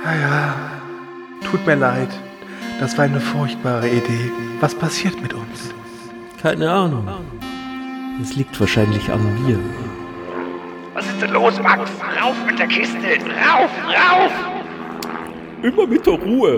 Ja, tut mir leid. Das war eine furchtbare Idee. Was passiert mit uns? Keine Ahnung. Es liegt wahrscheinlich an mir. Was ist denn los, Max? Rauf mit der Kiste! Rauf, rauf! Immer mit der Ruhe.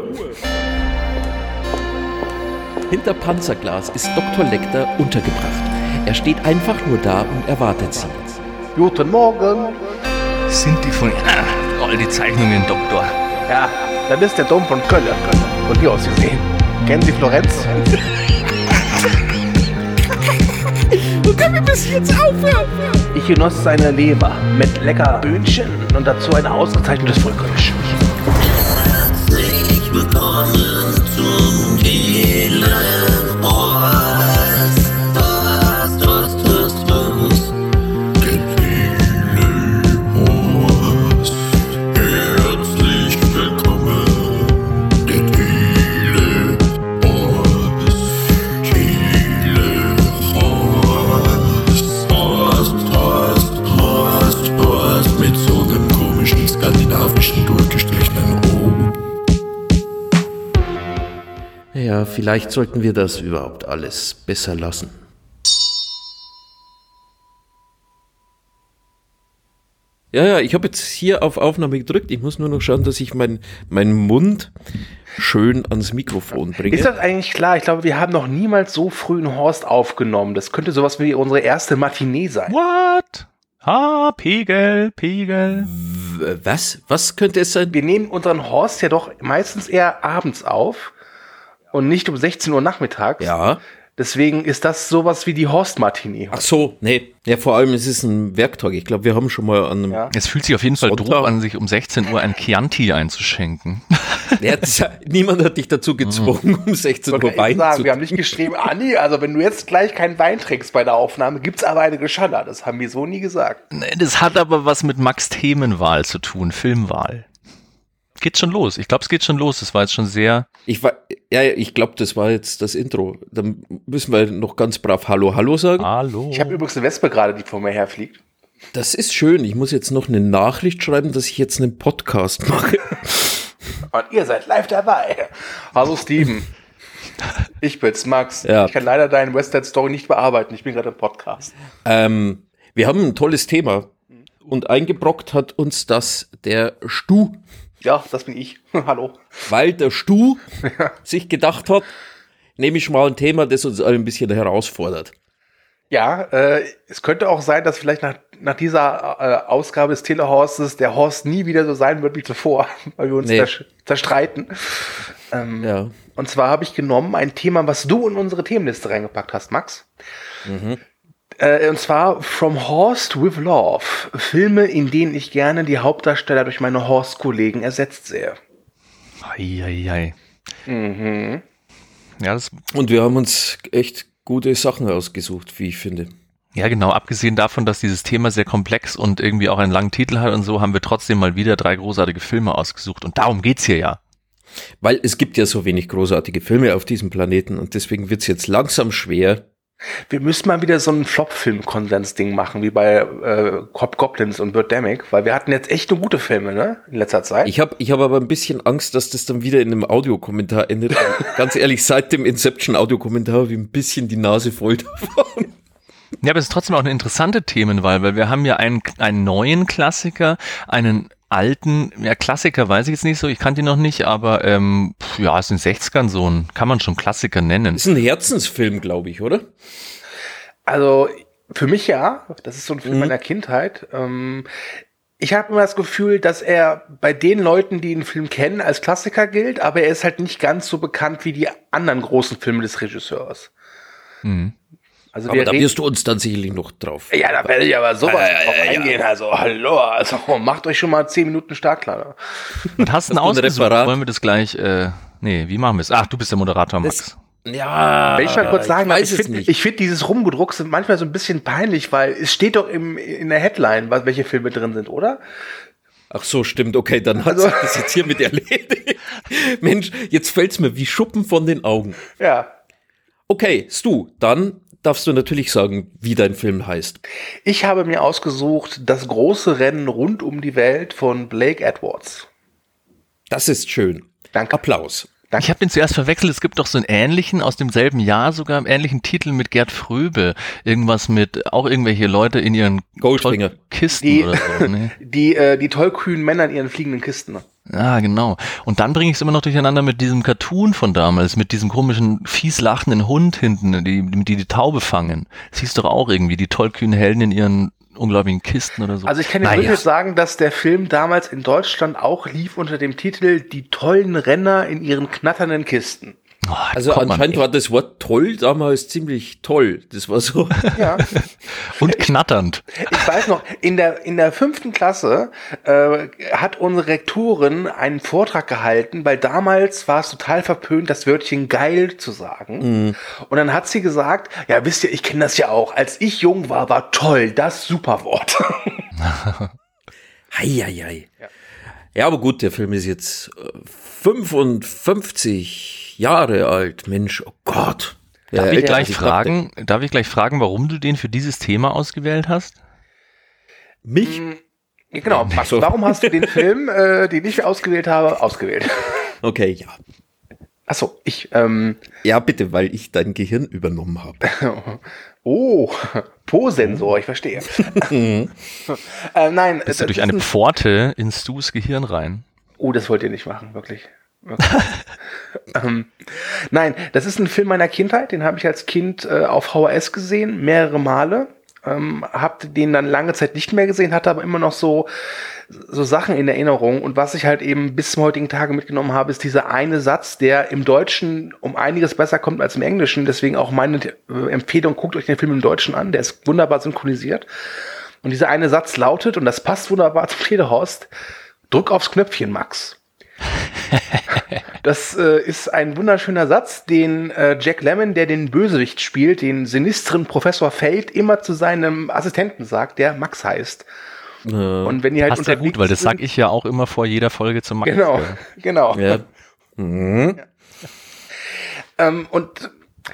Hinter Panzerglas ist Dr. Lecter untergebracht. Er steht einfach nur da und erwartet sie. Guten Morgen. Sind die von... all die Zeichnungen, Doktor. Ja, das ist der Dom von Köln. Von hier aus gesehen. Kennen Sie Florenz? Wo können wir bis jetzt aufhören? Ich genoss seine Leber mit lecker Böhnchen und dazu ein ausgezeichnetes Vollgemisch. Herzlich willkommen zum Telepost. Der Telepost. Herzlich willkommen. Der Telepost. Post mit so einem komischen skandinavischen durchgestrichenen O. Ja, vielleicht sollten wir das überhaupt alles besser lassen. Ja, ich habe jetzt hier auf Aufnahme gedrückt. Ich muss nur noch schauen, dass ich meinen Mund schön ans Mikrofon bringe. Ist das eigentlich klar? Ich glaube, wir haben noch niemals so früh einen Horst aufgenommen. Das könnte sowas wie unsere erste Matinee sein. What? Pegel. Was? Was könnte es sein? Wir nehmen unseren Horst ja doch meistens eher abends auf und nicht um 16 Uhr nachmittags. Ja. Deswegen ist das sowas wie die Horst-Matinee. Ach so, nee. Ja, vor allem es ist ein Werktag. Ich glaube, wir haben schon mal an einem... Ja. Es fühlt sich auf jeden Fall Sonntag doof an, sich um 16 Uhr ein Chianti einzuschenken. Ja, niemand hat dich dazu gezwungen, um 16 Uhr Wein zu Wir haben nicht geschrieben, Anni, also wenn du jetzt gleich keinen Wein trinkst bei der Aufnahme, gibt's aber eine Geschaller. Das haben wir so nie gesagt. Das hat aber was mit Max Themenwahl zu tun, Filmwahl. Geht schon los. Ich glaube, es geht schon los. Das war jetzt schon sehr... Ich glaube, das war jetzt das Intro. Dann müssen wir noch ganz brav Hallo sagen. Hallo. Ich habe übrigens eine Wespe gerade, die vor mir herfliegt. Das ist schön. Ich muss jetzt noch eine Nachricht schreiben, dass ich jetzt einen Podcast mache. Und ihr seid live dabei. Hallo Steven. Ich bin's, Max. Ja. Ich kann leider deine West Side Story nicht bearbeiten. Ich bin gerade im Podcast. Wir haben ein tolles Thema. Und eingebrockt hat uns das der Stu. Ja, das bin ich. Hallo. Weil der Stu sich gedacht hat, nehme ich mal ein Thema, das uns alle ein bisschen herausfordert. Ja, es könnte auch sein, dass vielleicht nach dieser Ausgabe des Telehorstes der Horst nie wieder so sein wird wie zuvor, weil wir uns zerstreiten. Ja. Und zwar habe ich genommen ein Thema, was du in unsere Themenliste reingepackt hast, Max. Mhm. Und zwar From Horst with Love. Filme, in denen ich gerne die Hauptdarsteller durch meine Horst-Kollegen ersetzt sehe. Eieiei. Mhm. Ja, Und wir haben uns echt gute Sachen ausgesucht, wie ich finde. ja, genau. Abgesehen davon, dass dieses Thema sehr komplex und irgendwie auch einen langen Titel hat und so, haben wir trotzdem mal wieder 3 großartige Filme ausgesucht. Und darum geht's hier ja. Weil es gibt ja so wenig großartige Filme auf diesem Planeten und deswegen wird's jetzt langsam schwer. Wir müssen mal wieder so ein Flop-Film-Konsens-Ding machen, wie bei Goblins und Birdemic, weil wir hatten jetzt echt nur gute Filme, ne, in letzter Zeit. Ich hab aber ein bisschen Angst, dass das dann wieder in einem Audiokommentar endet. Ganz ehrlich, seit dem Inception-Audiokommentar habe ich ein bisschen die Nase voll davon. Ja, aber es ist trotzdem auch eine interessante Themenwahl, weil wir haben ja einen neuen Klassiker, einen alten, ja, Klassiker weiß ich jetzt nicht so, ich kannte ihn noch nicht, aber ja, es ist in den 60ern so ein, kann man schon Klassiker nennen. Das ist ein Herzensfilm, glaube ich, oder? Also, für mich ja, das ist so ein Film meiner Kindheit. Ich habe immer das Gefühl, dass er bei den Leuten, die den Film kennen, als Klassiker gilt, aber er ist halt nicht ganz so bekannt wie die anderen großen Filme des Regisseurs. Mhm. Also Aber da wirst du uns dann sicherlich noch drauf. Ja, da werde ich aber sowas drauf eingehen. Also, hallo, also macht euch schon mal 10 Minuten startklar. Und hast du ein Hast du ein ausgesucht? Referat? Wollen wir das gleich, nee, wie machen wir es? Ach, du bist der Moderator, Max. Ja, Wenn ich mal kurz sagen darf, weiß es nicht. ich finde dieses Rumgedruckse manchmal so ein bisschen peinlich, weil es steht doch in der Headline, welche Filme drin sind, oder? Ach so, stimmt, okay, dann hat sich das jetzt hiermit erledigt. Mensch, jetzt fällt's mir wie Schuppen von den Augen. Ja. Okay, Stu, dann darfst du natürlich sagen, wie dein Film heißt. Ich habe mir ausgesucht, das große Rennen rund um die Welt von Blake Edwards. Das ist schön. Danke. Applaus. Ich habe den zuerst verwechselt, es gibt doch so einen ähnlichen, aus demselben Jahr sogar, einen ähnlichen Titel mit Gerd Fröbe. Irgendwas mit, auch irgendwelche Leute in ihren Goldfinger. Kisten oder so. Ne? Die tollkühnen Männer in ihren fliegenden Kisten. Ah, genau. Und dann bringe ich es immer noch durcheinander mit diesem Cartoon von damals, mit diesem komischen, fies lachenden Hund hinten, die Taube fangen. Das hieß doch auch irgendwie, die tollkühnen Helden in ihren unglaublichen Kisten oder so. Also ich kann dir wirklich sagen, dass der Film damals in Deutschland auch lief unter dem Titel Die tollen Renner in ihren knatternden Kisten. Oh, Also anscheinend war das Wort toll damals ziemlich toll. Das war so. Ja. Und knatternd. Ich weiß noch, in der 5. Klasse hat unsere Rektorin einen Vortrag gehalten, weil damals war es total verpönt, das Wörtchen geil zu sagen. Mhm. Und dann hat sie gesagt, ja, wisst ihr, ich kenne das ja auch. Als ich jung war toll, das Superwort. Heieiei. Ja, aber gut, der Film ist jetzt 55 Jahre alt. Mensch, oh Gott. Darf ich gleich fragen, warum du den für dieses Thema ausgewählt hast? Mich? Genau, Max, warum hast du den Film, den ich ausgewählt habe, ausgewählt? Okay, ja. Achso, ich, Ja, bitte, weil ich dein Gehirn übernommen habe. Oh, Po-Sensor, ich verstehe. Nein. Bist du durch eine Pforte in Stu's Gehirn rein? Oh, das wollt ihr nicht machen, wirklich. Nein, das ist ein Film meiner Kindheit, den habe ich als Kind auf VHS gesehen, mehrere Male. Hab den dann lange Zeit nicht mehr gesehen, hatte aber immer noch so Sachen in Erinnerung. Und was ich halt eben bis zum heutigen Tage mitgenommen habe, ist dieser eine Satz, der im Deutschen um einiges besser kommt als im Englischen. Deswegen auch meine Empfehlung, guckt euch den Film im Deutschen an, der ist wunderbar synchronisiert. Und dieser eine Satz lautet, und das passt wunderbar zum Federhorst: Drück aufs Knöpfchen, Max. Das ist ein wunderschöner Satz, den Jack Lemmon, der den Bösewicht spielt, den sinistren Professor Fate, immer zu seinem Assistenten sagt, der Max heißt. Und wenn die halt passt ja gut, weil das sag ich ja auch immer vor jeder Folge zum Max. Genau. Ja. Mhm. Ja. Und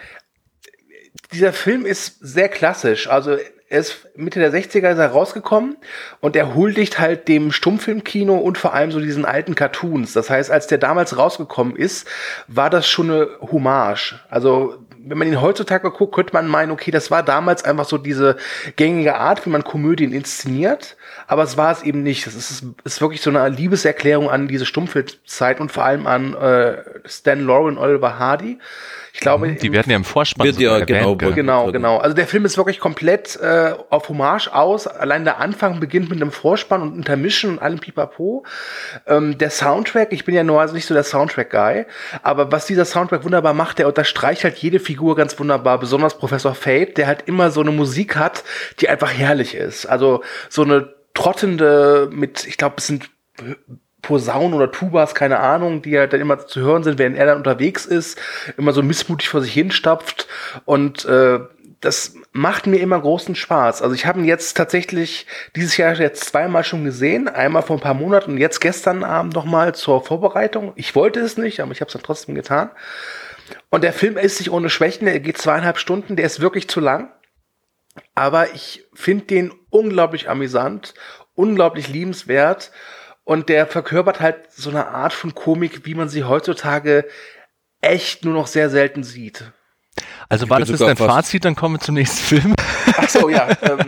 dieser Film ist sehr klassisch, also er ist Mitte der 60er ist er rausgekommen und er huldigt halt dem Stummfilmkino und vor allem so diesen alten Cartoons. Das heißt, als der damals rausgekommen ist, war das schon eine Hommage. Also wenn man ihn heutzutage guckt, könnte man meinen, okay, das war damals einfach so diese gängige Art, wie man Komödien inszeniert. Aber es war es eben nicht. Es ist wirklich so eine Liebeserklärung an diese Stummfilmzeit und vor allem an Stan Laurel und Oliver Hardy. Ich glaube, die werden ja im Vorspann erwähnt. Genau. Also der Film ist wirklich komplett auf Hommage aus. Allein der Anfang beginnt mit einem Vorspann und Intermission und allem Pipapo. Der Soundtrack, ich bin ja normalerweise nicht so der Soundtrack-Guy, aber was dieser Soundtrack wunderbar macht, der unterstreicht halt jede Figur ganz wunderbar, besonders Professor Fate, der halt immer so eine Musik hat, die einfach herrlich ist. Also so eine trottende mit, ich glaube, es sind Posaunen oder Tubas, keine Ahnung, die halt dann immer zu hören sind, während er dann unterwegs ist, immer so missmutig vor sich hinstapft und das macht mir immer großen Spaß. Also ich habe ihn jetzt tatsächlich dieses Jahr jetzt zweimal schon gesehen, einmal vor ein paar Monaten und jetzt gestern Abend nochmal zur Vorbereitung. Ich wollte es nicht, aber ich habe es dann trotzdem getan. Und der Film ist nicht ohne Schwächen, der geht 2,5 Stunden, der ist wirklich zu lang, aber ich finde den unglaublich amüsant, unglaublich liebenswert. Und der verkörpert halt so eine Art von Komik, wie man sie heutzutage echt nur noch sehr selten sieht. Also war das jetzt dein Fazit, dann kommen wir zum nächsten Film. Ach so, ja.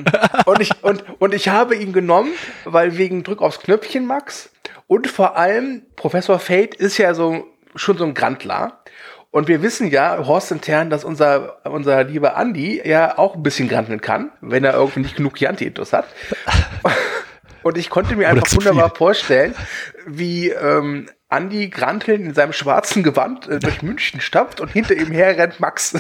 Und ich habe ihn genommen, weil wegen Drück aufs Knöpfchen, Max. Und vor allem, Professor Fate ist ja schon so ein Grantler. Und wir wissen ja, Horst intern, dass unser lieber Andi ja auch ein bisschen granteln kann, wenn er irgendwie nicht genug Chianti-Intus hat. Und ich konnte mir einfach wunderbar vorstellen, wie Andi grantelnd in seinem schwarzen Gewand durch München stapft und hinter ihm her rennt Max.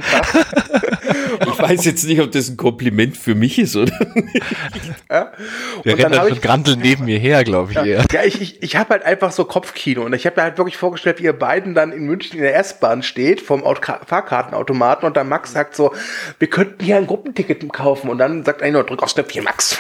Ich weiß jetzt nicht, ob das ein Kompliment für mich ist, oder? Ja. Der rennt dann Granteln neben mir her, glaube ich. Ja, ich habe halt einfach so Kopfkino und ich habe mir halt wirklich vorgestellt, wie ihr beiden dann in München in der S-Bahn steht, vom Fahrkartenautomaten und dann Max sagt so, wir könnten hier ein Gruppenticket kaufen und dann sagt einer, drück aufs Knöpfchen, Max.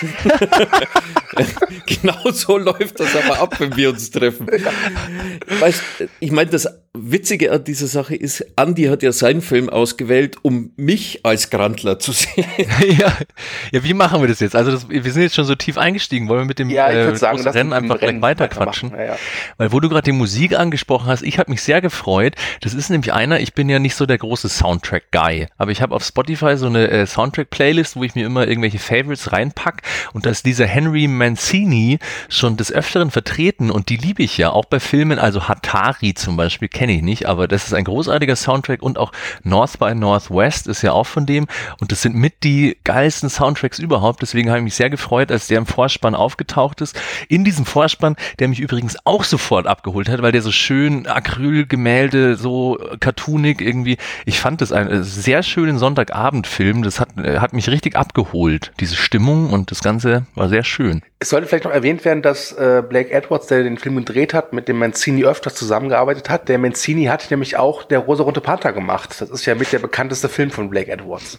Genau so läuft das aber ab, wenn wir uns treffen. Weißt, ich meine, das Witzige an dieser Sache ist, Andi hat ja seinen Film ausgewählt, um mich als Grandler zu sehen. ja, wie machen wir das jetzt? Also wir sind jetzt schon so tief eingestiegen. Wollen wir mit dem großen Rennen einfach gleich weiterquatschen? Ja. Weil wo du gerade die Musik angesprochen hast, ich habe mich sehr gefreut. Das ist nämlich ich bin ja nicht so der große Soundtrack-Guy, aber ich habe auf Spotify so eine Soundtrack-Playlist, wo ich mir immer irgendwelche Favorites reinpack und da ist dieser Henry Mancini schon des Öfteren vertreten und die liebe ich ja, auch bei Filmen, also Hatari zum Beispiel, kenne ich nicht, aber das ist ein großartiger Soundtrack und auch North by Northwest ist ja auch von dem und das sind mit die geilsten Soundtracks überhaupt, deswegen habe ich mich sehr gefreut, als der im Vorspann aufgetaucht ist. In diesem Vorspann, der mich übrigens auch sofort abgeholt hat, weil der so schön Acrylgemälde, so cartoonig irgendwie, ich fand das einen sehr schönen Sonntagabendfilm, das hat mich richtig abgeholt, diese Stimmung und das Ganze war sehr schön. Es sollte vielleicht noch erwähnt werden, dass Blake Edwards, der den Film gedreht hat, mit dem Mancini öfters zusammengearbeitet hat. Der Mancini hat nämlich auch der Rosarote Panther gemacht. Das ist ja mit der bekannteste Film von Blake Edwards.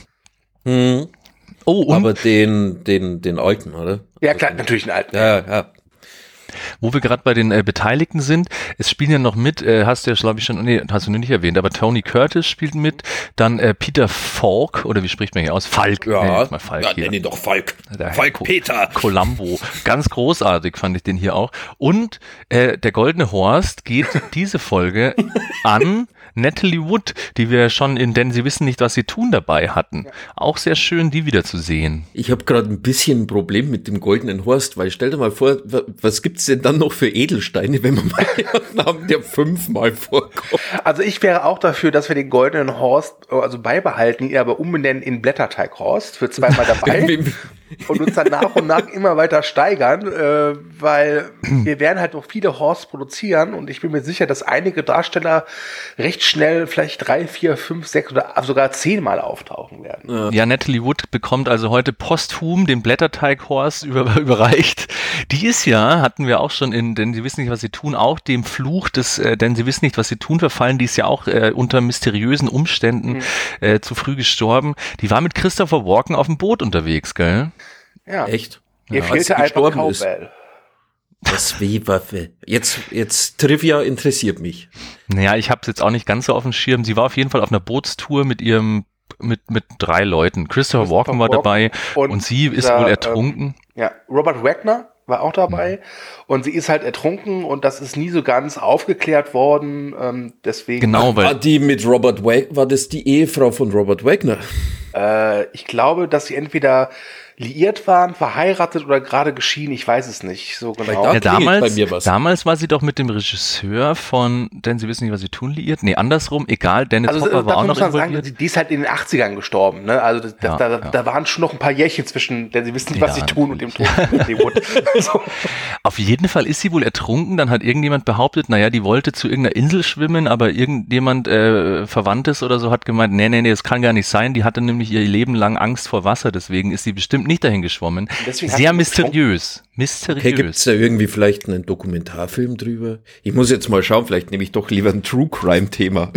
Oh, und? Aber den alten, oder? Ja, klar, natürlich den alten. Ja. Wo wir gerade bei den Beteiligten sind, es spielen ja noch mit, hast du ja, glaube ich, schon, nee, hast du nicht erwähnt, aber Tony Curtis spielt mit, dann Peter Falk, oder wie spricht man hier aus? Falk. Ja, nenn ihn doch Falk. Der Falk Peter. Columbo. Ganz großartig fand ich den hier auch. Und der Goldene Horst geht diese Folge an Natalie Wood, die wir schon in Denn sie wissen nicht, was sie tun dabei hatten. Ja. Auch sehr schön, die wieder zu sehen. Ich habe gerade ein bisschen ein Problem mit dem Goldenen Horst, weil stell dir mal vor, was gibt's denn dann noch für Edelsteine, wenn man mal jemanden haben, der 5-mal vorkommt? Also ich wäre auch dafür, dass wir den Goldenen Horst also beibehalten, ihn aber umbenennen in Blätterteighorst für 2-mal dabei. Und uns dann nach und nach immer weiter steigern, weil wir werden halt noch viele Horst produzieren und ich bin mir sicher, dass einige Darsteller recht schnell vielleicht 3, 4, 5, 6 oder sogar 10-mal auftauchen werden. Ja, Natalie Wood bekommt also heute posthum den Blätterteighorst überreicht. Die ist ja, hatten wir auch schon Denn sie wissen nicht, was sie tun, auch dem Fluch des Denn sie wissen nicht, was sie tun verfallen. Die ist ja auch unter mysteriösen Umständen zu früh gestorben. Die war mit Christopher Walken auf dem Boot unterwegs, gell? Ja. Echt? Ihr fehlte einfach Cowbell. Das W-Waffe. Jetzt Trivia interessiert mich. Naja, ich habe es jetzt auch nicht ganz so auf dem Schirm. Sie war auf jeden Fall auf einer Bootstour mit 3 Leuten. Christopher Walken war dabei und sie ist wohl ertrunken. Robert Wagner war auch dabei und sie ist halt ertrunken und das ist nie so ganz aufgeklärt worden, deswegen. Genau, weil war die mit Robert Wagner, war das die Ehefrau von Robert Wagner? Ich glaube, dass sie entweder liiert waren, verheiratet oder gerade geschieden, ich weiß es nicht so genau. Ja, damals war sie doch mit dem Regisseur von Denn sie wissen nicht, was sie tun, liiert. Nee, andersrum, egal, Dennis Hopper war auch noch involviert. Sagen, die ist halt in den 80ern gestorben, ne? Also da waren schon noch ein paar Jährchen zwischen Denn sie wissen nicht, was sie tun und dem Tod. So. Auf jeden Fall ist sie wohl ertrunken, dann hat irgendjemand behauptet, naja, die wollte zu irgendeiner Insel schwimmen, aber irgendjemand Verwandtes oder so hat gemeint, nee, das kann gar nicht sein, die hatte nämlich ihr Leben lang Angst vor Wasser, deswegen ist sie bestimmt nicht dahin geschwommen. Sehr mysteriös. Okay, gibt's da irgendwie vielleicht einen Dokumentarfilm drüber? Ich muss jetzt mal schauen, vielleicht nehme ich doch lieber ein True-Crime-Thema.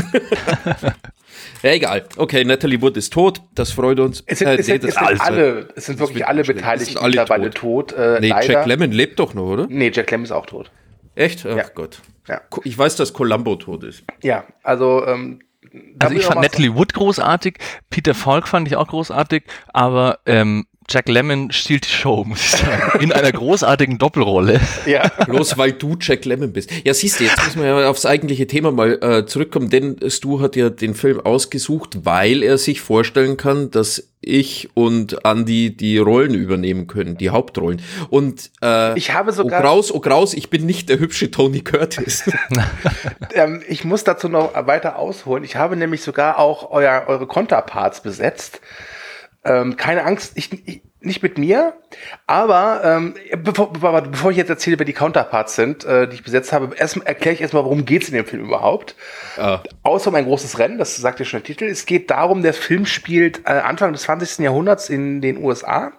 Ja, egal. Okay, Natalie Wood ist tot, das freut uns. Es sind wirklich alle Beteiligten mittlerweile tot. Leider. Jack Lemmon lebt doch noch, oder? Nee, Jack Lemmon ist auch tot. Echt? Ach Gott. Ja. Ich weiß, dass Columbo tot ist. Ja, also ich fand Natalie Wood großartig, Peter Falk fand ich auch großartig, aber Jack Lemmon stiehlt die Show, muss ich sagen. In einer großartigen Doppelrolle. Ja. Bloß weil du Jack Lemmon bist. Ja, siehst du, jetzt müssen wir ja aufs eigentliche Thema mal zurückkommen, denn Stu hat ja den Film ausgesucht, weil er sich vorstellen kann, dass ich und Andi die Rollen übernehmen können, die Hauptrollen. Und ich habe sogar oh Graus, ich bin nicht der hübsche Tony Curtis. Ich muss dazu noch weiter ausholen. Ich habe nämlich sogar auch eure Konterparts besetzt. Keine Angst, nicht mit mir, aber bevor ich jetzt erzähle, wer die Counterparts sind, die ich besetzt habe, erkläre ich erstmal, worum geht's in dem Film überhaupt. Außer um ein großes Rennen, das sagt ja schon der Titel. Es geht darum, der Film spielt Anfang des 20. Jahrhunderts in den USA.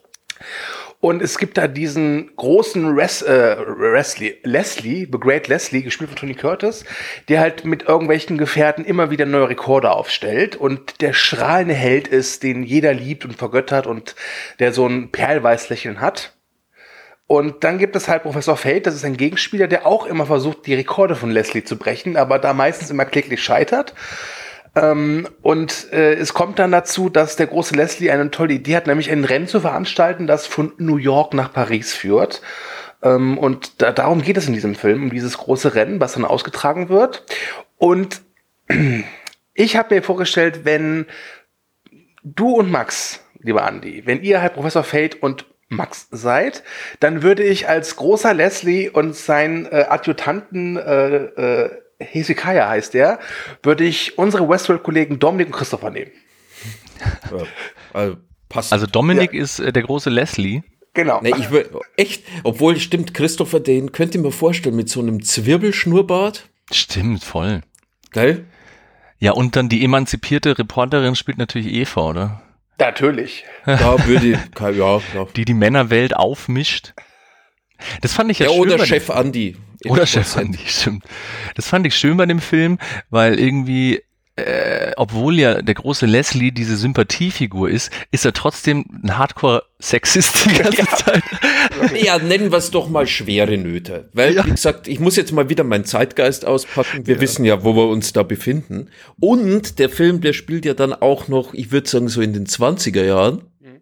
Und es gibt da diesen großen Leslie, The Great Leslie, gespielt von Tony Curtis, der halt mit irgendwelchen Gefährten immer wieder neue Rekorde aufstellt und der strahlende Held ist, den jeder liebt und vergöttert und der so ein Perlweißlächeln hat. Und dann gibt es halt Professor Fate, das ist ein Gegenspieler, der auch immer versucht, die Rekorde von Leslie zu brechen, aber da meistens immer kläglich scheitert. Es kommt dann dazu, dass der große Leslie eine tolle Idee hat, nämlich ein Rennen zu veranstalten, das von New York nach Paris führt. Darum geht es in diesem Film, um dieses große Rennen, was dann ausgetragen wird. Und ich habe mir vorgestellt, wenn du und Max, lieber Andi, wenn ihr halt Professor Fate und Max seid, dann würde ich als großer Leslie und sein Adjutanten Hezekiah heißt der, würde ich unsere Westworld-Kollegen Dominik und Christopher nehmen. Passt. Also Dominik ist der große Leslie. Genau. Nee, echt, obwohl, stimmt, Christopher, den könnt ihr mir vorstellen, mit so einem Zwirbelschnurrbart. Stimmt, voll. Geil. Ja, und dann die emanzipierte Reporterin spielt natürlich Eva, oder? Natürlich. Da würde ich, ja. Die Männerwelt aufmischt. Das fand ich ja schön. Oder Chef Andi. Oder Chef Andi, stimmt. Das fand ich schön bei dem Film, weil irgendwie, obwohl ja der große Leslie diese Sympathiefigur ist er trotzdem ein Hardcore-Sexist die ganze Zeit. Ja, nennen wir es doch mal schwere Nöte. Weil, wie gesagt, ich muss jetzt mal wieder meinen Zeitgeist auspacken. Wir wissen ja, wo wir uns da befinden. Und der Film, der spielt ja dann auch noch, ich würde sagen, so in den 20er Jahren.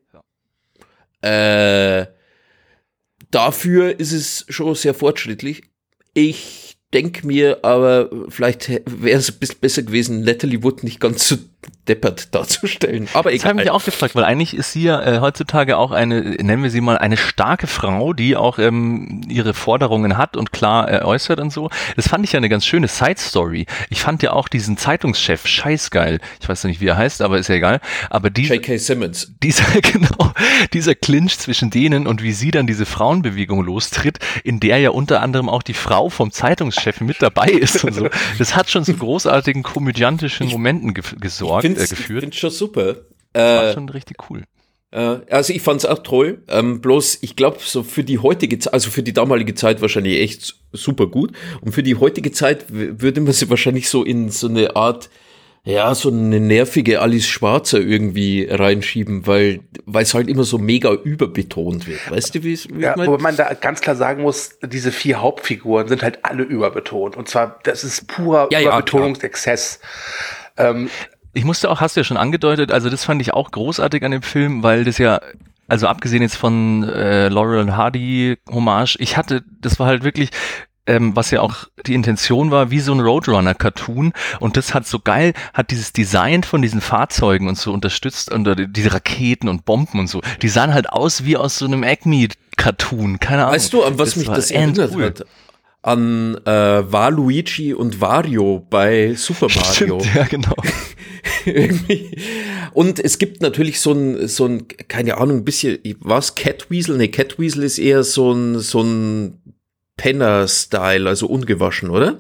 Dafür ist es schon sehr fortschrittlich. Ich denke mir, aber vielleicht wäre es ein bisschen besser gewesen, Natalie Wood nicht ganz so deppert darzustellen. Aber egal. Das habe ich mich auch gefragt, weil eigentlich ist sie ja heutzutage auch nennen wir sie mal, eine starke Frau, die auch ihre Forderungen hat und klar äußert und so. Das fand ich ja eine ganz schöne Side-Story. Ich fand ja auch diesen Zeitungschef scheißgeil. Ich weiß nicht, wie er heißt, aber ist ja egal. Aber J.K. Simmons. Dieser Clinch zwischen denen und wie sie dann diese Frauenbewegung lostritt, in der ja unter anderem auch die Frau vom Zeitungschef mit dabei ist und so. Das hat schon zu großartigen komödiantischen Momenten geführt. Ich finde es schon super. Das war schon richtig cool. Also ich fand es auch toll. Bloß, ich glaube, so für die heutige Zeit, also für die damalige Zeit wahrscheinlich echt super gut. Und für die heutige Zeit würde man sie wahrscheinlich so in so eine Art, ja, so eine nervige Alice Schwarzer irgendwie reinschieben, weil es halt immer so mega überbetont wird. Weißt du, wie ich meine? Wobei man da ganz klar sagen muss, diese 4 Hauptfiguren sind halt alle überbetont. Und zwar, das ist purer Überbetonungsexzess. Ich musste auch, hast du ja schon angedeutet, also das fand ich auch großartig an dem Film, weil das ja, also abgesehen jetzt von Laurel und Hardy Hommage, das war halt wirklich, was ja auch die Intention war, wie so ein Roadrunner-Cartoon, und das hat so geil, hat dieses Design von diesen Fahrzeugen und so unterstützt, und diese Raketen und Bomben und so, die sahen halt aus wie aus so einem Acme-Cartoon, keine Ahnung. Weißt du, an was mich das erinnert hat? An Waluigi und Wario bei Super Mario. Stimmt, ja, genau. Irgendwie. Und es gibt natürlich so ein, keine Ahnung, ein bisschen, was, Catweasel? Nee, Catweasel ist eher so ein Penner-Style, also ungewaschen, oder?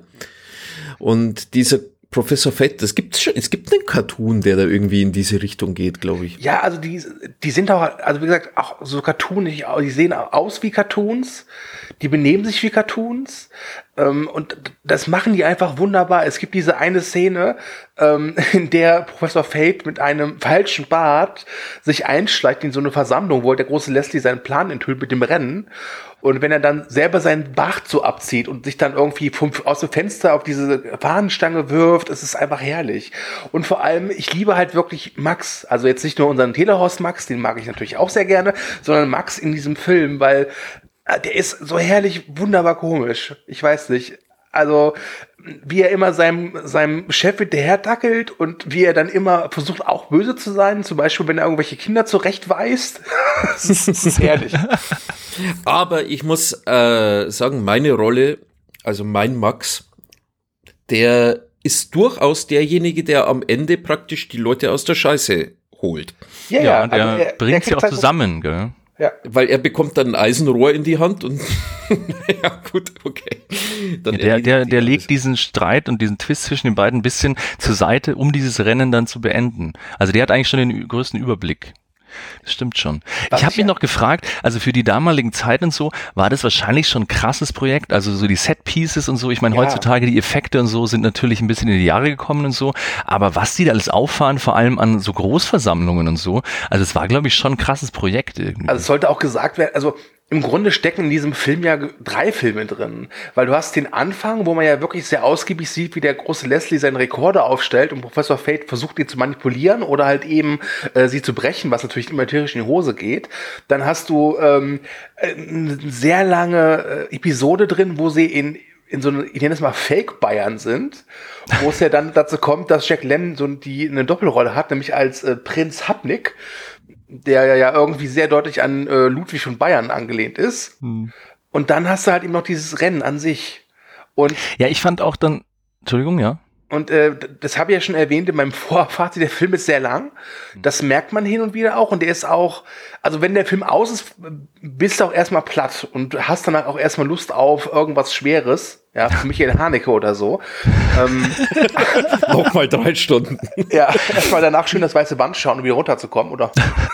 Und dieser Professor Fett, es gibt einen Cartoon, der da irgendwie in diese Richtung geht, glaube ich. Ja, also die sind auch, also wie gesagt, auch so cartoonig, die sehen aus wie Cartoons, die benehmen sich wie Cartoons, und das machen die einfach wunderbar. Es gibt diese eine Szene, in der Professor Fate mit einem falschen Bart sich einschleicht in so eine Versammlung, wo der große Leslie seinen Plan enthüllt mit dem Rennen. Und wenn er dann selber seinen Bart so abzieht und sich dann irgendwie aus dem Fenster auf diese Fahnenstange wirft, es ist einfach herrlich. Und vor allem, ich liebe halt wirklich Max. Also jetzt nicht nur unseren Telehorst Max, den mag ich natürlich auch sehr gerne, sondern Max in diesem Film, weil der ist so herrlich, wunderbar komisch. Ich weiß nicht. Also, wie er immer seinem Chef hinterher tackelt und wie er dann immer versucht, auch böse zu sein. Zum Beispiel, wenn er irgendwelche Kinder zurechtweist. Das ist herrlich. Aber ich muss sagen, meine Rolle, also mein Max, der ist durchaus derjenige, der am Ende praktisch die Leute aus der Scheiße holt. Ja, der bringt sie auch zusammen, gell? Ja. Weil er bekommt dann ein Eisenrohr in die Hand und ja gut, okay. Dann der legt diesen Streit und diesen Twist zwischen den beiden ein bisschen zur Seite, um dieses Rennen dann zu beenden. Also der hat eigentlich schon den größten Überblick. Das stimmt schon. Ich habe mich noch gefragt, also für die damaligen Zeit und so, war das wahrscheinlich schon ein krasses Projekt, also so die Set-Pieces und so, ich meine, heutzutage die Effekte und so sind natürlich ein bisschen in die Jahre gekommen und so, aber was die da alles auffahren, vor allem an so Großversammlungen und so, also es war, glaube ich, schon ein krasses Projekt irgendwie. Also es sollte auch gesagt werden, also im Grunde stecken in diesem Film ja 3 Filme drin, weil du hast den Anfang, wo man ja wirklich sehr ausgiebig sieht, wie der große Leslie seinen Rekorder aufstellt und Professor Fate versucht, ihn zu manipulieren oder halt eben sie zu brechen, was natürlich immer tierisch in die Hose geht. Dann hast du eine sehr lange Episode drin, wo sie in so eine, ich nenne es mal Fake-Bayern sind, wo es ja dann dazu kommt, dass Jack Lemmon eine Doppelrolle hat, nämlich als Prinz Hapnik, der ja irgendwie sehr deutlich an Ludwig von Bayern angelehnt ist. Und dann hast du halt eben noch dieses Rennen an sich. Und ja, ich fand auch dann, Entschuldigung, ja. Und das habe ich ja schon erwähnt in meinem Vorfazit, der Film ist sehr lang. Das merkt man hin und wieder auch. Und der ist auch, also wenn der Film aus ist, bist du auch erstmal platt und hast dann auch erstmal Lust auf irgendwas Schweres. Ja, Michael Haneke oder so. Nochmal 3 Stunden. Ja, erstmal danach schön das weiße Band schauen, um wieder runterzukommen, oder?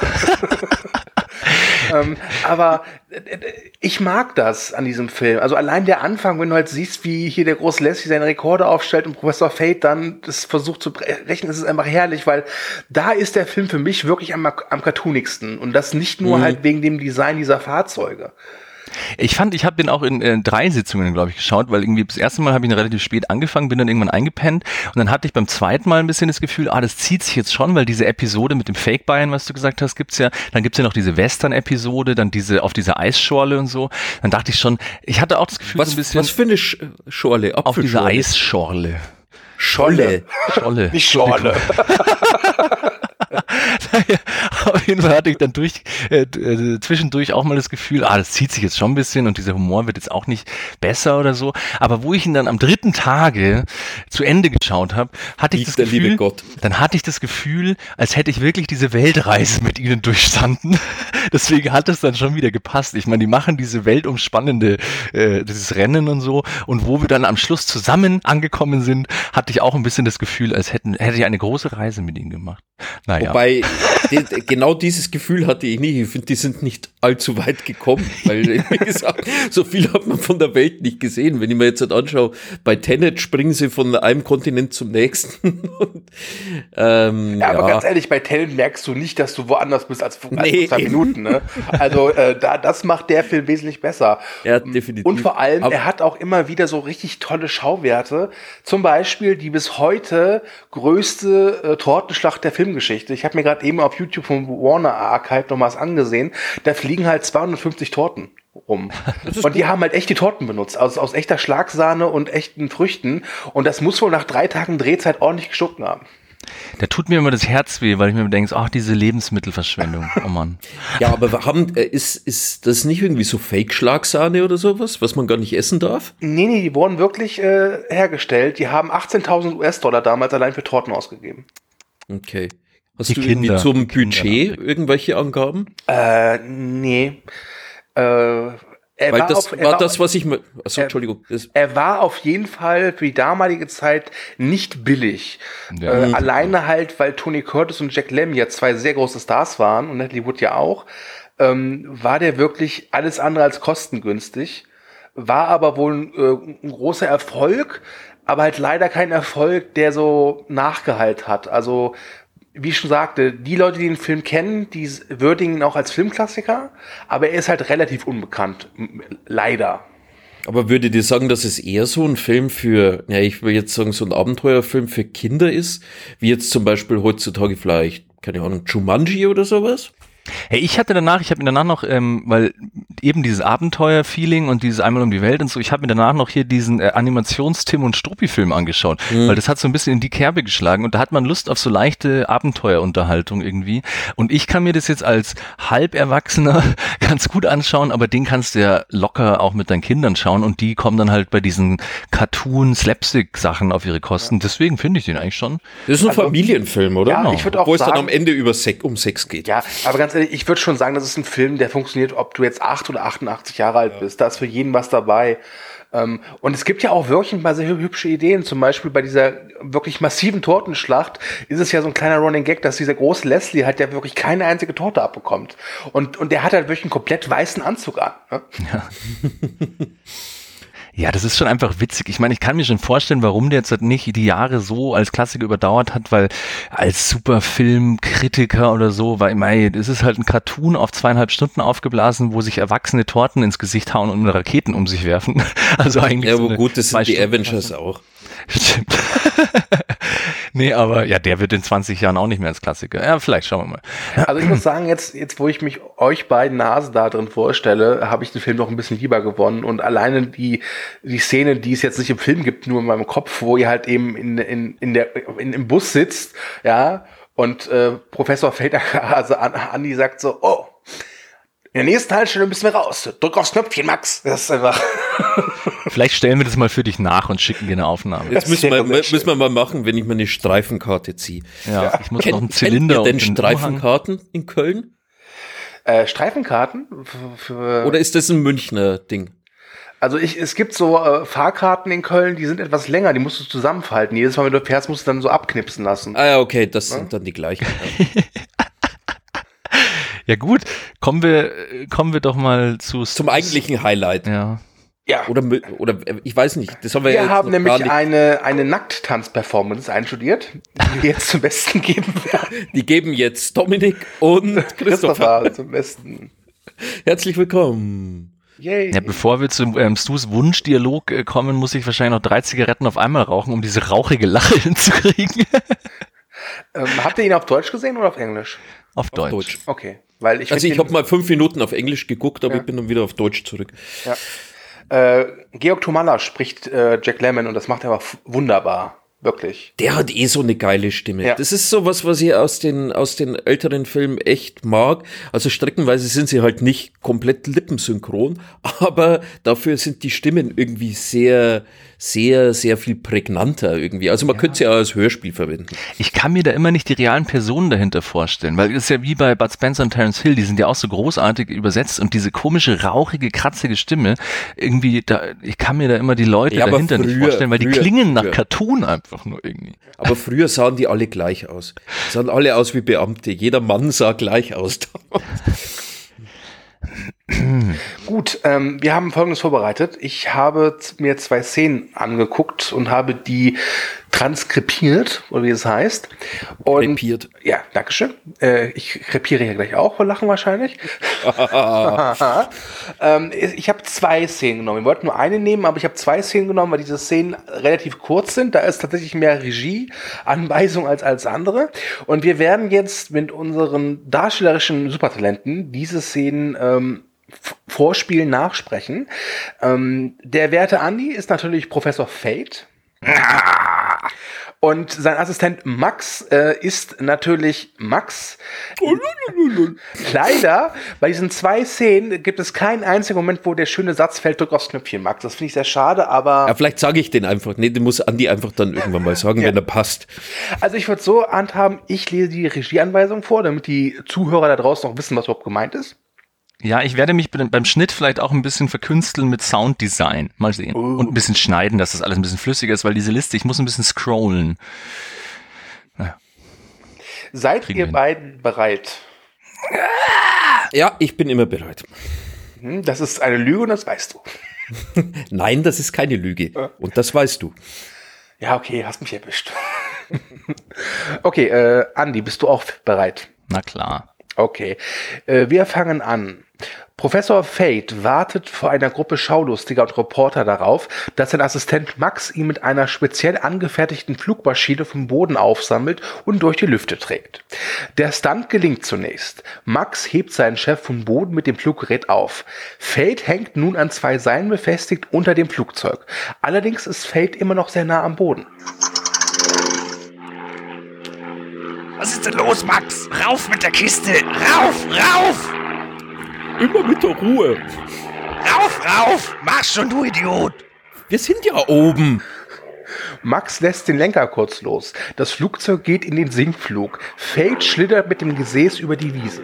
Aber ich mag das an diesem Film. Also allein der Anfang, wenn du halt siehst, wie hier der große Leslie seine Rekorde aufstellt und Professor Fate dann das versucht zu brechen, ist es einfach herrlich, weil da ist der Film für mich wirklich am cartoonigsten. Und das nicht nur halt wegen dem Design dieser Fahrzeuge. Ich habe den auch in 3 Sitzungen, glaube ich, geschaut, weil irgendwie das erste Mal habe ich ihn relativ spät angefangen, bin dann irgendwann eingepennt und dann hatte ich beim zweiten Mal ein bisschen das Gefühl, das zieht sich jetzt schon, weil diese Episode mit dem Fake-Bayern, was du gesagt hast, gibt's ja, dann gibt's ja noch diese Western-Episode, dann diese auf dieser Eisschorle und so, dann dachte ich schon, ich hatte auch das Gefühl, so ein bisschen... Was für eine Schorle? Auf dieser Eisschorle. Scholle. Nicht Schorle. Auf jeden Fall hatte ich dann zwischendurch auch mal das Gefühl, das zieht sich jetzt schon ein bisschen und dieser Humor wird jetzt auch nicht besser oder so. Aber wo ich ihn dann am 3. Tage zu Ende geschaut habe, hatte ich das Gefühl, dann hatte ich das Gefühl, als hätte ich wirklich diese Weltreise mit ihnen durchstanden. Deswegen hat es dann schon wieder gepasst. Ich meine, die machen diese weltumspannende, dieses Rennen und so. Und wo wir dann am Schluss zusammen angekommen sind, hatte ich auch ein bisschen das Gefühl, als hätte ich eine große Reise mit ihnen gemacht. Naja. Wobei, genau dieses Gefühl hatte ich nicht. Ich finde, die sind nicht allzu weit gekommen, weil, wie gesagt, so viel hat man von der Welt nicht gesehen. Wenn ich mir jetzt halt anschaue, bei Tenet springen sie von einem Kontinent zum nächsten. Und, aber ganz ehrlich, bei Tenet merkst du nicht, dass du woanders bist als vor 2 Minuten. Ne? Also das macht der Film wesentlich besser. Ja, definitiv. Und vor allem, er hat auch immer wieder so richtig tolle Schauwerte. Zum Beispiel die bis heute größte Tortenschlacht der Filmgeschichte. Ich habe mir gerade eben auf YouTube vom Warner Archive noch was angesehen. Da fliegen halt 250 Torten rum. Und die haben halt echte Torten benutzt, aus echter Schlagsahne und echten Früchten. Und das muss wohl nach 3 Tagen Drehzeit ordentlich gestunken haben. Da tut mir immer das Herz weh, weil ich mir denke, diese Lebensmittelverschwendung. Oh Mann. Ja, aber ist das nicht irgendwie so Fake-Schlagsahne oder sowas, was man gar nicht essen darf? Nee, die wurden wirklich hergestellt. Die haben 18.000 US-Dollar damals allein für Torten ausgegeben. Okay. Hast du irgendwie zum Budget irgendwelche Angaben? Nee. Entschuldigung. Er war auf jeden Fall für die damalige Zeit nicht billig. Ja. Alleine halt, weil Tony Curtis und Jack Lemmon ja 2 sehr große Stars waren und Natalie Wood ja auch, war der wirklich alles andere als kostengünstig. War aber wohl ein großer Erfolg, aber halt leider kein Erfolg, der so Nachgehalt hat. Also wie ich schon sagte, die Leute, die den Film kennen, die würdigen ihn auch als Filmklassiker, aber er ist halt relativ unbekannt, leider. Aber würdet ihr sagen, dass es eher so ein Film für, ich will jetzt sagen, so ein Abenteuerfilm für Kinder ist, wie jetzt zum Beispiel heutzutage vielleicht, keine Ahnung, Jumanji oder sowas? Hey, ich habe mir danach noch, weil eben dieses Abenteuer-Feeling und dieses Einmal um die Welt und so, ich habe mir danach noch hier diesen Animations-Tim und Struppi-Film angeschaut, weil das hat so ein bisschen in die Kerbe geschlagen und da hat man Lust auf so leichte Abenteuerunterhaltung irgendwie und ich kann mir das jetzt als Halberwachsener ganz gut anschauen, aber den kannst du ja locker auch mit deinen Kindern schauen und die kommen dann halt bei diesen Cartoon-Slapstick-Sachen auf ihre Kosten, deswegen finde ich den eigentlich schon. Das ist ein Familienfilm, oder? Ja, ich würde auch wo sagen, es dann am Ende um Sex geht. Ja, aber ganz ehrlich, ich würde schon sagen, das ist ein Film, der funktioniert, ob du jetzt 8 oder 88 Jahre alt bist. Da ist für jeden was dabei. Und es gibt ja auch wirklich ein paar sehr hübsche Ideen. Zum Beispiel bei dieser wirklich massiven Tortenschlacht ist es ja so ein kleiner Running Gag, dass dieser große Leslie halt ja wirklich keine einzige Torte abbekommt. Und der hat halt wirklich einen komplett weißen Anzug an. Ne? Ja. Ja, das ist schon einfach witzig. Ich meine, ich kann mir schon vorstellen, warum der jetzt halt nicht die Jahre so als Klassiker überdauert hat, weil als Superfilmkritiker oder so, weil, mei, das ist halt ein Cartoon auf 2,5 Stunden aufgeblasen, wo sich Erwachsene Torten ins Gesicht hauen und Raketen um sich werfen. Also eigentlich. Ja, so aber gut, das sind die Avengers Klasse. auch. Stimmt. Nee, aber ja, der wird in 20 Jahren auch nicht mehr als Klassiker. Ja, vielleicht schauen wir mal. Also ich muss sagen, jetzt wo ich mich euch beiden Nase da drin vorstelle, habe ich den Film noch ein bisschen lieber gewonnen. Und alleine die Szene, die es jetzt nicht im Film gibt, nur in meinem Kopf, wo ihr halt eben im Bus sitzt, ja, und Professor Felder, also Andi sagt so, oh, in der nächsten Haltestelle müssen wir raus. Drück aufs Knöpfchen, Max. Das ist einfach. Vielleicht stellen wir das mal für dich nach und schicken dir eine Aufnahme. Jetzt müssen wir mal machen, wenn ich meine Streifenkarte ziehe. Ja, ich muss noch einen Zylinder Kennt ihr denn und einen Streifenkarten in Köln? Streifenkarten? Oder ist das ein Münchner Ding? Also es gibt so Fahrkarten in Köln, die sind etwas länger, die musst du zusammenfalten. Jedes Mal, wenn du fährst, musst du dann so abknipsen lassen. Ah ja, okay, das sind dann die gleichen. Ja gut, kommen wir doch mal zum eigentlichen Highlight. Ja. Ja. Oder ich weiß nicht, das haben wir Wir jetzt haben noch gar nämlich nicht. eine Nackttanz-Performance einstudiert, die wir jetzt zum Besten geben werden. Die geben jetzt Dominik und Christopher zum Besten. Herzlich willkommen. Yay. Ja, bevor wir zu Stu's Wunschdialog kommen, muss ich wahrscheinlich noch 3 Zigaretten auf einmal rauchen, um diese rauchige Lache hinzukriegen. Habt ihr ihn auf Deutsch gesehen oder auf Englisch? Auf Deutsch. Okay. Weil ich habe mal 5 Minuten auf Englisch geguckt, aber Ja. ich bin dann wieder auf Deutsch zurück. Ja. Georg Tomalla spricht Jack Lemmon und das macht er aber wunderbar. Wirklich. Der hat so eine geile Stimme. Ja. Das ist sowas, was ich aus den älteren Filmen echt mag. Also streckenweise sind sie halt nicht komplett lippensynchron, aber dafür sind die Stimmen irgendwie sehr, sehr, sehr viel prägnanter irgendwie. Also man könnte sie auch als Hörspiel verwenden. Ich kann mir da immer nicht die realen Personen dahinter vorstellen, weil es ist ja wie bei Bud Spencer und Terence Hill, die sind ja auch so großartig übersetzt und diese komische, rauchige, kratzige Stimme, irgendwie, ich kann mir da immer die Leute Ja, aber dahinter nicht vorstellen, weil die klingen nach früher. Cartoon einfach nur irgendwie. Aber früher sahen die alle gleich aus. Sahen alle aus wie Beamte. Jeder Mann sah gleich aus. Gut, wir haben Folgendes vorbereitet. Ich habe mir 2 Szenen angeguckt und habe die transkribiert, oder wie es heißt. Und Krepiert. Ja, dankeschön. Ich krepiere ja gleich auch, vor Lachen wahrscheinlich. Ich habe 2 Szenen genommen. Wir wollten nur eine nehmen, aber ich habe 2 Szenen genommen, weil diese Szenen relativ kurz sind. Da ist tatsächlich mehr Regieanweisung als alles andere. Und wir werden jetzt mit unseren darstellerischen Supertalenten diese Szenen vorspielen, nachsprechen. Der werte Andi ist natürlich Professor Fate. Und sein Assistent Max ist natürlich Max. Leider, bei diesen 2 Szenen gibt es keinen einzigen Moment, wo der schöne Satz fällt, drück aufs Knöpfchen, Max. Das finde ich sehr schade, aber... Ja, vielleicht sage ich den einfach. Nee, den muss Andi einfach dann irgendwann mal sagen, wenn er passt. Also ich würde so handhaben, ich lese die Regieanweisung vor, damit die Zuhörer da draußen noch wissen, was überhaupt gemeint ist. Ja, ich werde mich beim Schnitt vielleicht auch ein bisschen verkünsteln mit Sounddesign. Mal sehen. Und ein bisschen schneiden, dass das alles ein bisschen flüssiger ist, weil diese Liste, ich muss ein bisschen scrollen. Naja. Seid Kriegen ihr wir beiden bereit? Ja, ich bin immer bereit. Das ist eine Lüge und das weißt du. Nein, das ist keine Lüge. Und das weißt du. Ja, okay, hast mich erwischt. Okay, Andi, bist du auch bereit? Na klar. Okay, wir fangen an. Professor Fate wartet vor einer Gruppe Schaulustiger und Reporter darauf, dass sein Assistent Max ihn mit einer speziell angefertigten Flugmaschine vom Boden aufsammelt und durch die Lüfte trägt. Der Stunt gelingt zunächst. Max hebt seinen Chef vom Boden mit dem Fluggerät auf. Fate hängt nun an 2 Seilen befestigt unter dem Flugzeug. Allerdings ist Fate immer noch sehr nah am Boden. Was ist denn los, Max? Rauf mit der Kiste! Rauf, rauf! Immer mit der Ruhe. Rauf, rauf! Mach schon, du Idiot! Wir sind ja oben. Max lässt den Lenker kurz los. Das Flugzeug geht in den Sinkflug. Fate schlittert mit dem Gesäß über die Wiese.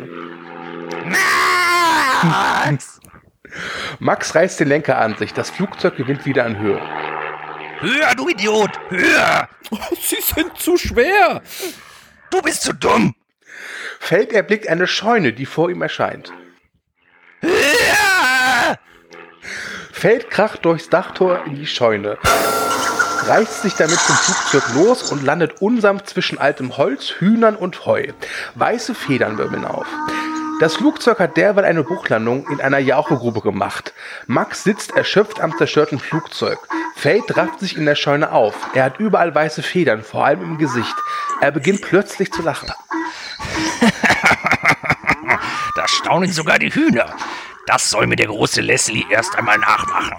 Max! Max reißt den Lenker an sich. Das Flugzeug gewinnt wieder an Höhe. Höher, du Idiot! Höher! Sie sind zu schwer. Du bist zu dumm! Fate erblickt eine Scheune, die vor ihm erscheint. Höher! Feld kracht durchs Dachtor in die Scheune, reißt sich damit zum Flugzeug los und landet unsanft zwischen altem Holz, Hühnern und Heu. Weiße Federn wirbeln auf. Das Flugzeug hat derweil eine Bruchlandung in einer Jauchegrube gemacht. Max sitzt erschöpft am zerstörten Flugzeug. Fate rafft sich in der Scheune auf. Er hat überall weiße Federn, vor allem im Gesicht. Er beginnt plötzlich zu lachen. Da staunen sogar die Hühner. Das soll mir der große Leslie erst einmal nachmachen.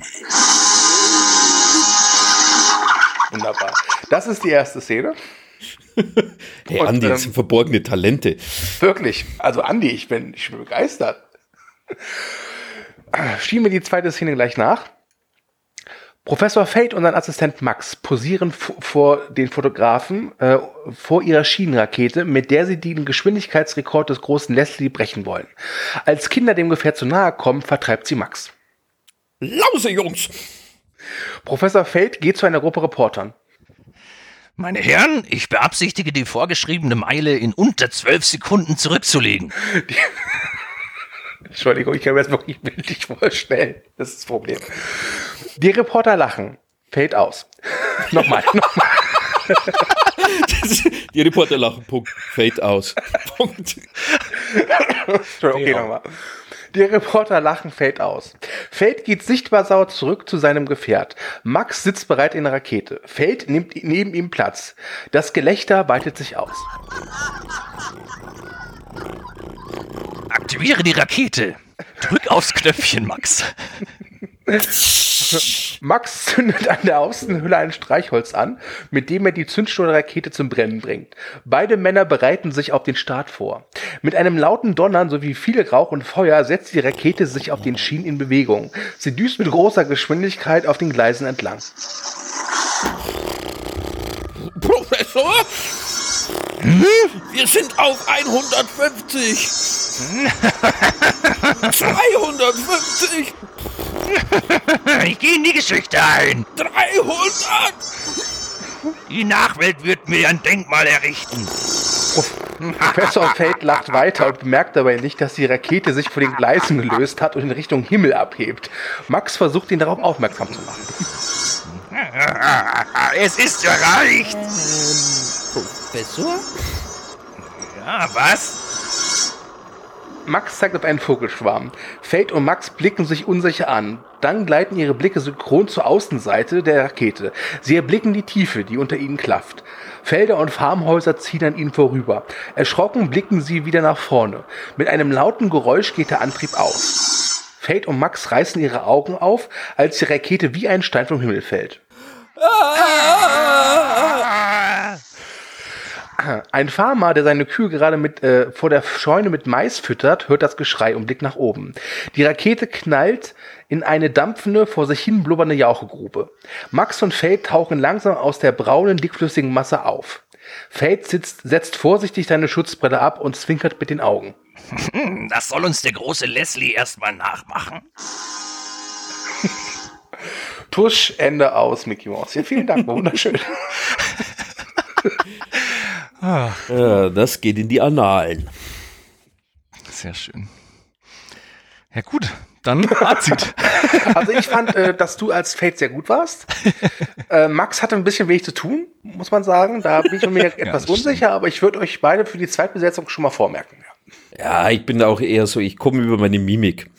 Wunderbar. Das ist die erste Szene. Hey, Andi, das sind verborgene Talente. Wirklich. Also Andi, ich bin begeistert. Schieben wir die zweite Szene gleich nach. Professor Fate und sein Assistent Max posieren vor den Fotografen vor ihrer Schienenrakete, mit der sie den Geschwindigkeitsrekord des großen Leslie brechen wollen. Als Kinder dem Gefährt zu nahe kommen, vertreibt sie Max. Lause, Jungs! Professor Fate geht zu einer Gruppe Reportern. Meine Herren, ich beabsichtige, die vorgeschriebene Meile in unter 12 Sekunden zurückzulegen. Entschuldigung, ich kann mir das wirklich bildlich vorstellen. Das ist das Problem. Die Reporter lachen. Fade aus. Nochmal. Die Reporter lachen. Punkt. Fade aus. Punkt. Okay, nochmal. Die Reporter lachen Fade aus. Fade geht sichtbar sauer zurück zu seinem Gefährt. Max sitzt bereit in der Rakete. Fade nimmt neben ihm Platz. Das Gelächter weitet sich aus. Aktiviere die Rakete. Drück aufs Knöpfchen, Max. Max zündet an der Außenhülle ein Streichholz an, mit dem er die Zündschnur der Rakete zum Brennen bringt. Beide Männer bereiten sich auf den Start vor. Mit einem lauten Donnern sowie viel Rauch und Feuer setzt die Rakete sich auf den Schienen in Bewegung. Sie düst mit großer Geschwindigkeit auf den Gleisen entlang. Professor? Wir sind auf 150. 250. Ich gehe in die Geschichte ein. 300. Die Nachwelt wird mir ein Denkmal errichten. Professor Fate lacht weiter und bemerkt dabei nicht, dass die Rakete sich von den Gleisen gelöst hat und in Richtung Himmel abhebt. Max versucht, ihn darauf aufmerksam zu machen. Es ist erreicht. Professor? Ja, was? Max zeigt auf einen Vogelschwarm. Fate und Max blicken sich unsicher an. Dann gleiten ihre Blicke synchron zur Außenseite der Rakete. Sie erblicken die Tiefe, die unter ihnen klafft. Felder und Farmhäuser ziehen an ihnen vorüber. Erschrocken blicken sie wieder nach vorne. Mit einem lauten Geräusch geht der Antrieb aus. Fate und Max reißen ihre Augen auf, als die Rakete wie ein Stein vom Himmel fällt. Ein Farmer, der seine Kühe gerade vor der Scheune mit Mais füttert, hört das Geschrei und blickt nach oben. Die Rakete knallt in eine dampfende, vor sich hin blubbernde Jauchegrube. Max und Fate tauchen langsam aus der braunen, dickflüssigen Masse auf. Fate setzt vorsichtig seine Schutzbrille ab und zwinkert mit den Augen. Das soll uns der große Leslie erstmal nachmachen. Tusch, Ende aus, Mickey Mouse. Ja, vielen Dank, wunderschön. Ja, das geht in die Annalen. Sehr schön. Ja gut, dann Fazit. Also ich fand, dass du als Fate sehr gut warst. Max hatte ein bisschen wenig zu tun, muss man sagen. Da bin ich mir etwas unsicher, aber ich würde euch beide für die Zweitbesetzung schon mal vormerken. Ja, ich bin da auch eher so, ich komme über meine Mimik.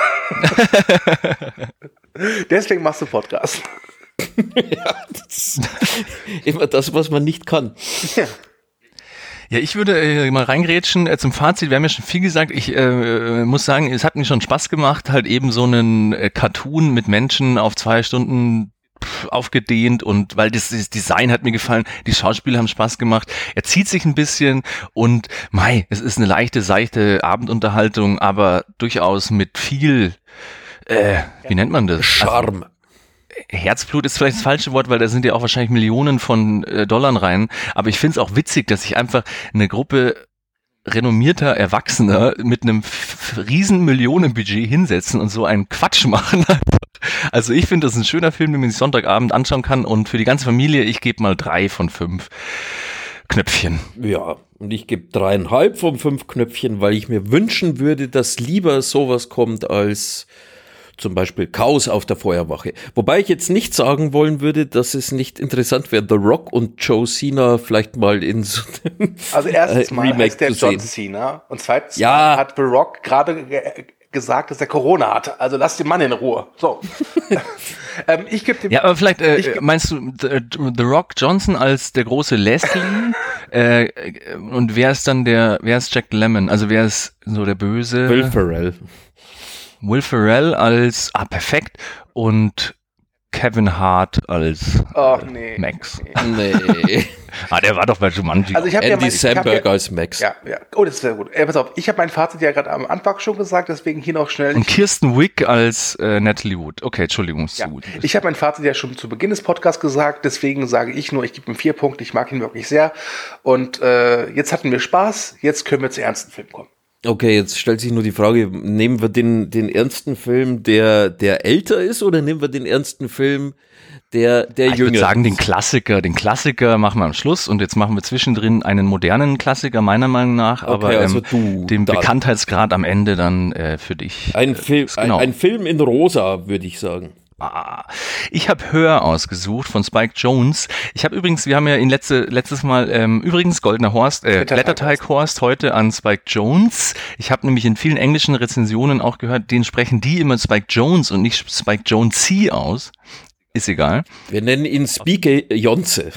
Deswegen machst du Podcast. Ja, das ist immer das, was man nicht kann. Ja. Ja, ich würde mal reingrätschen zum Fazit. Wir haben ja schon viel gesagt. Ich muss sagen, es hat mir schon Spaß gemacht, halt eben so einen Cartoon mit Menschen auf 2 Stunden aufgedehnt, und weil das Design hat mir gefallen, die Schauspieler haben Spaß gemacht, er zieht sich ein bisschen und es ist eine leichte, seichte Abendunterhaltung, aber durchaus mit viel, wie nennt man das? Charme. Also, Herzblut ist vielleicht das falsche Wort, weil da sind ja auch wahrscheinlich Millionen von Dollar rein, aber ich finde es auch witzig, dass sich einfach eine Gruppe renommierter Erwachsener mit einem riesen Millionenbudget hinsetzen und so einen Quatsch machen. Also ich finde, das ist ein schöner Film, den man sich Sonntagabend anschauen kann, und für die ganze Familie, ich gebe mal 3 von 5 Knöpfchen. Ja, und ich gebe 3,5 von 5 Knöpfchen, weil ich mir wünschen würde, dass lieber sowas kommt als zum Beispiel Chaos auf der Feuerwache. Wobei ich jetzt nicht sagen wollen würde, dass es nicht interessant wäre, The Rock und Joe Cena vielleicht mal in so einem Also erstens mal Remake heißt der zu John sehen. Cena und zweitens Ja. mal hat The Rock gerade gesagt, dass er Corona hat. Also lass den Mann in Ruhe. So. Ich gebe dem... Ja, aber vielleicht meinst du The Rock Johnson als der große Leslie und wer ist Jack Lemmon? Also wer ist so der Böse? Will Ferrell. Will Ferrell als, perfekt, und Kevin Hart als nee. Max. Nee. Der war doch bei Jumanji. Also ich habe Andy Samberg als Max. Ja. Oh, das ist sehr gut. Pass auf, ich habe mein Fazit ja gerade am Anfang schon gesagt, deswegen hier noch schnell. Und Kirsten Wiig als Natalie Wood. Okay, Entschuldigung, ist Ja. zu gut. Ich habe mein Fazit ja schon zu Beginn des Podcasts gesagt, deswegen sage ich nur, ich gebe ihm 4 Punkte, ich mag ihn wirklich sehr. Und jetzt hatten wir Spaß, jetzt können wir zu ernsten Film kommen. Okay, jetzt stellt sich nur die Frage, nehmen wir den ernsten Film, der älter ist, oder nehmen wir den ernsten Film, der Ich würde jünger sagen, ist? den Klassiker machen wir am Schluss und jetzt machen wir zwischendrin einen modernen Klassiker, meiner Meinung nach, aber also den dann. Bekanntheitsgrad am Ende dann für dich. Ein Film in rosa, würde ich sagen. Ich habe Hör ausgesucht von Spike Jonze. Ich habe übrigens, wir haben ja ihn letztes Mal, übrigens Goldener Horst, Blätterteig Horst heute an Spike Jonze. Ich habe nämlich in vielen englischen Rezensionen auch gehört, den sprechen die immer Spike Jonze und nicht Spike Jonze aus. Ist egal. Wir nennen ihn Spike Jonze.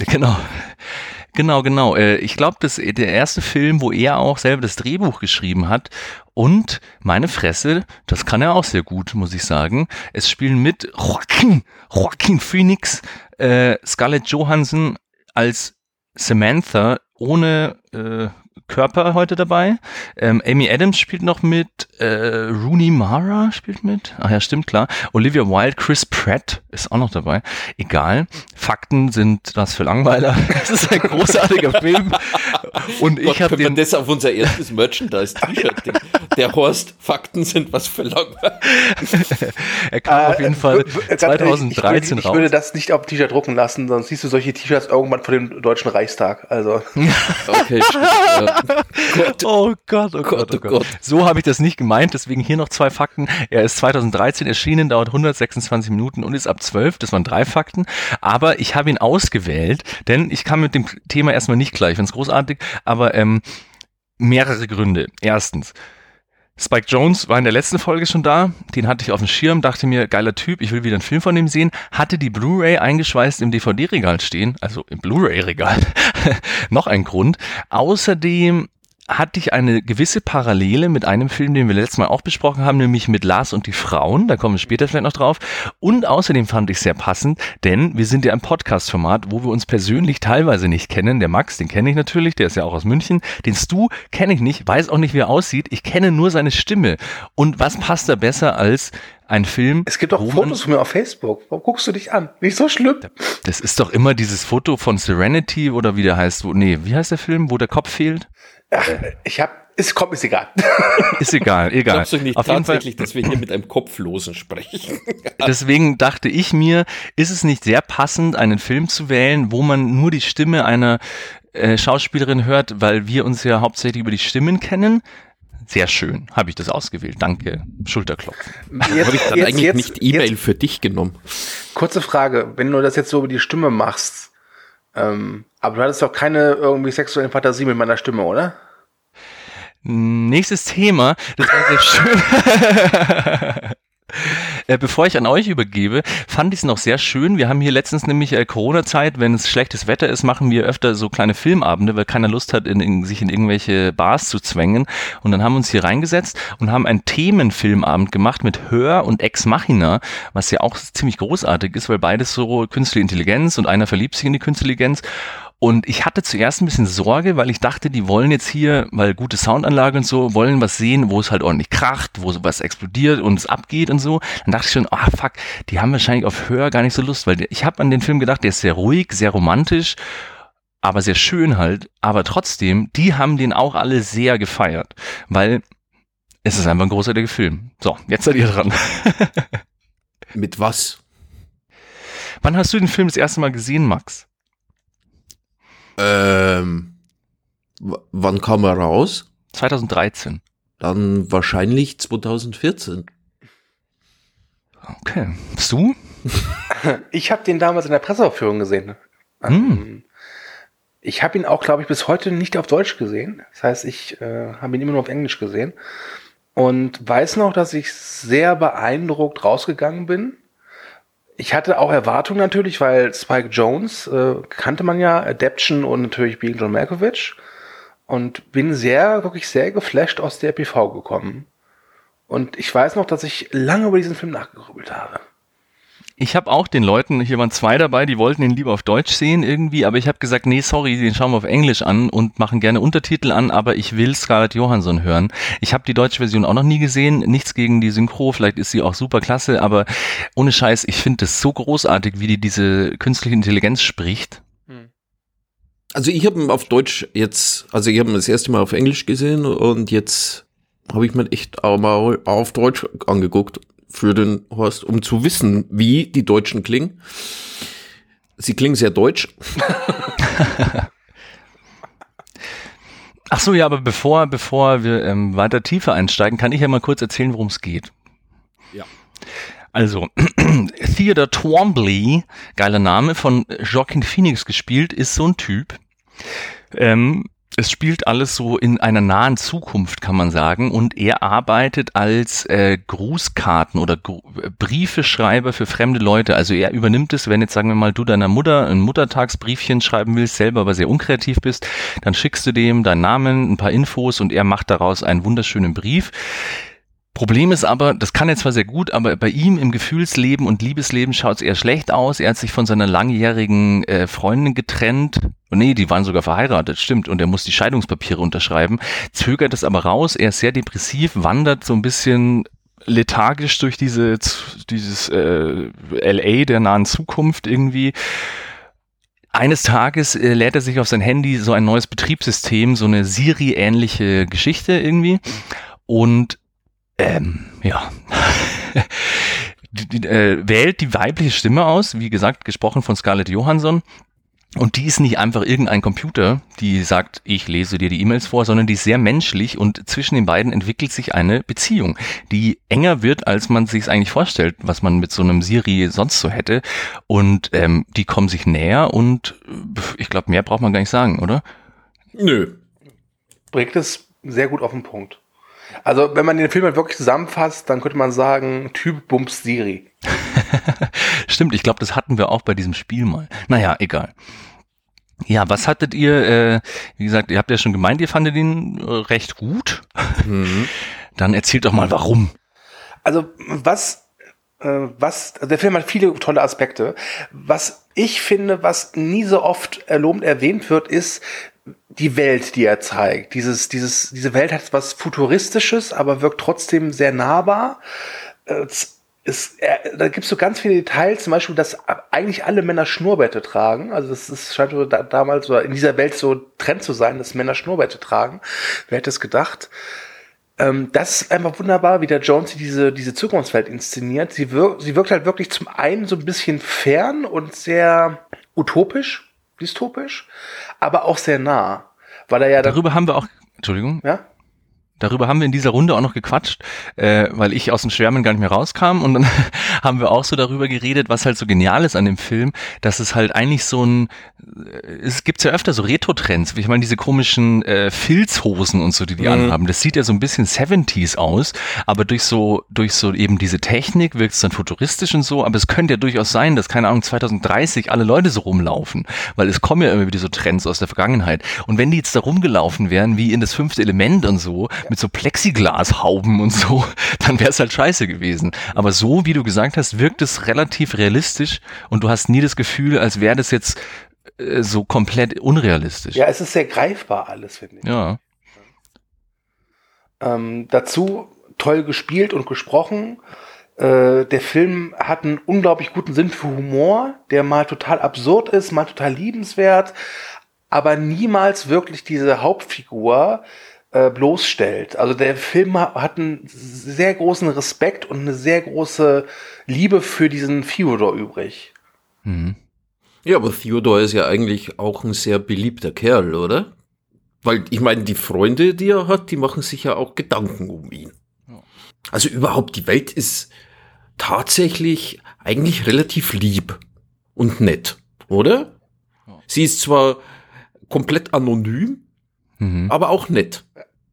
Genau. Ich glaube, das ist der erste Film, wo er auch selber das Drehbuch geschrieben hat. Und meine Fresse, das kann er auch sehr gut, muss ich sagen. Es spielen mit Joaquin Phoenix, Scarlett Johansson als Samantha ohne Körper heute dabei. Amy Adams spielt noch mit, Rooney Mara spielt mit. Ach ja, stimmt, klar. Olivia Wilde, Chris Pratt ist auch noch dabei. Egal. Fakten sind was für Langweiler. Es ist ein großartiger Film. Und ich habe den das auf unser erstes Merchandise-T-Shirt. Der Horst, Fakten sind was für Langweiler. Er kam auf jeden Fall 2013 ich raus. Ich würde das nicht auf T-Shirt drucken lassen, sonst siehst du solche T-Shirts irgendwann vor dem Deutschen Reichstag. Also. Okay, stimmt. Oh Gott. So habe ich das nicht gemeint, deswegen hier noch 2 Fakten. Er ist 2013 erschienen, dauert 126 Minuten und ist ab 12. Das waren 3 Fakten. Aber ich habe ihn ausgewählt, denn ich kam mit dem Thema erstmal nicht klar. Ich finde es großartig, aber mehrere Gründe. Erstens, Spike Jonze war in der letzten Folge schon da, den hatte ich auf dem Schirm, dachte mir, geiler Typ, ich will wieder einen Film von ihm sehen, hatte die Blu-ray eingeschweißt im DVD-Regal stehen, also im Blu-ray-Regal, noch ein Grund. Außerdem hatte ich eine gewisse Parallele mit einem Film, den wir letztes Mal auch besprochen haben, nämlich mit Lars und die Frauen, da kommen wir später vielleicht noch drauf. Und außerdem fand ich es sehr passend, denn wir sind ja ein Podcast-Format, wo wir uns persönlich teilweise nicht kennen. Der Max, den kenne ich natürlich, der ist ja auch aus München. Den Stu kenne ich nicht, weiß auch nicht, wie er aussieht. Ich kenne nur seine Stimme. Und was passt da besser als ein Film? Es gibt auch Fotos von mir auf Facebook. Warum guckst du dich an? Nicht so schlimm. Das ist doch immer dieses Foto von Serenity oder wie der heißt. Wie heißt der Film, wo der Kopf fehlt? Ist egal. Ist egal. Glaubst du nicht Auf jeden tatsächlich, dass wir hier mit einem Kopflosen sprechen? Deswegen dachte ich mir, ist es nicht sehr passend, einen Film zu wählen, wo man nur die Stimme einer Schauspielerin hört, weil wir uns ja hauptsächlich über die Stimmen kennen? Sehr schön, habe ich das ausgewählt. Danke, Schulterklopfen. Habe ich dann eigentlich nicht E-Mail für dich genommen? Kurze Frage, wenn du das jetzt so über die Stimme machst, aber du hattest doch keine irgendwie sexuelle Fantasie mit meiner Stimme, oder? Nächstes Thema, das war sehr schön. Bevor ich an euch übergebe, fand ich es noch sehr schön. Wir haben hier letztens nämlich Corona-Zeit, wenn es schlechtes Wetter ist, machen wir öfter so kleine Filmabende, weil keiner Lust hat, sich in irgendwelche Bars zu zwängen. Und dann haben wir uns hier reingesetzt und haben einen Themenfilmabend gemacht mit Hör und Ex Machina, was ja auch ziemlich großartig ist, weil beides so künstliche Intelligenz und einer verliebt sich in die künstliche Intelligenz. Und ich hatte zuerst ein bisschen Sorge, weil ich dachte, die wollen jetzt hier, weil gute Soundanlage und so, wollen was sehen, wo es halt ordentlich kracht, wo was explodiert und es abgeht und so. Dann dachte ich schon, fuck, die haben wahrscheinlich auf Hör gar nicht so Lust, weil ich habe an den Film gedacht, der ist sehr ruhig, sehr romantisch, aber sehr schön halt. Aber trotzdem, die haben den auch alle sehr gefeiert, weil es ist einfach ein großartiger Film. So, jetzt seid ihr dran. Mit was? Wann hast du den Film das erste Mal gesehen, Max? Wann kam er raus? 2013. Dann wahrscheinlich 2014. Okay. Du? Ich habe den damals in der Presseaufführung gesehen. Ich habe ihn auch, glaube ich, bis heute nicht auf Deutsch gesehen. Das heißt, ich habe ihn immer nur auf Englisch gesehen. Und weiß noch, dass ich sehr beeindruckt rausgegangen bin. Ich hatte auch Erwartungen natürlich, weil Spike Jonze kannte man ja, Adaption und natürlich Being John Malkovich. Und bin wirklich sehr geflasht aus der PV gekommen. Und ich weiß noch, dass ich lange über diesen Film nachgegrübelt habe. Ich habe auch den Leuten, hier waren 2 dabei, die wollten ihn lieber auf Deutsch sehen irgendwie, aber ich habe gesagt, nee, sorry, den schauen wir auf Englisch an und machen gerne Untertitel an, aber ich will Scarlett Johansson hören. Ich habe die deutsche Version auch noch nie gesehen, nichts gegen die Synchro, vielleicht ist sie auch super klasse, aber ohne Scheiß, ich finde es so großartig, wie die diese künstliche Intelligenz spricht. Also ich habe ihn auf Deutsch jetzt, also ich habe ihn das erste Mal auf Englisch gesehen und jetzt habe ich mir echt auch mal auf Deutsch angeguckt für den Horst, um zu wissen, wie die Deutschen klingen. Sie klingen sehr deutsch. Ach so, ja, aber bevor wir weiter tiefer einsteigen, kann ich ja mal kurz erzählen, worum es geht. Ja. Also, Theodore Twombly, geiler Name, von Joaquin Phoenix gespielt, ist so ein Typ. Es spielt alles so in einer nahen Zukunft, kann man sagen, und er arbeitet als Grußkarten oder Briefeschreiber für fremde Leute. Also er übernimmt es, wenn jetzt, sagen wir mal, du deiner Mutter ein Muttertagsbriefchen schreiben willst, selber aber sehr unkreativ bist, dann schickst du dem deinen Namen, ein paar Infos und er macht daraus einen wunderschönen Brief. Problem ist aber, das kann er zwar sehr gut, aber bei ihm im Gefühlsleben und Liebesleben schaut es eher schlecht aus. Er hat sich von seiner langjährigen Freundin getrennt. Nee, die waren sogar verheiratet, stimmt. Und er muss die Scheidungspapiere unterschreiben. Zögert es aber raus. Er ist sehr depressiv, wandert so ein bisschen lethargisch durch dieses LA der nahen Zukunft irgendwie. Eines Tages lädt er sich auf sein Handy so ein neues Betriebssystem, so eine Siri-ähnliche Geschichte irgendwie. Und wählt die weibliche Stimme aus, wie gesagt, gesprochen von Scarlett Johansson. Und die ist nicht einfach irgendein Computer, die sagt, ich lese dir die E-Mails vor, sondern die ist sehr menschlich und zwischen den beiden entwickelt sich eine Beziehung, die enger wird, als man sich es eigentlich vorstellt, was man mit so einem Siri sonst so hätte. Und die kommen sich näher und ich glaube, mehr braucht man gar nicht sagen, oder? Nö. Bringt es sehr gut auf den Punkt. Also, wenn man den Film halt wirklich zusammenfasst, dann könnte man sagen, Typ Bums Siri. Stimmt, ich glaube, das hatten wir auch bei diesem Spiel mal. Naja, egal. Ja, was hattet ihr, wie gesagt, ihr habt ja schon gemeint, ihr fandet ihn recht gut. Mhm. Dann erzählt doch mal, warum. Also, der Film hat viele tolle Aspekte. Was ich finde, was nie so oft lobend erwähnt wird, ist die Welt, die er zeigt. Diese Welt hat was Futuristisches, aber wirkt trotzdem sehr nahbar. Da gibt es so ganz viele Details, zum Beispiel, dass eigentlich alle Männer Schnurrbärte tragen. Also scheint so damals so in dieser Welt so Trend zu sein, dass Männer Schnurrbärte tragen. Wer hätte es gedacht? Das ist einfach wunderbar, wie der Jones diese Zukunftswelt inszeniert. Sie wirkt halt wirklich zum einen so ein bisschen fern und sehr utopisch, dystopisch, aber auch sehr nah. Weil er ja darüber haben wir auch, Entschuldigung. Ja? Darüber haben wir in dieser Runde auch noch gequatscht, weil ich aus dem Schwärmen gar nicht mehr rauskam und dann haben wir auch so darüber geredet, was halt so genial ist an dem Film, dass es halt eigentlich es gibt ja öfter so Retro-Trends, wie ich meine diese komischen Filzhosen und so, die anhaben, das sieht ja so ein bisschen 70s aus, aber durch so eben diese Technik wirkt es dann futuristisch und so, aber es könnte ja durchaus sein, dass, keine Ahnung, 2030 alle Leute so rumlaufen, weil es kommen ja immer wieder so Trends aus der Vergangenheit und wenn die jetzt da rumgelaufen wären, wie in das 5. Element und so, mit so Plexiglashauben und so, dann wäre es halt scheiße gewesen. Aber so, wie du gesagt hast, wirkt es relativ realistisch und du hast nie das Gefühl, als wäre das jetzt so komplett unrealistisch. Ja, es ist sehr greifbar alles, finde ich. Ja. Dazu toll gespielt und gesprochen. Der Film hat einen unglaublich guten Sinn für Humor, der mal total absurd ist, mal total liebenswert, aber niemals wirklich diese Hauptfigur bloßstellt. Also der Film hat einen sehr großen Respekt und eine sehr große Liebe für diesen Theodore übrig. Mhm. Ja, aber Theodore ist ja eigentlich auch ein sehr beliebter Kerl, oder? Weil, ich meine, die Freunde, die er hat, die machen sich ja auch Gedanken um ihn. Also überhaupt, die Welt ist tatsächlich eigentlich relativ lieb und nett, oder? Sie ist zwar komplett anonym, aber auch nett.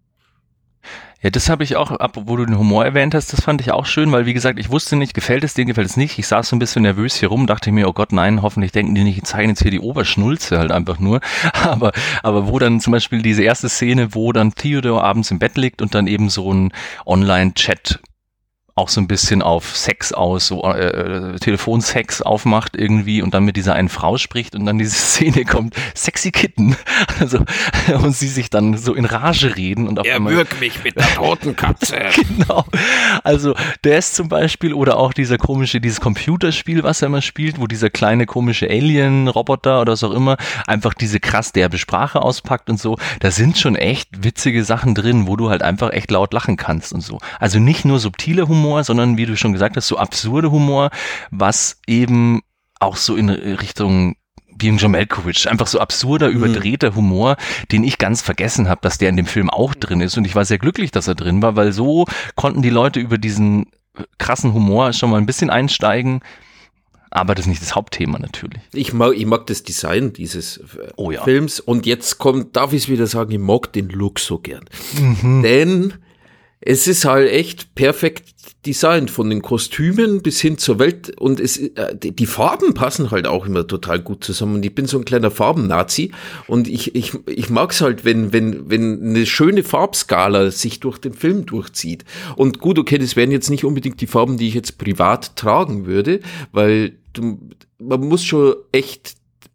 Ja, das habe ich auch, wo du den Humor erwähnt hast, das fand ich auch schön, weil wie gesagt, ich wusste nicht, gefällt es denen, gefällt es nicht. Ich saß so ein bisschen nervös hier rum, dachte mir, oh Gott, nein, hoffentlich denken die nicht, die zeigen jetzt hier die Oberschnulze halt einfach nur. Aber wo dann zum Beispiel diese erste Szene, wo dann Theodore abends im Bett liegt und dann eben so ein Online-Chat auch so ein bisschen auf Sex aus, so Telefonsex aufmacht irgendwie und dann mit dieser einen Frau spricht und dann diese Szene kommt, sexy Kitten, also und sie sich dann so in Rage reden und auf einmal Erwürg mich mit der toten Katze. Genau, also der ist zum Beispiel oder auch dieses Computerspiel, was er immer spielt, wo dieser kleine komische Alien-Roboter oder was auch immer einfach diese krass derbe Sprache auspackt und so, da sind schon echt witzige Sachen drin, wo du halt einfach echt laut lachen kannst und so. Also nicht nur subtile Humor, sondern wie du schon gesagt hast, so absurde Humor, was eben auch so in Richtung Being John Malkovich, einfach so absurder, überdrehter Humor, den ich ganz vergessen habe, dass der in dem Film auch drin ist und ich war sehr glücklich, dass er drin war, weil so konnten die Leute über diesen krassen Humor schon mal ein bisschen einsteigen, aber das ist nicht das Hauptthema natürlich. Ich mag das Design dieses Films und jetzt darf ich es wieder sagen, ich mag den Look so gern. Denn es ist halt echt perfekt designt, von den Kostümen bis hin zur Welt und die Farben passen halt auch immer total gut zusammen und ich bin so ein kleiner Farben-Nazi und ich mag's halt, wenn eine schöne Farbskala sich durch den Film durchzieht. Und gut, okay, das wären jetzt nicht unbedingt die Farben, die ich jetzt privat tragen würde, weil man muss schon echt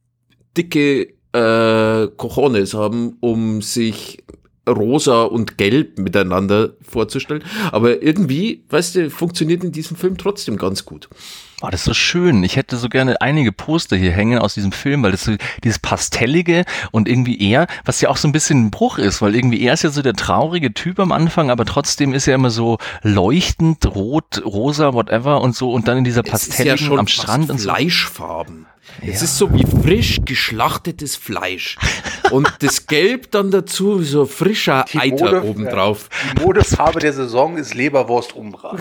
dicke Cojones haben, um sich rosa und gelb miteinander vorzustellen. Aber irgendwie, weißt du, funktioniert in diesem Film trotzdem ganz gut. Oh, das ist so schön. Ich hätte so gerne einige Poster hier hängen aus diesem Film, weil das so dieses Pastellige und irgendwie er, was ja auch so ein bisschen ein Bruch ist, weil irgendwie er ist ja so der traurige Typ am Anfang, aber trotzdem ist er immer so leuchtend, rot, rosa, whatever und so und dann in dieser Pastelligen ja schon am Strand und so. Fleischfarben. Es ist so wie frisch geschlachtetes Fleisch. Und das Gelb dann dazu, so frischer Eiter obendrauf. Die Modefarbe der Saison ist Leberwurst Umbra.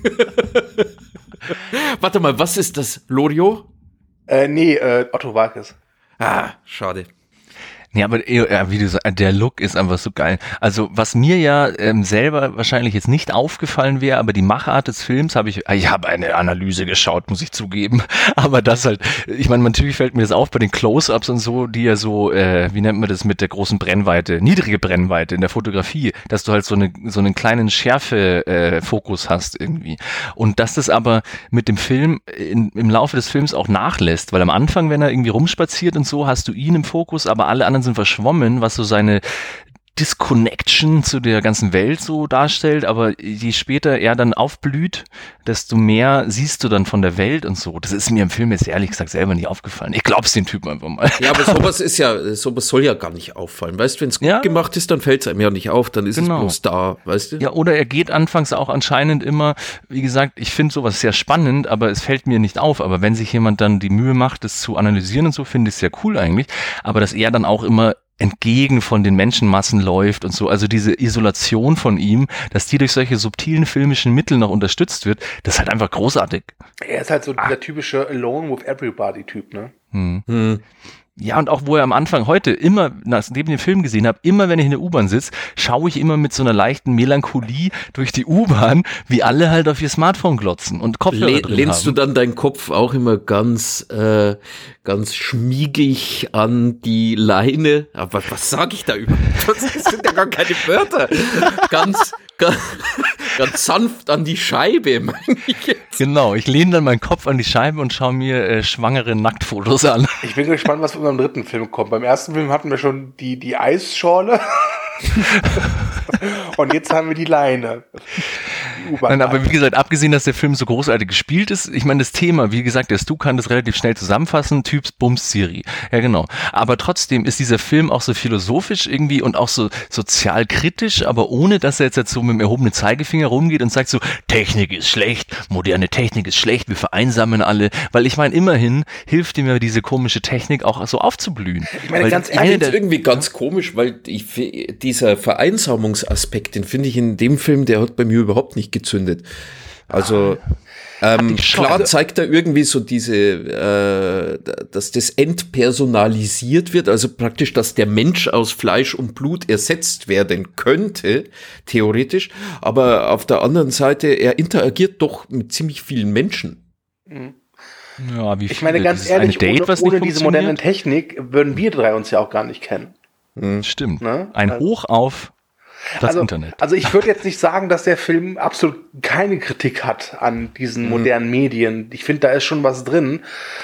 Warte mal, was ist das? Loriot? Otto Walkes. Ah, schade. Nee, aber wie du sagst, der Look ist einfach so geil. Also was mir ja selber wahrscheinlich jetzt nicht aufgefallen wäre, aber die Machart des Films ich habe eine Analyse geschaut, muss ich zugeben. Aber das halt, ich meine, natürlich fällt mir das auf bei den Close-Ups und so, die ja so, wie nennt man das mit der großen Brennweite, niedrige Brennweite in der Fotografie, dass du halt so einen kleinen Schärfe-Fokus hast irgendwie. Und dass das aber mit dem Film im Laufe des Films auch nachlässt, weil am Anfang, wenn er irgendwie rumspaziert und so, hast du ihn im Fokus, aber alle anderen sind verschwommen, was so seine Disconnection zu der ganzen Welt so darstellt, aber je später er dann aufblüht, desto mehr siehst du dann von der Welt und so. Das ist mir im Film jetzt ehrlich gesagt selber nicht aufgefallen. Ich glaub's den Typen einfach mal. Ja, aber sowas soll ja gar nicht auffallen. Weißt du, wenn es gut gemacht ist, dann fällt es einem ja nicht auf, dann ist es bloß da, weißt du? Ja, oder er geht anfangs auch anscheinend immer, wie gesagt, ich finde sowas sehr spannend, aber es fällt mir nicht auf. Aber wenn sich jemand dann die Mühe macht, das zu analysieren und so, finde ich es sehr cool eigentlich. Aber dass er dann auch immer entgegen von den Menschenmassen läuft und so, also diese Isolation von ihm, dass die durch solche subtilen filmischen Mittel noch unterstützt wird, das ist halt einfach großartig. Er ist halt so der typische Alone with Everybody Typ, ne? Ja, und auch wo er am Anfang heute immer, nachdem ich den Film gesehen habe, immer wenn ich in der U-Bahn sitze, schaue ich immer mit so einer leichten Melancholie durch die U-Bahn, wie alle halt auf ihr Smartphone glotzen und Kopfhörer drin lehnst haben. Du dann deinen Kopf auch immer ganz schmiegig an die Leine? Aber was sage ich da überhaupt? Das sind ja gar keine Wörter. Ganz sanft an die Scheibe, meine ich jetzt. Genau, ich lehne dann meinen Kopf an die Scheibe und schaue mir schwangere Nacktfotos an. Ich bin gespannt, was beim dritten Film kommt. Beim ersten Film hatten wir schon die Eisschorle. Und jetzt haben wir die Leine. Nein, aber wie gesagt, abgesehen, dass der Film so großartig gespielt ist, ich meine, das Thema, wie gesagt, der Stu kann das relativ schnell zusammenfassen, Typs Bums Siri. Ja, genau. Aber trotzdem ist dieser Film auch so philosophisch irgendwie und auch so sozial kritisch, aber ohne, dass er jetzt so mit dem erhobenen Zeigefinger rumgeht und sagt so, Technik ist schlecht, moderne Technik ist schlecht, wir vereinsamen alle, weil ich meine, immerhin hilft ihm ja diese komische Technik auch so aufzublühen. Ich meine, ganz ehrlich, das ist irgendwie ganz komisch, weil dieser Vereinsamungsaspekt, den finde ich in dem Film, der hat bei mir überhaupt nicht gezündet. Also Klar zeigt er irgendwie so dass das entpersonalisiert wird, also praktisch, dass der Mensch aus Fleisch und Blut ersetzt werden könnte, theoretisch, aber auf der anderen Seite, er interagiert doch mit ziemlich vielen Menschen. Ja, wie ich meine, ganz ehrlich, ohne diese moderne Technik würden wir drei uns ja auch gar nicht kennen. Stimmt. Ne? Ein Hoch auf das Internet. Also ich würde jetzt nicht sagen, dass der Film absolut keine Kritik hat an diesen modernen Medien. Ich finde, da ist schon was drin.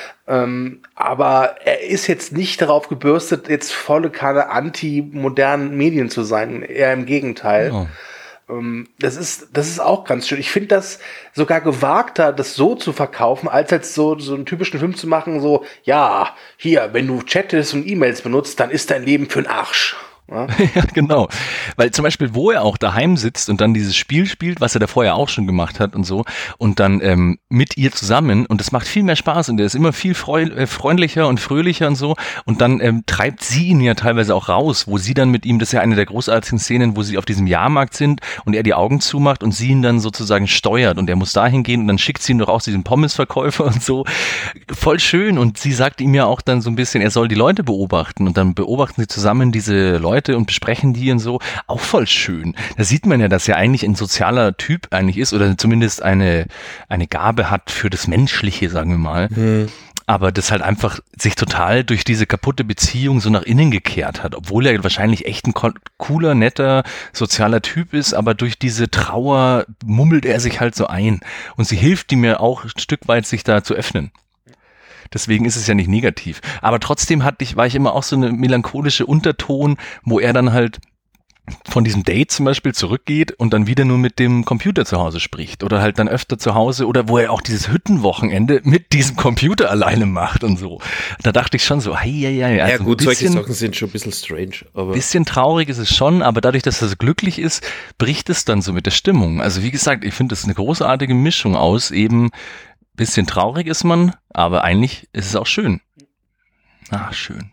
Aber er ist jetzt nicht darauf gebürstet, jetzt volle Kanne anti-modernen Medien zu sein. Eher im Gegenteil. Ja. Das ist auch ganz schön. Ich finde das sogar gewagter, das so zu verkaufen, als so einen typischen Film zu machen, so, ja, hier, wenn du chattest und E-Mails benutzt, dann ist dein Leben für'n Arsch. Ja? Ja, genau. Weil zum Beispiel, wo er auch daheim sitzt und dann dieses Spiel spielt, was er da vorher auch schon gemacht hat und so, und dann mit ihr zusammen, und das macht viel mehr Spaß und er ist immer viel freundlicher und fröhlicher und so, und dann treibt sie ihn ja teilweise auch raus, wo sie dann mit ihm, das ist ja eine der großartigen Szenen, wo sie auf diesem Jahrmarkt sind und er die Augen zumacht und sie ihn dann sozusagen steuert und er muss dahin gehen und dann schickt sie ihn doch aus diesem Pommesverkäufer und so. Voll schön, und sie sagt ihm ja auch dann so ein bisschen, er soll die Leute beobachten, und dann beobachten sie zusammen diese Leute und besprechen die und so, auch voll schön. Da sieht man ja, dass er eigentlich ein sozialer Typ eigentlich ist oder zumindest eine Gabe hat für das Menschliche, sagen wir mal. Aber das halt einfach sich total durch diese kaputte Beziehung so nach innen gekehrt hat, obwohl er wahrscheinlich echt ein cooler, netter, sozialer Typ ist, aber durch diese Trauer mummelt er sich halt so ein. Und sie hilft ihm ja auch ein Stück weit, sich da zu öffnen. Deswegen ist es ja nicht negativ. Aber trotzdem war ich immer auch so eine melancholische Unterton, wo er dann halt von diesem Date zum Beispiel zurückgeht und dann wieder nur mit dem Computer zu Hause spricht oder halt dann öfter zu Hause oder wo er auch dieses Hüttenwochenende mit diesem Computer alleine macht und so. Da dachte ich schon so, also ja gut, solche Sachen sind schon ein bisschen strange. Ein bisschen traurig ist es schon, aber dadurch, dass er so glücklich ist, bricht es dann so mit der Stimmung. Also wie gesagt, ich finde das eine großartige Mischung aus eben bisschen traurig ist man, aber eigentlich ist es auch schön. Ach, schön.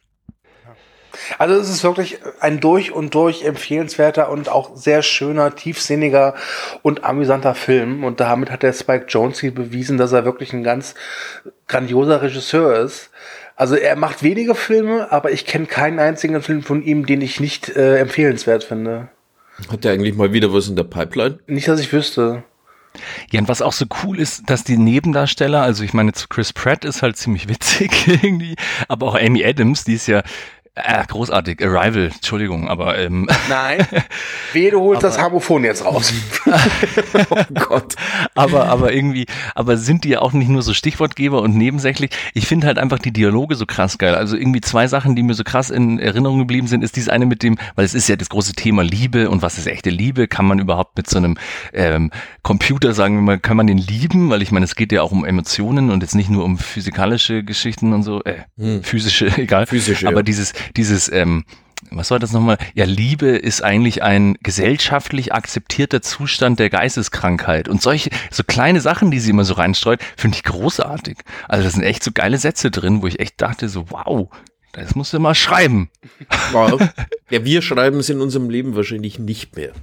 Also es ist wirklich ein durch und durch empfehlenswerter und auch sehr schöner, tiefsinniger und amüsanter Film. Und damit hat der Spike Jonze bewiesen, dass er wirklich ein ganz grandioser Regisseur ist. Also er macht wenige Filme, aber ich kenne keinen einzigen Film von ihm, den ich nicht empfehlenswert finde. Hat er eigentlich mal wieder was in der Pipeline? Nicht, dass ich wüsste. Ja, und was auch so cool ist, dass die Nebendarsteller, also ich meine, Chris Pratt ist halt ziemlich witzig irgendwie, aber auch Amy Adams, die ist ja großartig, Arrival, Entschuldigung, aber nein, wehe, du holst das Harmophon jetzt raus. Oh Gott. Aber irgendwie, sind die ja auch nicht nur so Stichwortgeber und nebensächlich. Ich finde halt einfach die Dialoge so krass geil. Also irgendwie 2 Sachen, die mir so krass in Erinnerung geblieben sind, ist dies eine mit dem, weil es ist ja das große Thema Liebe und was ist echte Liebe? Kann man überhaupt mit so einem Computer, sagen wir mal, kann man den lieben? Weil ich meine, es geht ja auch um Emotionen und jetzt nicht nur um physikalische Geschichten und so, physische, egal. Physische, aber dieses, was war das nochmal? Ja, Liebe ist eigentlich ein gesellschaftlich akzeptierter Zustand der Geisteskrankheit. Und so kleine Sachen, die sie immer so reinstreut, finde ich großartig. Also da sind echt so geile Sätze drin, wo ich echt dachte so, wow, das musst du mal schreiben. Wow. Ja, wir schreiben es in unserem Leben wahrscheinlich nicht mehr.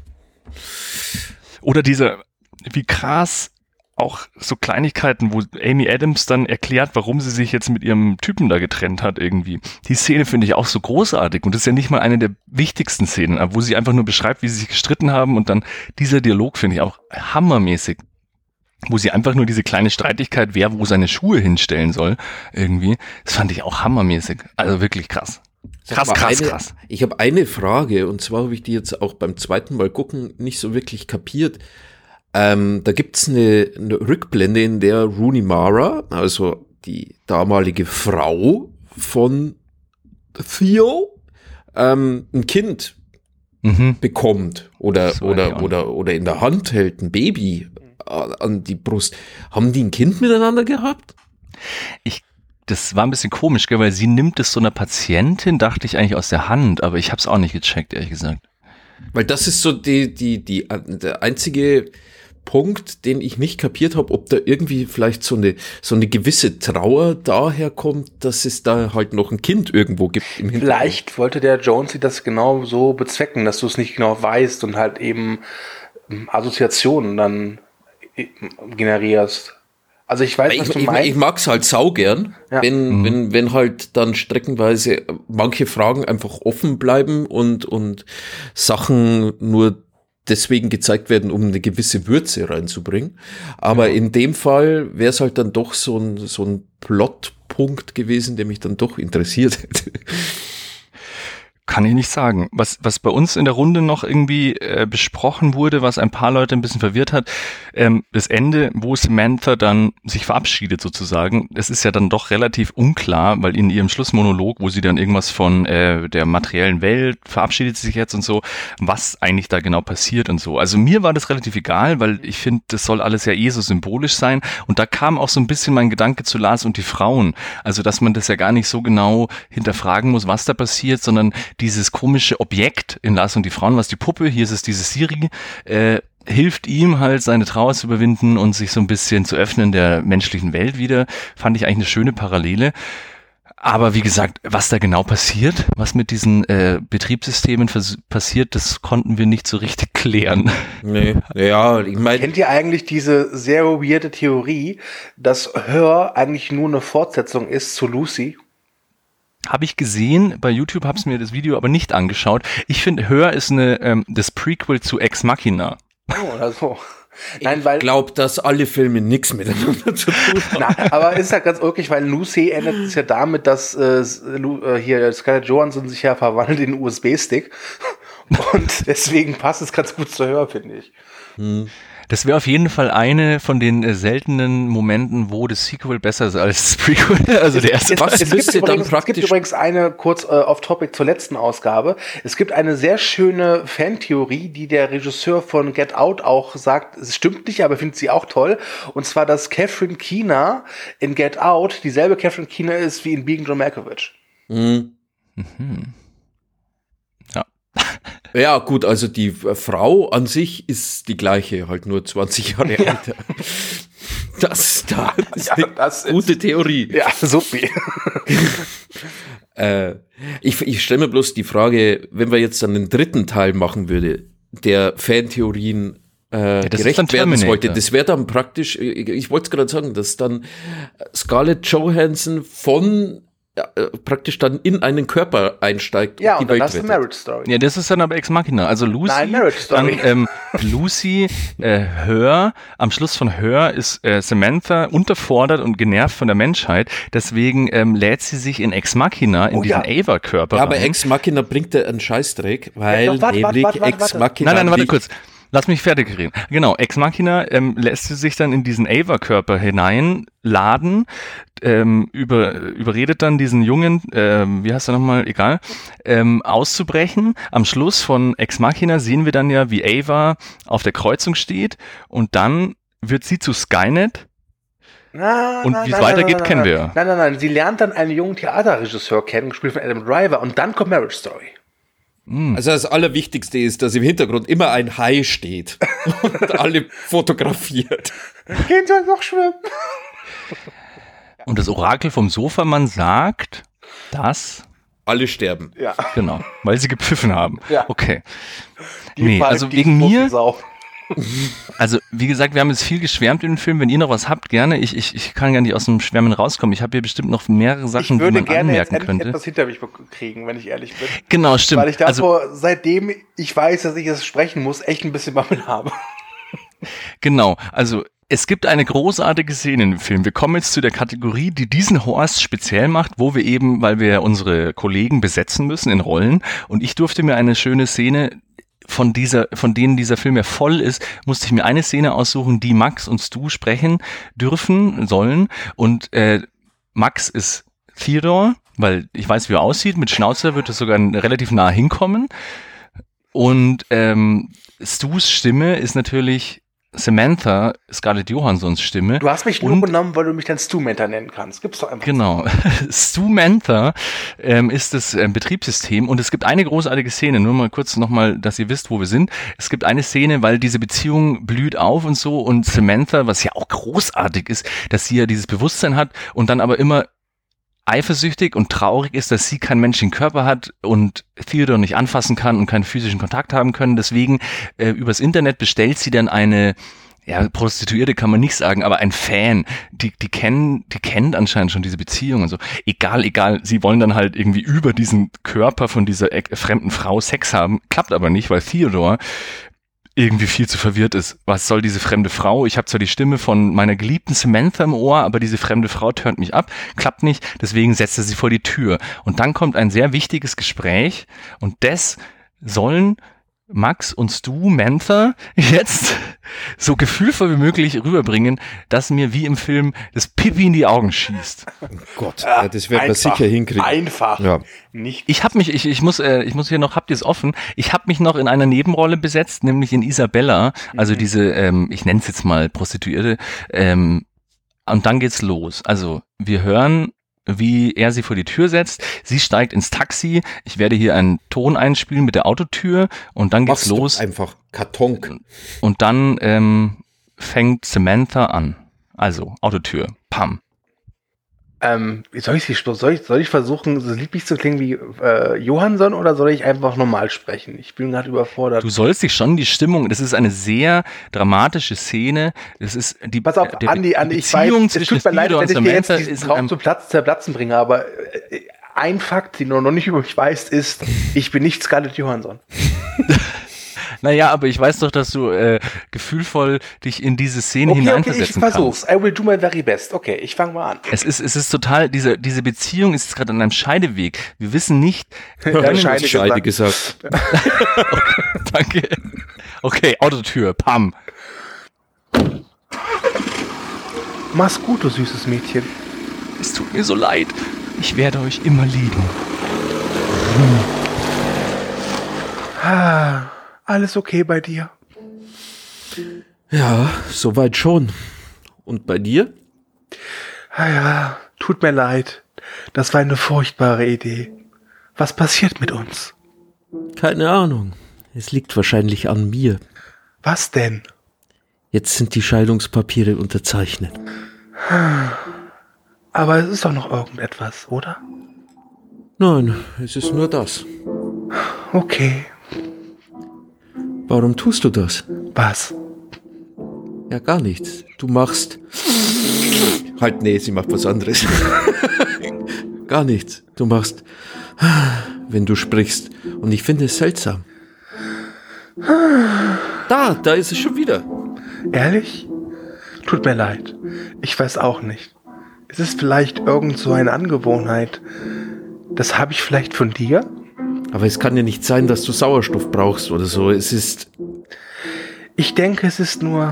Oder wie krass auch so Kleinigkeiten, wo Amy Adams dann erklärt, warum sie sich jetzt mit ihrem Typen da getrennt hat irgendwie. Die Szene finde ich auch so großartig und das ist ja nicht mal eine der wichtigsten Szenen, wo sie einfach nur beschreibt, wie sie sich gestritten haben und dann dieser Dialog finde ich auch hammermäßig, wo sie einfach nur diese kleine Streitigkeit, wer wo seine Schuhe hinstellen soll irgendwie, das fand ich auch hammermäßig, also wirklich krass. Krass. Ich habe eine Frage und zwar habe ich die jetzt auch beim zweiten Mal gucken nicht so wirklich kapiert. Da gibt's eine Rückblende, in der Rooney Mara, also die damalige Frau von Theo, ein Kind bekommt oder in der Hand hält, ein Baby an die Brust. Haben die ein Kind miteinander gehabt? Das war ein bisschen komisch, gell, weil sie nimmt es so einer Patientin, dachte ich eigentlich aus der Hand, aber ich habe es auch nicht gecheckt, ehrlich gesagt. Weil das ist so der einzige Punkt, den ich nicht kapiert habe, ob da irgendwie vielleicht so eine gewisse Trauer daher kommt, dass es da halt noch ein Kind irgendwo gibt im Hintergrund. Vielleicht wollte der Jonze das genau so bezwecken, dass du es nicht genau weißt und halt eben Assoziationen dann generierst. Also ich weiß, was du meinst. Ich mag's halt saugern, wenn halt dann streckenweise manche Fragen einfach offen bleiben und Sachen nur deswegen gezeigt werden, um eine gewisse Würze reinzubringen. Aber in dem Fall wäre es halt dann doch so ein Plotpunkt gewesen, der mich dann doch interessiert hätte. Kann ich nicht sagen. Was bei uns in der Runde noch irgendwie besprochen wurde, was ein paar Leute ein bisschen verwirrt hat, das Ende, wo Samantha dann sich verabschiedet sozusagen, das ist ja dann doch relativ unklar, weil in ihrem Schlussmonolog, wo sie dann irgendwas von der materiellen Welt verabschiedet sie sich jetzt und so, was eigentlich da genau passiert und so. Also mir war das relativ egal, weil ich finde, das soll alles ja so symbolisch sein und da kam auch so ein bisschen mein Gedanke zu Lars und die Frauen. Also dass man das ja gar nicht so genau hinterfragen muss, was da passiert, sondern dieses komische Objekt in Lars und die Frauen, was die Puppe, hier ist es diese Siri, hilft ihm halt seine Trauer zu überwinden und sich so ein bisschen zu öffnen der menschlichen Welt wieder. Fand ich eigentlich eine schöne Parallele. Aber wie gesagt, was da genau passiert, was mit diesen Betriebssystemen passiert, das konnten wir nicht so richtig klären. Nee, ja, ich meine... Kennt ihr eigentlich diese sehr weirde Theorie, dass Her eigentlich nur eine Fortsetzung ist zu Lucy? Habe ich gesehen, bei YouTube habe ich mir das Video aber nicht angeschaut. Ich finde, Her ist das Prequel zu Ex Machina. Oh, oder so. Nein, weil ich glaube, dass alle Filme nichts miteinander zu tun haben. Nein, aber ist ja ganz wirklich, weil Lucy endet es ja damit, dass hier Scarlett Johansson sich ja verwandelt in einen USB-Stick. Und deswegen passt es ganz gut zu Her, finde ich. Das wäre auf jeden Fall eine von den seltenen Momenten, wo das Sequel besser ist als das Prequel. Also der erste. Es gibt übrigens eine, kurz off-topic zur letzten Ausgabe. Es gibt eine sehr schöne Fantheorie, die der Regisseur von Get Out auch sagt, es stimmt nicht, aber findet sie auch toll. Und zwar, dass Catherine Keener in Get Out dieselbe Catherine Keener ist wie in Being John Malkovich. Mhm. Ja, gut, also die Frau an sich ist die gleiche, halt nur 20 Jahre älter. Das ist eine gute Theorie. Ja, super. Ich stelle mir bloß die Frage, wenn wir jetzt dann den dritten Teil machen würde, der Fantheorien gerecht werden sollte, das wäre dann praktisch, ich wollte es gerade sagen, dass dann Scarlett Johansson praktisch dann in einen Körper einsteigt und die dann Welt hast du rettet. Marriage Story. Ja, das ist dann aber Ex Machina. Also Lucy, Nein, Marriage Story. Dann Lucy, Her, am Schluss von Her ist Samantha unterfordert und genervt von der Menschheit. Deswegen lädt sie sich in Ex Machina, in diesen Ava-Körper Ja, aber rein. Ex Machina bringt ja einen Scheißdreck, weil Ex Machina... Nein, warte kurz. Lass mich fertig reden. Genau, Ex Machina lässt sie sich dann in diesen Ava-Körper hineinladen, überredet dann diesen Jungen, wie heißt er nochmal, egal, auszubrechen. Am Schluss von Ex Machina sehen wir dann ja, wie Ava auf der Kreuzung steht und dann wird sie zu Skynet. Und wie es weitergeht, kennen wir. Nein. Sie lernt dann einen jungen Theaterregisseur kennen, gespielt von Adam Driver, und dann kommt Marriage Story. Also das Allerwichtigste ist, dass im Hintergrund immer ein Hai steht und alle fotografiert. Gehen soll noch schwimmen. Und das Orakel vom Sofamann sagt, dass... Alle sterben. Ja. Genau, weil sie gepfiffen haben. Ja. Okay. Also wegen mir... Also, wie gesagt, wir haben jetzt viel geschwärmt in dem Film. Wenn ihr noch was habt, gerne. Ich kann gar nicht aus dem Schwärmen rauskommen. Ich habe hier bestimmt noch mehrere Sachen, die man anmerken könnte. Ich würde gerne etwas hinter mich kriegen, wenn ich ehrlich bin. Genau, stimmt. Weil ich davor, seitdem ich weiß, dass ich es sprechen muss, echt ein bisschen Bammel habe. Genau, also es gibt eine großartige Szene im Film. Wir kommen jetzt zu der Kategorie, die diesen Horst speziell macht, wo wir eben, weil wir unsere Kollegen besetzen müssen in Rollen. Und ich durfte mir eine schöne Szene... Von denen dieser Film ja voll ist, musste ich mir eine Szene aussuchen, die Max und Stu sprechen sollen. Und Max ist Theodore, weil ich weiß, wie er aussieht. Mit Schnauzer wird es sogar relativ nah hinkommen. Und Stus Stimme ist natürlich Samantha, Scarlett Johanssons Stimme. Du hast mich nur genommen, weil du mich dann Stu-Mantha nennen kannst. Gibt's doch einfach. Genau. Stu-Mantha ist das Betriebssystem und es gibt eine großartige Szene, nur mal kurz nochmal, dass ihr wisst, wo wir sind. Es gibt eine Szene, weil diese Beziehung blüht auf und so und Samantha, was ja auch großartig ist, dass sie ja dieses Bewusstsein hat und dann aber immer eifersüchtig und traurig ist, dass sie keinen menschlichen Körper hat und Theodore nicht anfassen kann und keinen physischen Kontakt haben können. Deswegen übers Internet bestellt sie dann eine ja, Prostituierte kann man nicht sagen, aber ein Fan, die kennt anscheinend schon diese Beziehung und so. Egal, sie wollen dann halt irgendwie über diesen Körper von dieser fremden Frau Sex haben, klappt aber nicht, weil Theodore irgendwie viel zu verwirrt ist. Was soll diese fremde Frau? Ich habe zwar die Stimme von meiner geliebten Samantha im Ohr, aber diese fremde Frau turnt mich ab, klappt nicht, deswegen setzt er sie vor die Tür. Und dann kommt ein sehr wichtiges Gespräch und das sollen Max und Stu Mantha jetzt so gefühlvoll wie möglich rüberbringen, dass mir wie im Film das Pipi in die Augen schießt. Oh Gott, ja, das wird man sicher hinkriegen. Einfach. Ja. Nicht. Ich muss hier noch, habt ihr es offen? Ich habe mich noch in einer Nebenrolle besetzt, nämlich in Isabella, also diese, ich nenne es jetzt mal Prostituierte, und dann geht's los. Also wir hören, wie er sie vor die Tür setzt. Sie steigt ins Taxi. Ich werde hier einen Ton einspielen mit der Autotür und dann geht's los. Doch einfach Karton. Und dann fängt Samantha an. Also Autotür. Pam. Soll ich versuchen, so lieblich zu klingen wie Johansson oder soll ich einfach normal sprechen? Ich bin gerade überfordert. Du sollst dich schon die Stimmung, das ist eine sehr dramatische Szene. Das ist die Pass auf, Andi, ich weiß, es tut mir leid, wenn ich dir jetzt diesen Traum zu zerplatzen bringe, aber ein Fakt, den du noch nicht über mich weißt, ist, ich bin nicht Scarlett Johansson. Naja, aber ich weiß doch, dass du gefühlvoll dich in diese Szene hineinversetzen kannst. Ich versuch's. I will do my very best. Okay, ich fange mal an. Es ist total, diese Beziehung ist gerade an einem Scheideweg. Wir wissen nicht. Scheide gesagt. Okay, danke. Okay, Autotür, pam. Mach's gut, du süßes Mädchen. Es tut mir so leid. Ich werde euch immer lieben. Alles okay bei dir? Ja, soweit schon. Und bei dir? Ja, tut mir leid. Das war eine furchtbare Idee. Was passiert mit uns? Keine Ahnung. Es liegt wahrscheinlich an mir. Was denn? Jetzt sind die Scheidungspapiere unterzeichnet. Aber es ist doch noch irgendetwas, oder? Nein, es ist nur das. Okay. Warum tust du das? Was? Ja, gar nichts. Du machst... Halt, nee, sie macht was anderes. Gar nichts. Du machst... Wenn du sprichst. Und ich finde es seltsam. Da ist es schon wieder. Ehrlich? Tut mir leid. Ich weiß auch nicht. Es ist vielleicht irgend so eine Angewohnheit. Das habe ich vielleicht von dir? Aber es kann ja nicht sein, dass du Sauerstoff brauchst oder so. Es ist... Ich denke, es ist nur...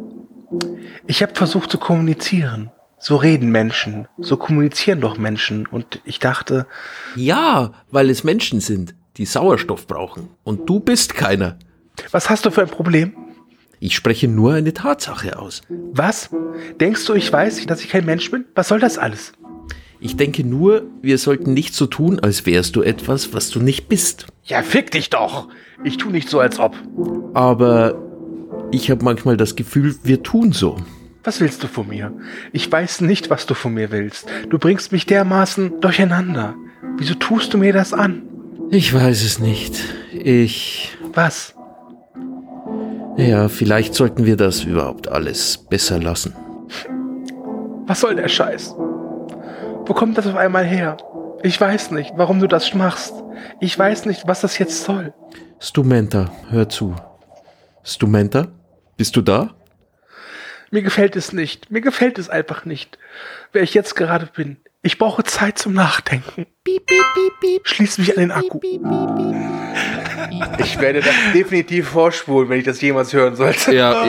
Ich habe versucht zu kommunizieren. So reden Menschen. So kommunizieren doch Menschen. Und ich dachte... Ja, weil es Menschen sind, die Sauerstoff brauchen. Und du bist keiner. Was hast du für ein Problem? Ich spreche nur eine Tatsache aus. Was? Denkst du, ich weiß nicht, dass ich kein Mensch bin? Was soll das alles? Ich denke nur, wir sollten nicht so tun, als wärst du etwas, was du nicht bist. Ja, fick dich doch! Ich tu nicht so, als ob. Aber ich habe manchmal das Gefühl, wir tun so. Was willst du von mir? Ich weiß nicht, was du von mir willst. Du bringst mich dermaßen durcheinander. Wieso tust du mir das an? Ich weiß es nicht. Was? Ja, vielleicht sollten wir das überhaupt alles besser lassen. Was soll der Scheiß? Wo kommt das auf einmal her? Ich weiß nicht, warum du das machst. Ich weiß nicht, was das jetzt soll. Stumenta, hör zu. Stumenta, bist du da? Mir gefällt es nicht. Mir gefällt es einfach nicht, wer ich jetzt gerade bin. Ich brauche Zeit zum Nachdenken. Piep, piep, piep, piep. Schließ mich an den Akku. Piep, piep, piep. Ich werde das definitiv vorspulen, wenn ich das jemals hören sollte. Ja.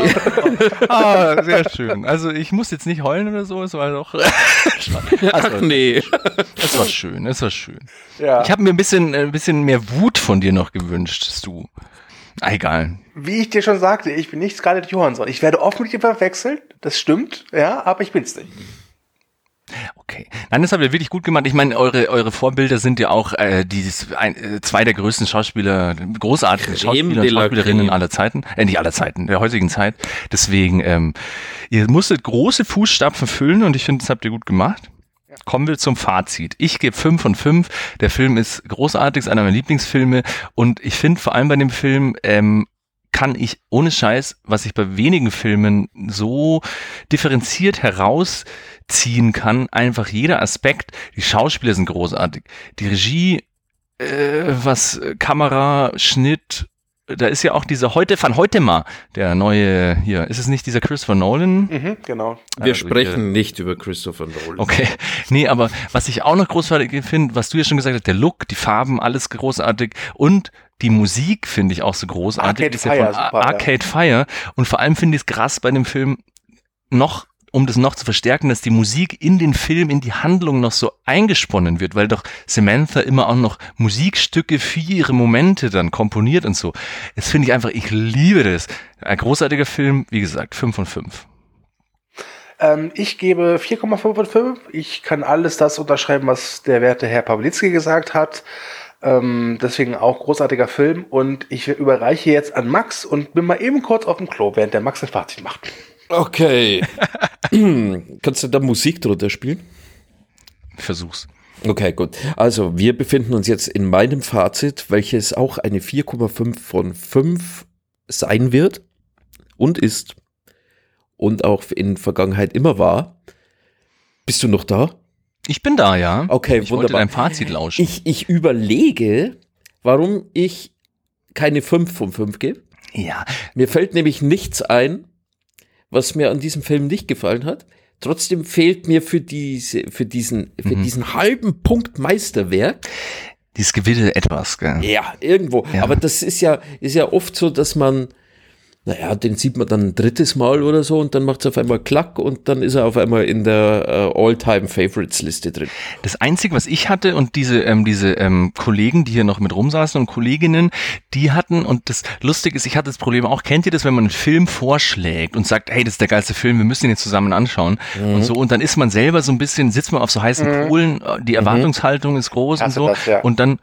Sehr schön. Also ich muss jetzt nicht heulen oder so, es war doch... Ach nee. Es war schön, es war schön. Ja. Ich habe mir ein bisschen mehr Wut von dir noch gewünscht, Stu. Egal. Wie ich dir schon sagte, ich bin nicht Scarlett Johansson. Ich werde oft mit dir verwechselt, das stimmt, ja, aber ich bin's nicht. Okay. Nein, das habt ihr wirklich gut gemacht. Ich meine, eure Vorbilder sind ja auch zwei der größten Schauspieler, großartigen Schauspieler und Schauspielerinnen aller Zeiten. Nicht aller Zeiten, der heutigen Zeit. Deswegen, ihr musstet große Fußstapfen füllen und ich finde, das habt ihr gut gemacht. Kommen wir zum Fazit. Ich gebe 5 von 5. Der Film ist großartig, ist einer meiner Lieblingsfilme und ich finde vor allem bei dem Film kann ich ohne Scheiß, was ich bei wenigen Filmen so differenziert herausziehen kann, einfach jeder Aspekt. Die Schauspieler sind großartig. Die Regie, was Kamera, Schnitt, da ist ja auch dieser Van Hoytema, der neue hier. Ist es nicht dieser Christopher Nolan? Genau. Wir sprechen nicht über Christopher Nolan. Okay. Nee, aber was ich auch noch großartig finde, was du ja schon gesagt hast, der Look, die Farben, alles großartig und die Musik finde ich auch so großartig. Arcade Fire, super, Arcade Fire. Und vor allem finde ich es krass bei dem Film noch, um das noch zu verstärken, dass die Musik in den Film, in die Handlung noch so eingesponnen wird, weil doch Samantha immer auch noch Musikstücke für ihre Momente dann komponiert und so. Das finde ich einfach, ich liebe das. Ein großartiger Film, wie gesagt, 5 von 5. Ich gebe 4,5 von 5. Ich kann alles das unterschreiben, was der werte Herr Pawlitzki gesagt hat. Deswegen auch großartiger Film. Und ich überreiche jetzt an Max und bin mal eben kurz auf dem Klo, während der Max ein Fazit macht. Okay. Kannst du da Musik drunter spielen? Versuch's. Okay, gut. Also, wir befinden uns jetzt in meinem Fazit, welches auch eine 4,5 von 5 sein wird und ist und auch in Vergangenheit immer war. Bist du noch da? Ich bin da, ja. Okay, ich wunderbar. wollte dein Fazit lauschen. Ich überlege, warum ich keine 5 von 5 gebe. Ja. Mir fällt nämlich nichts ein, was mir an diesem Film nicht gefallen hat. Trotzdem fehlt mir für diesen halben Punkt Meisterwerk. Dieses Gewitter etwas, gell? Ja, irgendwo. Ja. Aber das ist ja oft so, dass man, den sieht man dann ein drittes Mal oder so und dann macht es auf einmal Klack und dann ist er auf einmal in der All-Time-Favorites-Liste drin. Das Einzige, was ich hatte und diese Kollegen, die hier noch mit rumsaßen und Kolleginnen, die hatten, und das Lustige ist, ich hatte das Problem auch, kennt ihr das, wenn man einen Film vorschlägt und sagt, hey, das ist der geilste Film, wir müssen ihn jetzt zusammen anschauen und so, und dann ist man selber so ein bisschen, sitzt man auf so heißen Kohlen, die Erwartungshaltung ist groß und so, das, ja. und dann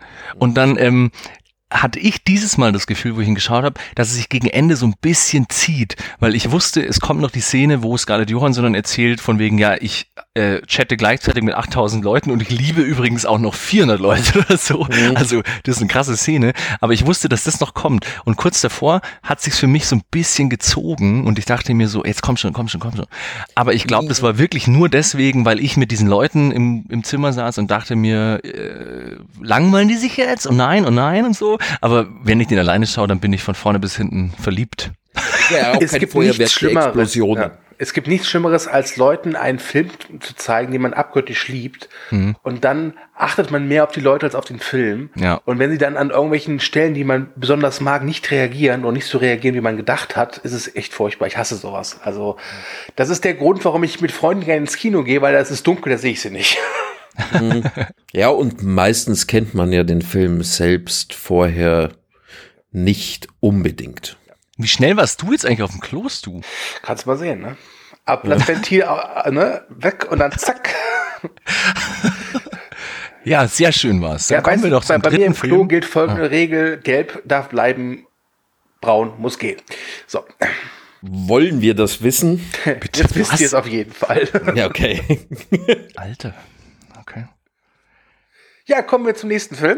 hatte ich dieses Mal das Gefühl, wo ich ihn geschaut habe, dass es sich gegen Ende so ein bisschen zieht, weil ich wusste, es kommt noch die Szene, wo Scarlett Johansson dann erzählt von wegen, ja, ich chatte gleichzeitig mit 8000 Leuten und ich liebe übrigens auch noch 400 Leute oder so. Also das ist eine krasse Szene, aber ich wusste, dass das noch kommt, und kurz davor hat sich's für mich so ein bisschen gezogen und ich dachte mir so, jetzt komm schon. Aber ich glaube, das war wirklich nur deswegen, weil ich mit diesen Leuten im Zimmer saß und dachte mir, langweilen die sich jetzt? Oh nein und so. Aber wenn ich den alleine schaue, dann bin ich von vorne bis hinten verliebt. Ja, auch Es kein gibt Feuerwerk, nichts die Schlimmeres. Explosionen. Ja. Es gibt nichts Schlimmeres, als Leuten einen Film zu zeigen, den man abgöttisch liebt. Und dann achtet man mehr auf die Leute als auf den Film. Ja. Und wenn sie dann an irgendwelchen Stellen, die man besonders mag, nicht reagieren und nicht so reagieren, wie man gedacht hat, ist es echt furchtbar. Ich hasse sowas. Also das ist der Grund, warum ich mit Freunden gerne ins Kino gehe, weil da ist es dunkel, da sehe ich sie nicht. Ja, und meistens kennt man ja den Film selbst vorher nicht unbedingt. Wie schnell warst du jetzt eigentlich auf dem Kloß, du? Kannst mal sehen, ne? Ab das Ventil weg und dann zack. Ja, sehr schön war's. Dann Ja, kommen wir doch zum bei mir dritten im Klo Film. gilt folgende Regel: Gelb darf bleiben, braun muss gehen. So, Wollen wir das wissen? jetzt wisst was? ihr es auf jeden Fall. Ja, okay. Alter. Okay. Ja, kommen wir zum nächsten Film.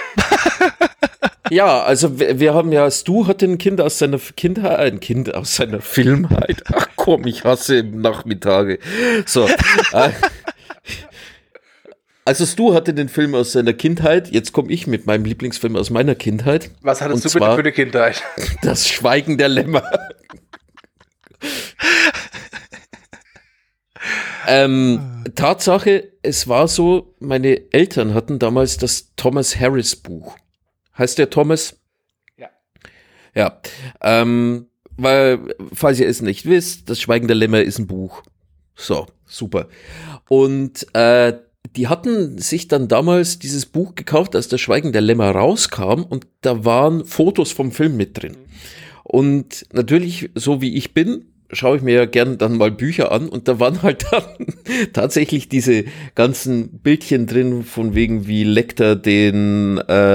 Ja, also wir haben ja, Stu hatte ein Kind aus seiner Kindheit, ein Kind aus seiner Filmheit. Ach komm, ich hasse Nachmittage. So. Also Stu hatte den Film aus seiner Kindheit, jetzt komme ich mit meinem Lieblingsfilm aus meiner Kindheit. Was hattest Und du bitte zwar für eine Kindheit? Das Schweigen der Lämmer. Tatsache, es war so, meine Eltern hatten damals das Thomas Harris Buch. Heißt der Thomas? Ja. Ja, weil, falls ihr es nicht wisst, das Schweigen der Lämmer ist ein Buch. So, super. Und die hatten sich dann damals dieses Buch gekauft, als das Schweigen der Lämmer rauskam, und da waren Fotos vom Film mit drin. Und natürlich, so wie ich bin, schaue ich mir ja gern dann mal Bücher an, und da waren halt dann tatsächlich diese ganzen Bildchen drin, von wegen wie Lecter den,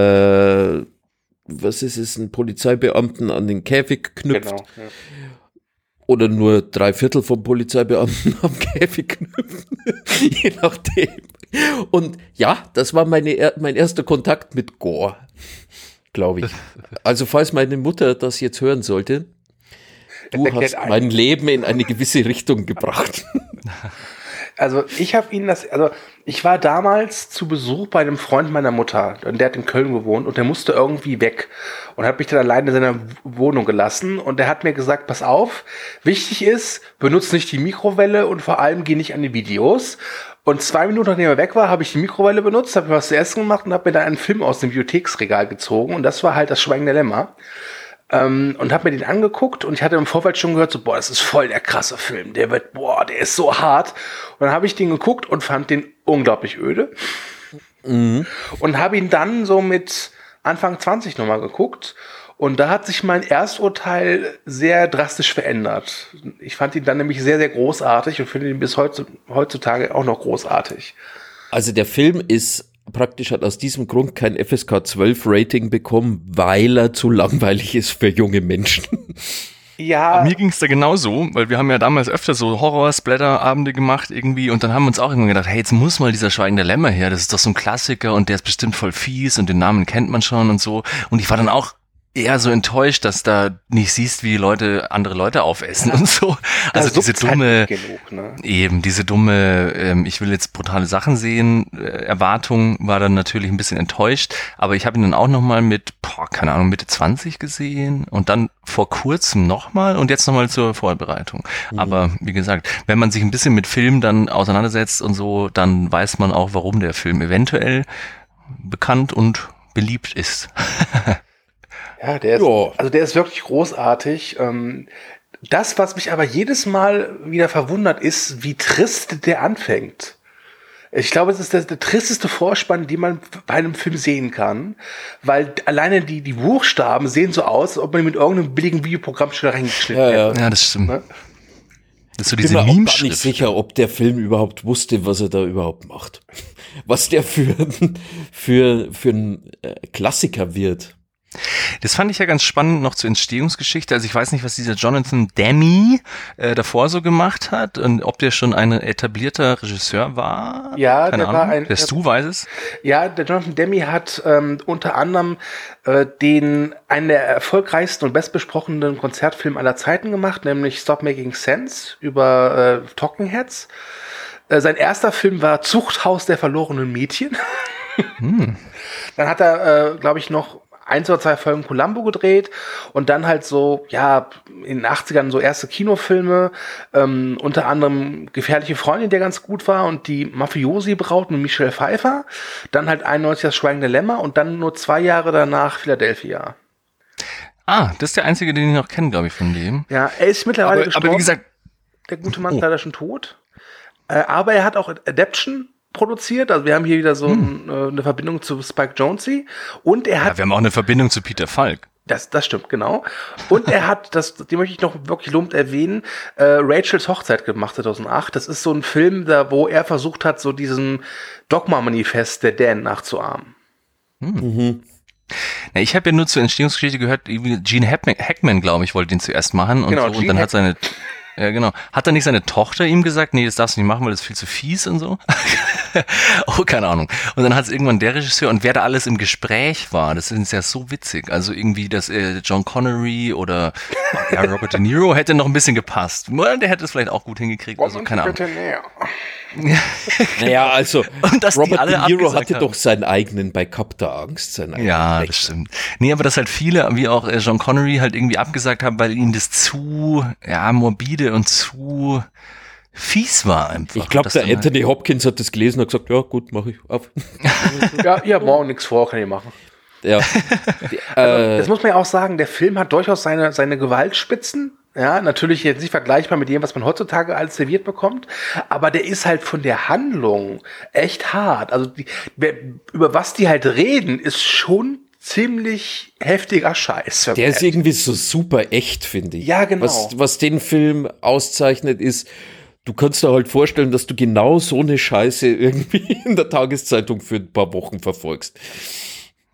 was ist es, einen Polizeibeamten an den Käfig knüpft. Genau. Ja. Oder nur 3/4 vom Polizeibeamten am Käfig knüpfen. Je nachdem. Und ja, das war mein erster Kontakt mit Gore. glaube ich. Also falls meine Mutter das jetzt hören sollte, du hast mein Leben in eine gewisse Richtung gebracht. Also ich war damals zu Besuch bei einem Freund meiner Mutter und der hat in Köln gewohnt und der musste irgendwie weg und hat mich dann alleine in seiner Wohnung gelassen und der hat mir gesagt, pass auf, wichtig ist, benutzt nicht die Mikrowelle und vor allem geh nicht an die Videos. Und 2 Minuten, nachdem er weg war, habe ich die Mikrowelle benutzt, habe mir was zu essen gemacht und habe mir dann einen Film aus dem Bibliotheksregal gezogen und das war halt das Schweigen der Lämmer. Und habe mir den angeguckt und ich hatte im Vorfeld schon gehört, so, boah, das ist voll der krasse Film, der ist so hart. Und dann habe ich den geguckt und fand den unglaublich öde. Und habe ihn dann so mit Anfang 20 nochmal geguckt und da hat sich mein Ersturteil sehr drastisch verändert. Ich fand ihn dann nämlich sehr, sehr großartig und finde ihn bis heutzutage auch noch großartig. Also der Film hat aus diesem Grund kein FSK 12 Rating bekommen, weil er zu langweilig ist für junge Menschen. Ja. Mir ging es da genauso, weil wir haben ja damals öfter so Horror-Splatter-Abende gemacht irgendwie und dann haben wir uns auch irgendwann gedacht, hey, jetzt muss mal dieser Schweigen der Lämmer her, das ist doch so ein Klassiker und der ist bestimmt voll fies und den Namen kennt man schon und so. Und ich war dann auch eher so enttäuscht, dass da nicht siehst, wie andere Leute aufessen und so. Also diese dumme, diese dumme, ich will jetzt brutale Sachen sehen, Erwartung war dann natürlich ein bisschen enttäuscht, aber ich habe ihn dann auch nochmal mit, keine Ahnung, Mitte 20 gesehen und dann vor kurzem nochmal und jetzt nochmal zur Vorbereitung. Aber wie gesagt, wenn man sich ein bisschen mit Film dann auseinandersetzt und so, dann weiß man auch, warum der Film eventuell bekannt und beliebt ist. Ja, der ist wirklich großartig. Das, was mich aber jedes Mal wieder verwundert, ist, wie trist der anfängt. Ich glaube, es ist der tristeste Vorspann, den man bei einem Film sehen kann, weil alleine die Buchstaben sehen so aus, als ob man mit irgendeinem billigen Videoprogramm schon reingeschnitten hätte. Ja, das stimmt. Ne? Das ist so Ich diese bin mir auch gar Meme-Schrift. nicht sicher, ob der Film überhaupt wusste, was er da überhaupt macht. Was der für ein Klassiker wird. Das fand ich ja ganz spannend noch zur Entstehungsgeschichte. Also ich weiß nicht, was dieser Jonathan Demme davor so gemacht hat und ob der schon ein etablierter Regisseur war. Ja, keine der Ahnung. war Der Stu weiß es. Ja, der Jonathan Demme hat unter anderem einen der erfolgreichsten und bestbesprochenen Konzertfilme aller Zeiten gemacht, nämlich Stop Making Sense über Talking Heads. Sein erster Film war Zuchthaus der verlorenen Mädchen. Dann hat er, glaube ich, noch 1 oder 2 Folgen Columbo gedreht und dann halt so, ja, in den 80ern so erste Kinofilme, unter anderem Gefährliche Freundin, der ganz gut war und die Mafiosi-Braut mit Michelle Pfeiffer, dann halt 91 das Schweigen der Lämmer und dann nur 2 Jahre danach Philadelphia. Das ist der einzige, den ich noch kenne, glaube ich, von dem. Ja, er ist mittlerweile gestorben. Aber wie gesagt, der gute Mann ist leider schon tot. Aber er hat auch Adaption produziert, also wir haben hier wieder so eine Verbindung zu Spike Jonze und er hat... wir haben auch eine Verbindung zu Peter Falk. Das stimmt, genau. Und er hat, den möchte ich noch wirklich lobend erwähnen, Rachels Hochzeit gemacht 2008. Das ist so ein Film, wo er versucht hat, so diesen Dogma-Manifest der Dan nachzuahmen. Na, ich habe ja nur zur Entstehungsgeschichte gehört, Gene Hackman, glaube ich, wollte den zuerst machen und genau, so und dann hat seine... Ja, genau. Hat dann nicht seine Tochter ihm gesagt, nee, das darfst du nicht machen, weil das ist viel zu fies und so? Oh, keine Ahnung. Und dann hat es irgendwann der Regisseur und wer da alles im Gespräch war, das ist ja so witzig. Also irgendwie, dass John Connery oder Robert De Niro hätte noch ein bisschen gepasst. Der hätte es vielleicht auch gut hingekriegt, also keine Ahnung. Naja, also und dass Robert die alle De Niro abgesagt hatte haben. doch seinen eigenen bei Kapta Angst. Ja, das stimmt. Nee, aber dass halt viele, wie auch John Connery, halt irgendwie abgesagt haben, weil ihnen das zu morbide und zu fies war einfach. Ich glaube, der Anthony Hopkins hat das gelesen und gesagt, ja gut, mache ich auf. Ja, morgen nichts vor, kann ich machen. Ja. Das muss man ja auch sagen, der Film hat durchaus seine Gewaltspitzen. Ja, natürlich jetzt nicht vergleichbar mit dem, was man heutzutage alles serviert bekommt, aber der ist halt von der Handlung echt hart. Also über was die halt reden, ist schon ziemlich heftiger Scheiß. Der ist irgendwie so super echt, finde ich. Ja, genau. Was den Film auszeichnet, ist, du kannst dir halt vorstellen, dass du genau so eine Scheiße irgendwie in der Tageszeitung für ein paar Wochen verfolgst.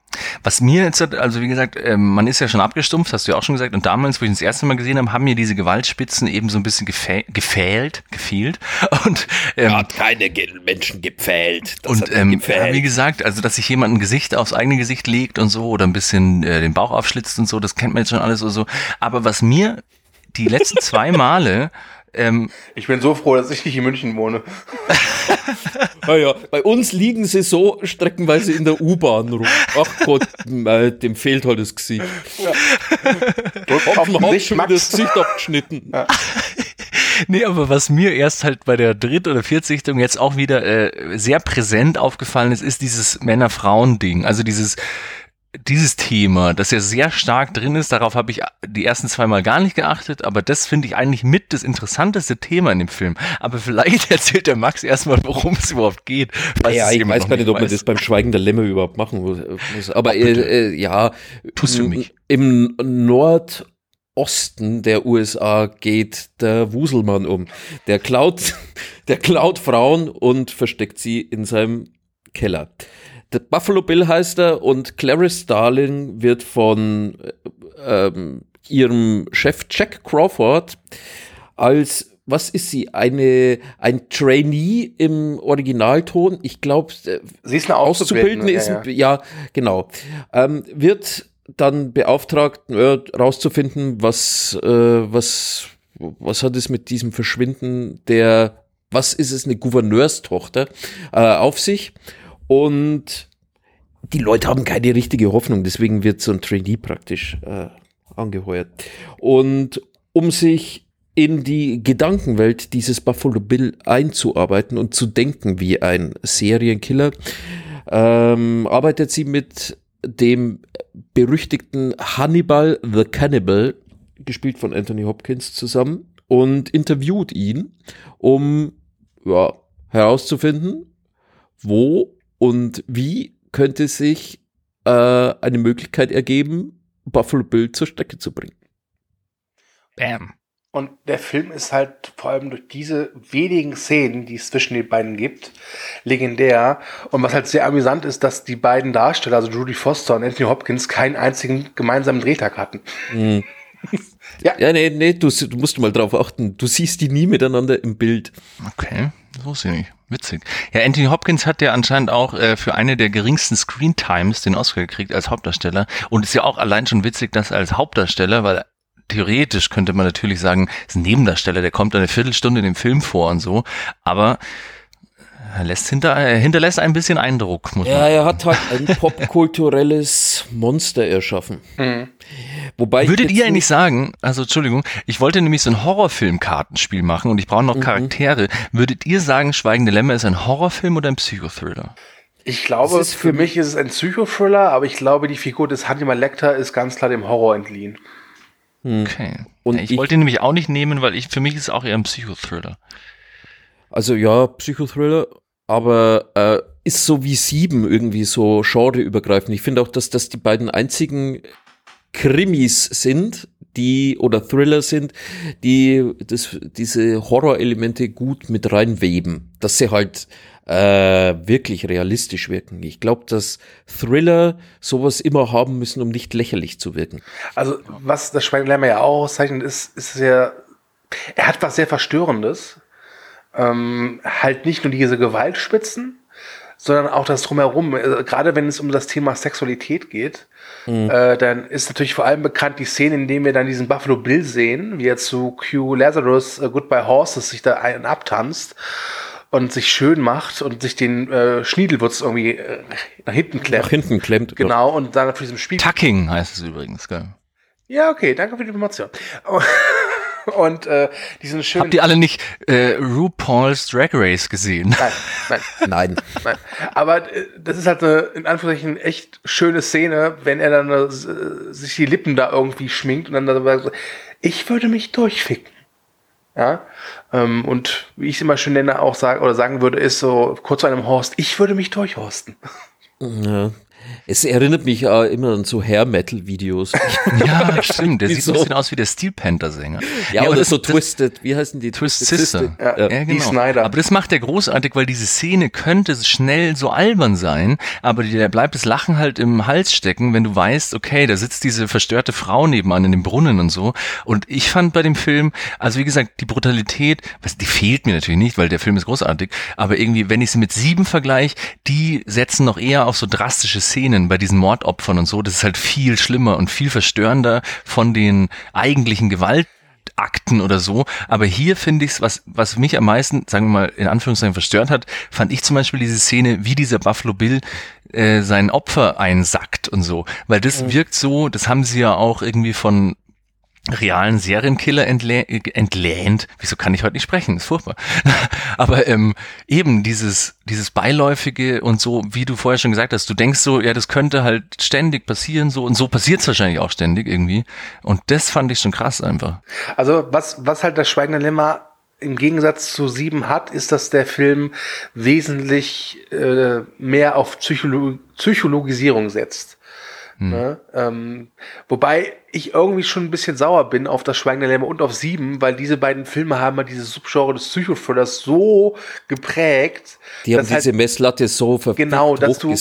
Was mir jetzt, also wie gesagt, man ist ja schon abgestumpft, hast du ja auch schon gesagt, und damals, wo ich ihn das erste Mal gesehen habe, haben mir diese Gewaltspitzen eben so ein bisschen gefehlt. Und hat keine Menschen gepfählt. Und wie gesagt, also dass sich jemand ein Gesicht aufs eigene Gesicht legt und so oder ein bisschen den Bauch aufschlitzt und so, das kennt man jetzt schon alles oder so. Aber was mir die letzten 2 Male ich bin so froh, dass ich nicht in München wohne. Naja, bei uns liegen sie so streckenweise in der U-Bahn rum. Ach Gott, dem fehlt halt das Gesicht. Ja. Auf dem Haupt schon wieder das Gesicht abgeschnitten. Ja. Nee, aber was mir erst halt bei der 3. oder 4. Sichtung jetzt auch wieder sehr präsent aufgefallen ist dieses Männer-Frauen-Ding. Also dieses Thema, das ja sehr stark drin ist, darauf habe ich die ersten 2 Mal gar nicht geachtet, aber das finde ich eigentlich mit das interessanteste Thema in dem Film. Aber vielleicht erzählt der Max erstmal, worum es überhaupt geht. Ja, ich weiß gar nicht, ob man das beim Schweigen der Lämmer überhaupt machen muss. Aber ja, tust für mich. Im Nordosten der USA geht der Wuselmann um. Der klaut Frauen und versteckt sie in seinem Keller. Der Buffalo Bill heißt er und Clarice Starling wird von ihrem Chef Jack Crawford als, was ist sie, ein Trainee im Originalton, ich glaube, sie ist eine Auszubildende, ja, genau, wird dann beauftragt, rauszufinden, was hat es mit diesem Verschwinden was ist es, eine Gouverneurstochter auf sich. Und die Leute haben keine richtige Hoffnung, deswegen wird so ein Trainee praktisch angeheuert. Und um sich in die Gedankenwelt dieses Buffalo Bill einzuarbeiten und zu denken wie ein Serienkiller, arbeitet sie mit dem berüchtigten Hannibal the Cannibal, gespielt von Anthony Hopkins, zusammen und interviewt ihn, um herauszufinden, wo und wie könnte sich eine Möglichkeit ergeben, Buffalo Bill zur Strecke zu bringen. Bam. Und der Film ist halt vor allem durch diese wenigen Szenen, die es zwischen den beiden gibt, legendär. Und was halt sehr amüsant ist, dass die beiden Darsteller, also Jodie Foster und Anthony Hopkins, keinen einzigen gemeinsamen Drehtag hatten. Mhm. Ja, nee, du musst mal drauf achten. Du siehst die nie miteinander im Bild. Okay, das wusste ich nicht. Witzig. Ja, Anthony Hopkins hat ja anscheinend auch für eine der geringsten Screen-Times den Oscar gekriegt als Hauptdarsteller. Und ist ja auch allein schon witzig, dass als Hauptdarsteller, weil theoretisch könnte man natürlich sagen, ist ein Nebendarsteller, der kommt eine Viertelstunde in dem Film vor und so. Aber er hinterlässt ein bisschen Eindruck, muss man sagen. Er hat halt ein popkulturelles Monster erschaffen. Mhm. Wobei würdet ihr eigentlich sagen, also Entschuldigung, ich wollte nämlich so ein Horrorfilm-Kartenspiel machen und ich brauche noch Charaktere. Würdet ihr sagen, Schweigende Lämmer ist ein Horrorfilm oder ein Psychothriller? Ich glaube, für mich ist es ein Psychothriller, aber ich glaube, die Figur des Hannibal Lecter ist ganz klar dem Horror entliehen. Okay. Und ich wollte ihn nämlich auch nicht nehmen, weil für mich ist es auch eher ein Psychothriller. Also ja, Psychothriller, aber ist so wie 7 irgendwie so genreübergreifend. Ich finde auch, dass das die beiden einzigen Krimis sind, oder Thriller sind, die diese Horrorelemente gut mit reinweben, dass sie halt wirklich realistisch wirken. Ich glaube, dass Thriller sowas immer haben müssen, um nicht lächerlich zu wirken. Also was das Schweigende Lämmer ja auch auszeichnet, ist ja, er hat was sehr Verstörendes. Halt nicht nur diese Gewaltspitzen, sondern auch das Drumherum. Gerade wenn es um das Thema Sexualität geht, dann ist natürlich vor allem bekannt die Szene, in der wir dann diesen Buffalo Bill sehen, wie er zu Q Lazarus Goodbye Horses sich da einen abtanzt und sich schön macht und sich den Schniedelwurz irgendwie nach hinten klemmt. Genau, und dann für diesem Spiel. Tucking heißt es übrigens, gell? Ja, okay, danke für die Information. Und diesen schönen. Habt ihr alle nicht RuPaul's Drag Race gesehen? Nein. Aber das ist halt eine, in Anführungszeichen, echt schöne Szene, wenn er dann sich die Lippen da irgendwie schminkt und dann dabei so, ich würde mich durchficken. Ja. Und wie ich es immer schön nenne, auch sagen würde, ist so kurz zu einem Horst, ich würde mich durchhorsten. Ja. Es erinnert mich immer an so Hair-Metal-Videos. Ja, stimmt. Der sieht so ein bisschen aus wie der Steel Panther-Sänger. Ja, oder so Twisted. Wie heißen die? Twisted Sister. Ja, die Snyder. Aber das macht er großartig, weil diese Szene könnte schnell so albern sein, aber dir bleibt das Lachen halt im Hals stecken, wenn du weißt, okay, da sitzt diese verstörte Frau nebenan in dem Brunnen und so. Und ich fand bei dem Film, also wie gesagt, die Brutalität, die fehlt mir natürlich nicht, weil der Film ist großartig, aber irgendwie, wenn ich sie mit 7 vergleiche, die setzen noch eher auf so drastische Szenen bei diesen Mordopfern und so. Das ist halt viel schlimmer und viel verstörender von den eigentlichen Gewaltakten oder so. Aber hier finde ich es, was mich am meisten, sagen wir mal, in Anführungszeichen verstört hat, fand ich zum Beispiel diese Szene, wie dieser Buffalo Bill sein Opfer einsackt und so. Weil das wirkt so, das haben sie ja auch irgendwie von realen Serienkiller entlehnt. Wieso kann ich heute nicht sprechen? Ist furchtbar. Aber eben dieses Beiläufige und so, wie du vorher schon gesagt hast, du denkst so, ja, das könnte halt ständig passieren, so, und so passiert es wahrscheinlich auch ständig irgendwie. Und das fand ich schon krass einfach. Also was halt das Schweigende Lämmer im Gegensatz zu 7 hat, ist, dass der Film wesentlich mehr auf Psychologisierung setzt. Ne? Wobei ich irgendwie schon ein bisschen sauer bin auf das Schweigende Lämmer und auf 7, weil diese beiden Filme haben halt dieses Subgenre des Psychothrillers so geprägt. Die haben diese Messlatte so genau, dass du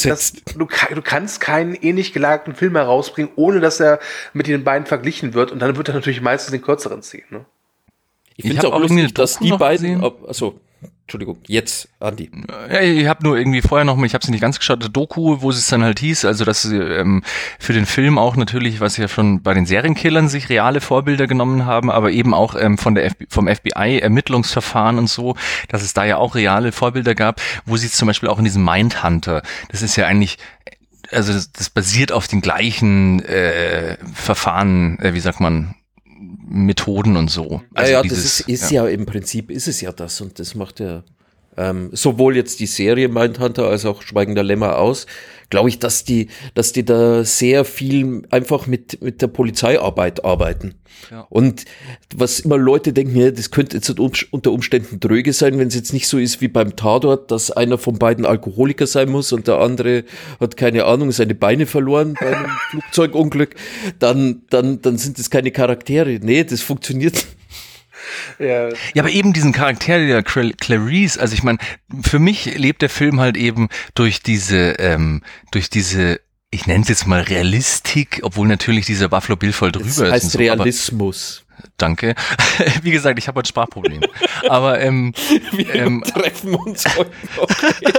kannst keinen ähnlich gelagerten Film herausbringen, ohne dass er mit den beiden verglichen wird, und dann wird er natürlich meistens den kürzeren ziehen. Ne? Ich finde es auch lustig, dass die beiden, Entschuldigung, jetzt, Andi. Ja, ich habe nur irgendwie vorher noch mal, ich habe sie nicht ganz geschaut, eine Doku, wo es dann halt hieß, also dass sie für den Film auch natürlich, was ja schon bei den Serienkillern sich reale Vorbilder genommen haben, aber eben auch vom FBI Ermittlungsverfahren und so, dass es da ja auch reale Vorbilder gab, wo sie zum Beispiel auch in diesem Mindhunter, das ist ja eigentlich, also das basiert auf den gleichen Verfahren, wie sagt man, Methoden und so. Also ja, das ist ja im Prinzip ist es ja das, und das macht ja sowohl jetzt die Serie Mindhunter als auch Schweigender Lämmer aus, glaube ich, dass die da sehr viel einfach mit der Polizeiarbeit arbeiten. Ja. Und was immer Leute denken, ja, das könnte jetzt unter Umständen dröge sein, wenn es jetzt nicht so ist wie beim Tatort, dass einer von beiden Alkoholiker sein muss und der andere hat, keine Ahnung, seine Beine verloren bei einem Flugzeugunglück, dann sind das keine Charaktere. Nee, das funktioniert. Ja, aber eben diesen Charakter der Clarice, also ich meine, für mich lebt der Film halt eben durch diese, ich nenne es jetzt mal Realistik, obwohl natürlich dieser Buffalo Bill voll drüber ist. Das heißt so, Realismus. Danke. Wie gesagt, ich habe ein Sprachproblem. Aber wir treffen uns heute noch.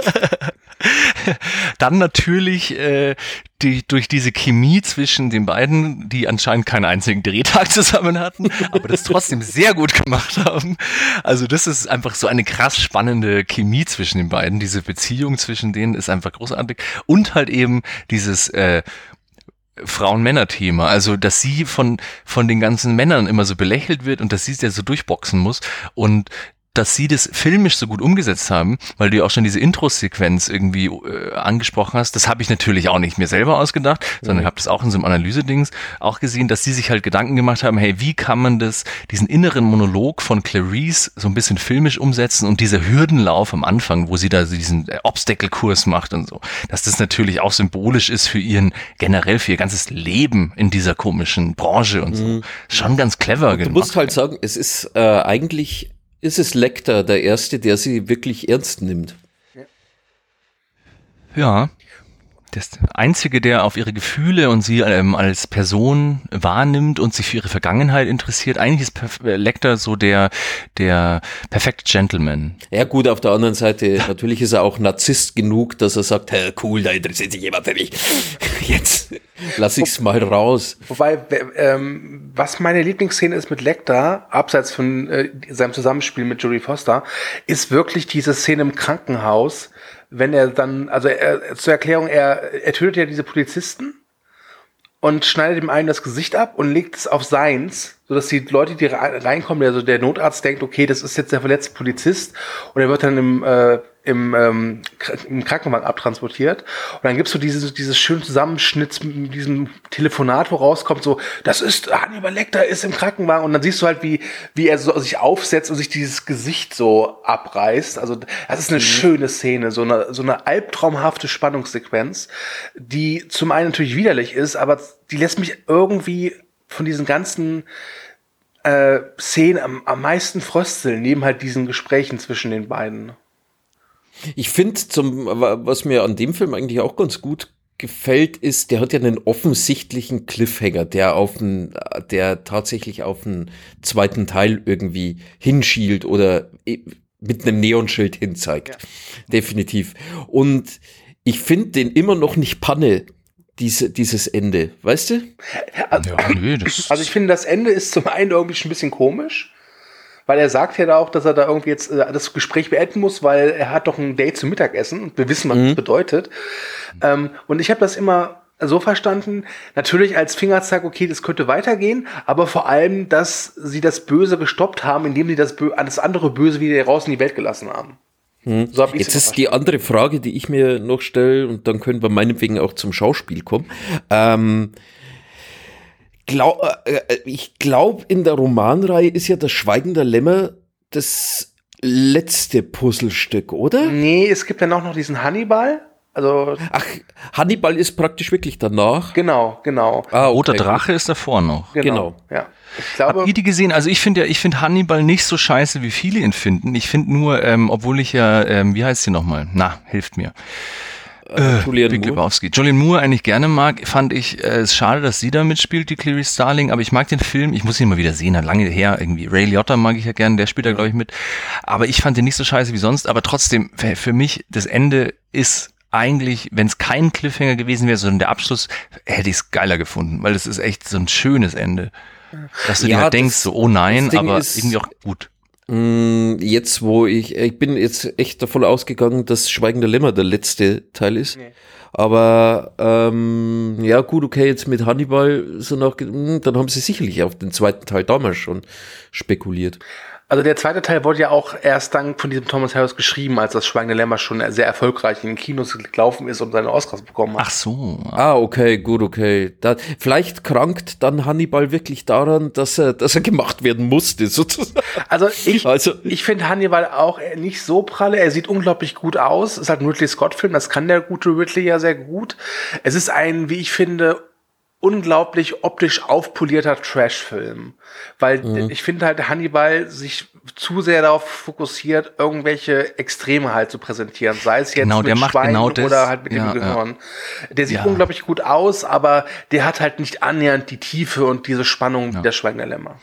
Dann natürlich durch diese Chemie zwischen den beiden, die anscheinend keinen einzigen Drehtag zusammen hatten, aber das trotzdem sehr gut gemacht haben. Also das ist einfach so eine krass spannende Chemie zwischen den beiden. Diese Beziehung zwischen denen ist einfach großartig. Und halt eben dieses Frauen-Männer-Thema, also dass sie von den ganzen Männern immer so belächelt wird und dass sie es ja so durchboxen muss, und dass sie das filmisch so gut umgesetzt haben, weil du ja auch schon diese Intro-Sequenz irgendwie angesprochen hast, das habe ich natürlich auch nicht mir selber ausgedacht, sondern habe das auch in so einem Analyse-Dings auch gesehen, dass sie sich halt Gedanken gemacht haben, hey, wie kann man diesen inneren Monolog von Clarice so ein bisschen filmisch umsetzen, und dieser Hürdenlauf am Anfang, wo sie da diesen Obstacle-Kurs macht und so, dass das natürlich auch symbolisch ist für generell für ihr ganzes Leben in dieser komischen Branche und so. Schon ganz clever gemacht. Du musst halt sagen, es ist eigentlich ist es Lecter der Erste, der sie wirklich ernst nimmt. Ja. Das Einzige, der auf ihre Gefühle und sie als Person wahrnimmt und sich für ihre Vergangenheit interessiert. Eigentlich ist Lecter so der perfekte Gentleman. Ja gut, auf der anderen Seite, natürlich ist er auch Narzisst genug, dass er sagt, hey, cool, da interessiert sich jemand für mich. Jetzt lass ich's mal raus. Wobei, was meine Lieblingsszene ist mit Lecter, abseits von seinem Zusammenspiel mit Jodie Foster, ist wirklich diese Szene im Krankenhaus, wenn er dann, also zur Erklärung, er tötet ja diese Polizisten und schneidet dem einen das Gesicht ab und legt es auf seins, sodass die Leute, die reinkommen, also der Notarzt denkt, okay, das ist jetzt der verletzte Polizist, und er wird dann im Krankenwagen abtransportiert. Und dann gibt's so dieses schöne Zusammenschnitt mit diesem Telefonat, wo rauskommt, so, das ist Hannibal Lecter ist im Krankenwagen. Und dann siehst du halt, wie er so sich aufsetzt und sich dieses Gesicht so abreißt. Also das ist eine schöne Szene, so eine albtraumhafte Spannungssequenz, die zum einen natürlich widerlich ist, aber die lässt mich irgendwie von diesen ganzen Szenen am meisten neben halt diesen Gesprächen zwischen den beiden. Ich finde, was mir an dem Film eigentlich auch ganz gut gefällt, ist, der hat ja einen offensichtlichen Cliffhanger, der tatsächlich auf einen zweiten Teil irgendwie hinschielt oder mit einem Neonschild hinzeigt. Ja. Definitiv. Und ich finde den immer noch nicht Panne, dieses Ende, weißt du? Also ich finde, das Ende ist zum einen irgendwie schon ein bisschen komisch, weil er sagt ja da auch, dass er da irgendwie jetzt das Gespräch beenden muss, weil er hat doch ein Date zum Mittagessen und wir wissen, was das bedeutet. Und ich habe das immer so verstanden, natürlich als Fingerzeig, okay, das könnte weitergehen, aber vor allem, dass sie das Böse gestoppt haben, indem sie das andere Böse wieder raus in die Welt gelassen haben. So jetzt ist die andere Frage, die ich mir noch stelle, und dann können wir meinetwegen auch zum Schauspiel kommen. Ich glaube, in der Romanreihe ist ja das Schweigen der Lämmer das letzte Puzzlestück, oder? Nee, es gibt dann auch noch diesen Hannibal. Also ach, Hannibal ist praktisch wirklich danach? Genau. Okay. Roter Drache ist davor noch. Genau. Ja. Ich glaube, habt ihr die gesehen? Also ich finde Hannibal nicht so scheiße, wie viele ihn finden. Ich finde nur, obwohl ich ja, wie heißt sie nochmal? Na, hilft mir. Julianne Moore eigentlich gerne mag, fand ich es schade, dass sie da mitspielt, die Clarice Starling, aber ich mag den Film, ich muss ihn mal wieder sehen, lange her irgendwie. Ray Liotta mag ich ja gerne, der spielt da glaube ich mit, aber ich fand den nicht so scheiße wie sonst, aber trotzdem, für mich, das Ende ist eigentlich, wenn es kein Cliffhanger gewesen wäre, sondern der Abschluss, hätte ich es geiler gefunden, weil das ist echt so ein schönes Ende. Dass du dir halt denkst, so, oh nein, aber irgendwie auch gut. Jetzt, wo ich bin jetzt echt davon ausgegangen, dass Schweigen der Lämmer der letzte Teil ist. Nee. Aber ja gut, okay, jetzt mit Hannibal so dann haben sie sicherlich auf den zweiten Teil damals schon spekuliert. Also der zweite Teil wurde ja auch erst dann von diesem Thomas Harris geschrieben, als das Schweigen der Lämmer schon sehr erfolgreich in den Kinos gelaufen ist und seine Oscars bekommen hat. Ach so. Okay, gut, okay. Vielleicht krankt dann Hannibal wirklich daran, dass er gemacht werden musste, sozusagen. Also ich finde Hannibal auch nicht so pralle. Er sieht unglaublich gut aus. Es ist halt ein Ridley Scott-Film, das kann der gute Ridley ja sehr gut. Es ist ein, wie ich finde, unglaublich optisch aufpolierter Trash-Film. Weil ich finde halt, Hannibal sich zu sehr darauf fokussiert, irgendwelche Extreme halt zu präsentieren. Sei es jetzt mit Schweinen oder halt mit dem Gehirn. Ja. Der sieht unglaublich gut aus, aber der hat halt nicht annähernd die Tiefe und diese Spannung wie der Schweigen der Lämmer.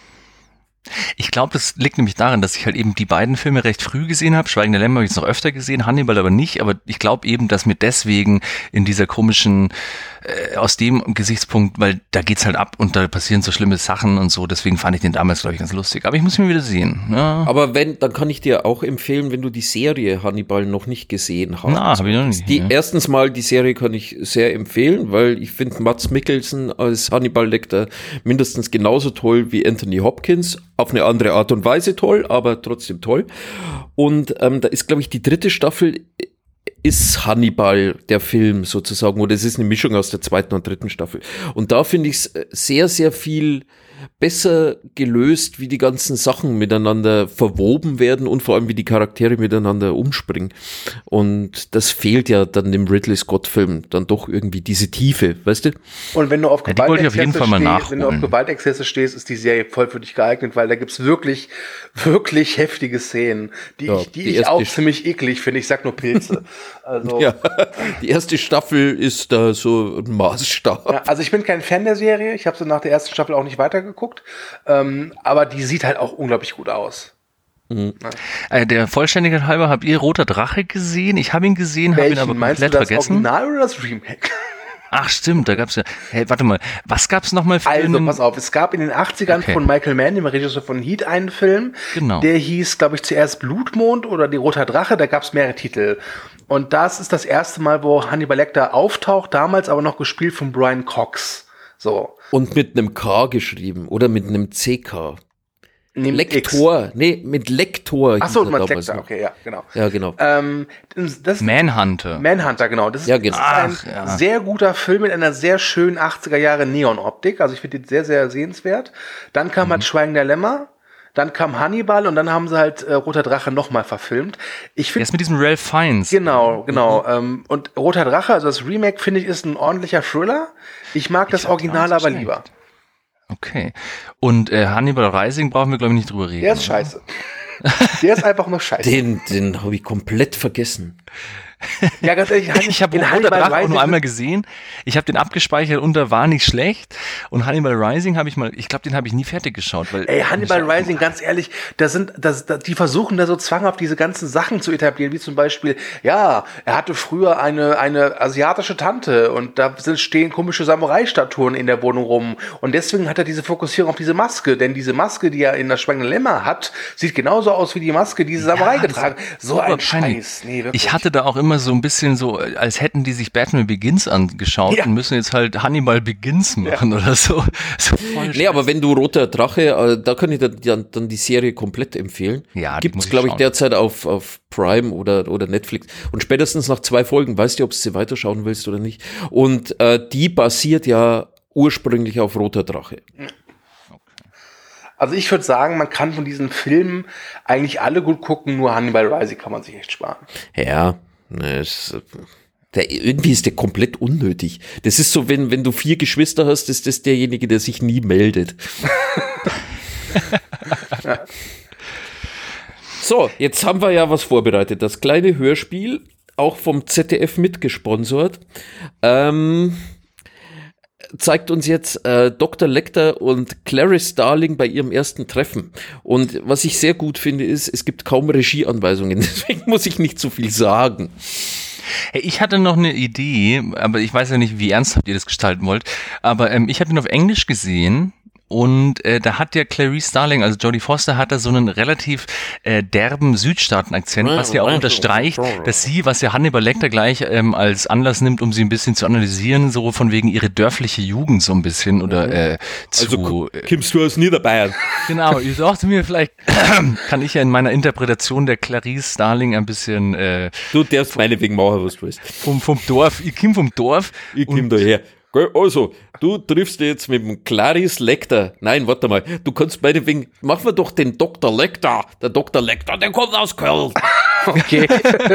Ich glaube, das liegt nämlich daran, dass ich halt eben die beiden Filme recht früh gesehen habe. Schweigen der Lämmer habe ich jetzt noch öfter gesehen, Hannibal aber nicht. Aber ich glaube eben, dass mir deswegen in dieser komischen, aus dem Gesichtspunkt, weil da geht's halt ab und da passieren so schlimme Sachen und so. Deswegen fand ich den damals, glaube ich, ganz lustig. Aber ich muss ihn mir wieder sehen. Ja. Aber dann kann ich dir auch empfehlen, wenn du die Serie Hannibal noch nicht gesehen hast. Habe ich noch nicht. Erstens mal, die Serie kann ich sehr empfehlen, weil ich finde Mads Mikkelsen als Hannibal Lecter mindestens genauso toll wie Anthony Hopkins. Auf eine andere Art und Weise toll, aber trotzdem toll. Und da ist, glaube ich, die 3. Staffel ist Hannibal, der Film sozusagen, oder es ist eine Mischung aus der 2. und 3. Staffel. Und da finde ich es sehr, sehr viel besser gelöst, wie die ganzen Sachen miteinander verwoben werden und vor allem, wie die Charaktere miteinander umspringen. Und das fehlt ja dann dem Ridley Scott-Film dann doch irgendwie diese Tiefe, weißt du? Und wenn du auf Gewaltexzesse stehst, ist die Serie voll für dich geeignet, weil da gibt's wirklich, wirklich heftige Szenen, die ich auch ziemlich eklig finde. Ich sag nur Pilze. Also, ja, die erste Staffel ist da so ein Maßstab. Ja, also ich bin kein Fan der Serie. Ich habe sie nach der ersten Staffel auch nicht weitergeguckt. Aber die sieht halt auch unglaublich gut aus. Mhm. Der Vollständigkeit halber, habt ihr Roter Drache gesehen? Ich habe ihn gesehen, habe ihn aber komplett vergessen. Das Original oder das Remake? Ach stimmt, da gab's ja, hey, warte mal, was gab's nochmal für Also, pass auf, es gab in den 80ern von Michael Mann, dem Regisseur von Heat, einen Film, der hieß, glaube ich, zuerst Blutmond oder Die Roter Drache, da gab's mehrere Titel. Und das ist das erste Mal, wo Hannibal Lecter auftaucht, damals aber noch gespielt von Brian Cox. So. Und mit einem K geschrieben oder mit einem CK. Nee, mit Lektor. Nee, mit Lektor. Achso, hieß er mit damals Lektor, noch. okay, ja, genau. Ja, genau. Das Manhunter. Manhunter, genau. Das ist, Ja, genau. ist ein sehr guter Film mit einer sehr schönen 80er Jahre Neon-Optik. Also ich finde den sehr, sehr sehenswert. Dann kam halt Schweigen der Lämmer. Dann kam Hannibal und dann haben sie halt Roter Drache nochmal verfilmt. Ich finde Jetzt mit diesem Ralph Fiennes. Genau. Und Roter Drache, also das Remake, finde ich, ist ein ordentlicher Thriller. Ich mag das Original aber lieber. Okay. Und Hannibal Rising brauchen wir, glaube ich, nicht drüber reden. Der ist scheiße. Der ist einfach nur scheiße. Den habe ich komplett vergessen. Ja, ganz ehrlich, Ich habe Roter Drache auch nur einmal gesehen. Ich habe den abgespeichert und da war nicht schlecht. Und Hannibal Rising habe ich glaube, den habe ich nie fertig geschaut. Weil Hannibal Rising, ganz ehrlich, die versuchen da so zwanghaft diese ganzen Sachen zu etablieren, wie zum Beispiel, ja, er hatte früher eine asiatische Tante und da stehen komische Samurai-Statuen in der Wohnung rum und deswegen hat er diese Fokussierung auf diese Maske, denn diese Maske, die er in das Schweigen der Lämmer hat, sieht genauso aus wie die Maske, die diese Samurai getragen. So ein Scheiß. Nee, wirklich. Ich hatte da auch immer so ein bisschen so, als hätten die sich Batman Begins angeschaut und müssen jetzt halt Hannibal Begins machen oder so. Nee, aber wenn du Roter Drache, da kann ich dann die Serie komplett empfehlen. Ja, gibt's, glaube ich, derzeit auf Prime oder Netflix. Und spätestens nach 2 Folgen weißt du, ob du sie weiterschauen willst oder nicht. Und die basiert ja ursprünglich auf Roter Drache. Also ich würde sagen, man kann von diesen Filmen eigentlich alle gut gucken, nur Hannibal Rising kann man sich echt sparen. Ja, irgendwie ist der komplett unnötig. Das ist so, wenn du 4 Geschwister hast, ist das derjenige, der sich nie meldet. Ja. So, jetzt haben wir ja was vorbereitet. Das kleine Hörspiel, auch vom ZDF mitgesponsert, zeigt uns jetzt Dr. Lecter und Clarice Starling bei ihrem ersten Treffen. Und was ich sehr gut finde, ist, es gibt kaum Regieanweisungen. Deswegen muss ich nicht so viel sagen. Hey, ich hatte noch eine Idee, aber ich weiß ja nicht, wie ernsthaft ihr das gestalten wollt. Aber ich habe ihn auf Englisch gesehen. Und da hat ja Clarice Starling, also Jodie Foster, hat da so einen relativ derben Südstaaten-Akzent, was ja auch unterstreicht, dass sie, was ja Hannibal Lecter gleich als Anlass nimmt, um sie ein bisschen zu analysieren, so von wegen ihre dörfliche Jugend so ein bisschen oder Also kommst du aus Niederbayern? Genau, ich dachte mir, vielleicht kann ich ja in meiner Interpretation der Clarice Starling ein bisschen du darfst meinetwegen machen, was du willst. Vom Dorf, ich komme vom Dorf. Ich komme daher. Also, du triffst jetzt mit dem Clarice Lecter. Nein, warte mal. Du kannst meinetwegen, machen wir doch den Dr. Lecter. Der Dr. Lecter, der kommt aus Köln. Okay.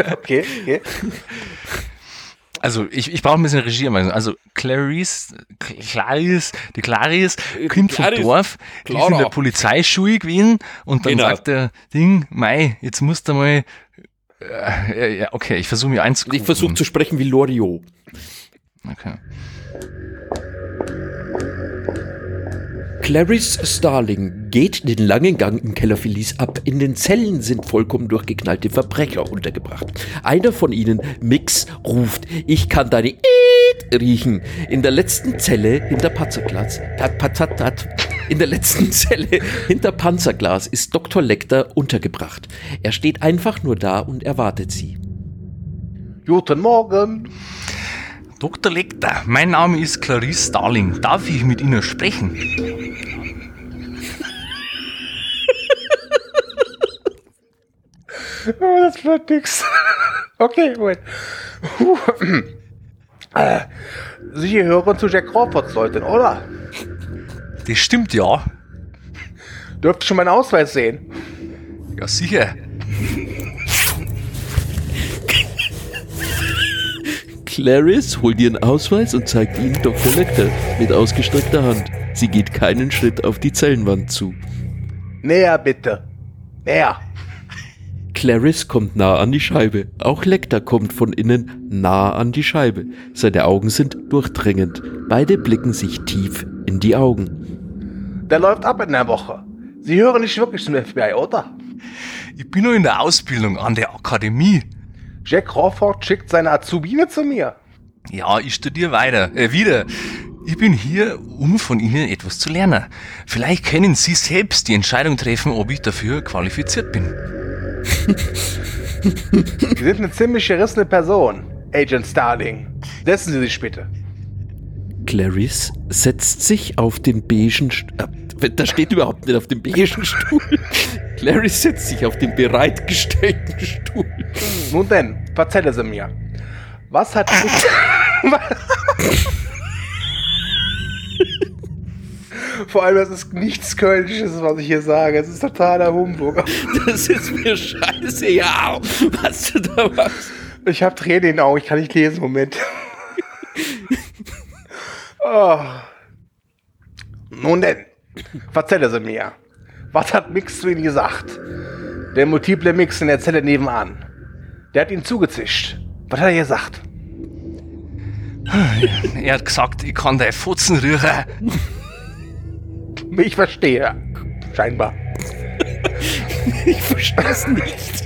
Also, ich brauche ein bisschen Regieanweisung. Also, Clarice kommt vom Dorf, die ist in der Polizeischule gewesen und dann sagt der Ding, Mei, jetzt musst du mal, ja, okay, ich versuche mir einzugucken. Ich versuche zu sprechen wie Loriot. Okay. Clarice Starling geht den langen Gang im Kellerverlies ab. In den Zellen sind vollkommen durchgeknallte Verbrecher untergebracht. Einer von ihnen, Mix, ruft, ich kann deine riechen. In der letzten Zelle hinter Panzerglas, in der letzten Zelle hinter Panzerglas ist Dr. Lecter untergebracht. Er steht einfach nur da und erwartet sie. Guten Morgen. Dr. Lecter, mein Name ist Clarice Starling. Darf ich mit Ihnen sprechen? Oh, das wird nix. Okay, Moment. Sie gehören zu Jack Crawfords Leuten, oder? Das stimmt, ja. Dürft ihr schon meinen Ausweis sehen? Ja, sicher. Clarice holt ihren Ausweis und zeigt ihn Dr. Lecter mit ausgestreckter Hand. Sie geht keinen Schritt auf die Zellenwand zu. Näher bitte. Näher. Clarice kommt nah an die Scheibe. Auch Lecter kommt von innen nah an die Scheibe. Seine Augen sind durchdringend. Beide blicken sich tief in die Augen. Der läuft ab in der Woche. Sie hören nicht wirklich zum FBI, oder? Ich bin noch in der Ausbildung an der Akademie. Jack Crawford schickt seine Azubine zu mir. Ja, ich studiere wieder. Ich bin hier, um von Ihnen etwas zu lernen. Vielleicht können Sie selbst die Entscheidung treffen, ob ich dafür qualifiziert bin. Sie sind eine ziemlich gerissene Person, Agent Starling. Setzen Sie sich bitte. Clarice setzt sich auf den beigen da steht überhaupt nicht auf dem beigen Stuhl. Clarice setzt sich auf den bereitgestellten Stuhl. Nun denn, erzähle sie mir. Was hat Vor allem, das ist nichts Kölnisches, was ich hier sage. Es ist totaler Humbug. Das ist mir scheiße, ja. Was du da machst. Ich habe Tränen in den Augen, ich kann nicht lesen, Moment. Oh. Nun denn, erzähle sie mir. Was hat Mix zu Ihnen gesagt? Der multiple Mix in der Zelle nebenan. Der hat ihn zugezischt. Was hat er gesagt? Er hat gesagt, ich kann dein Futzen rühren. Ich verstehe. Scheinbar. Ich verstehe es nicht.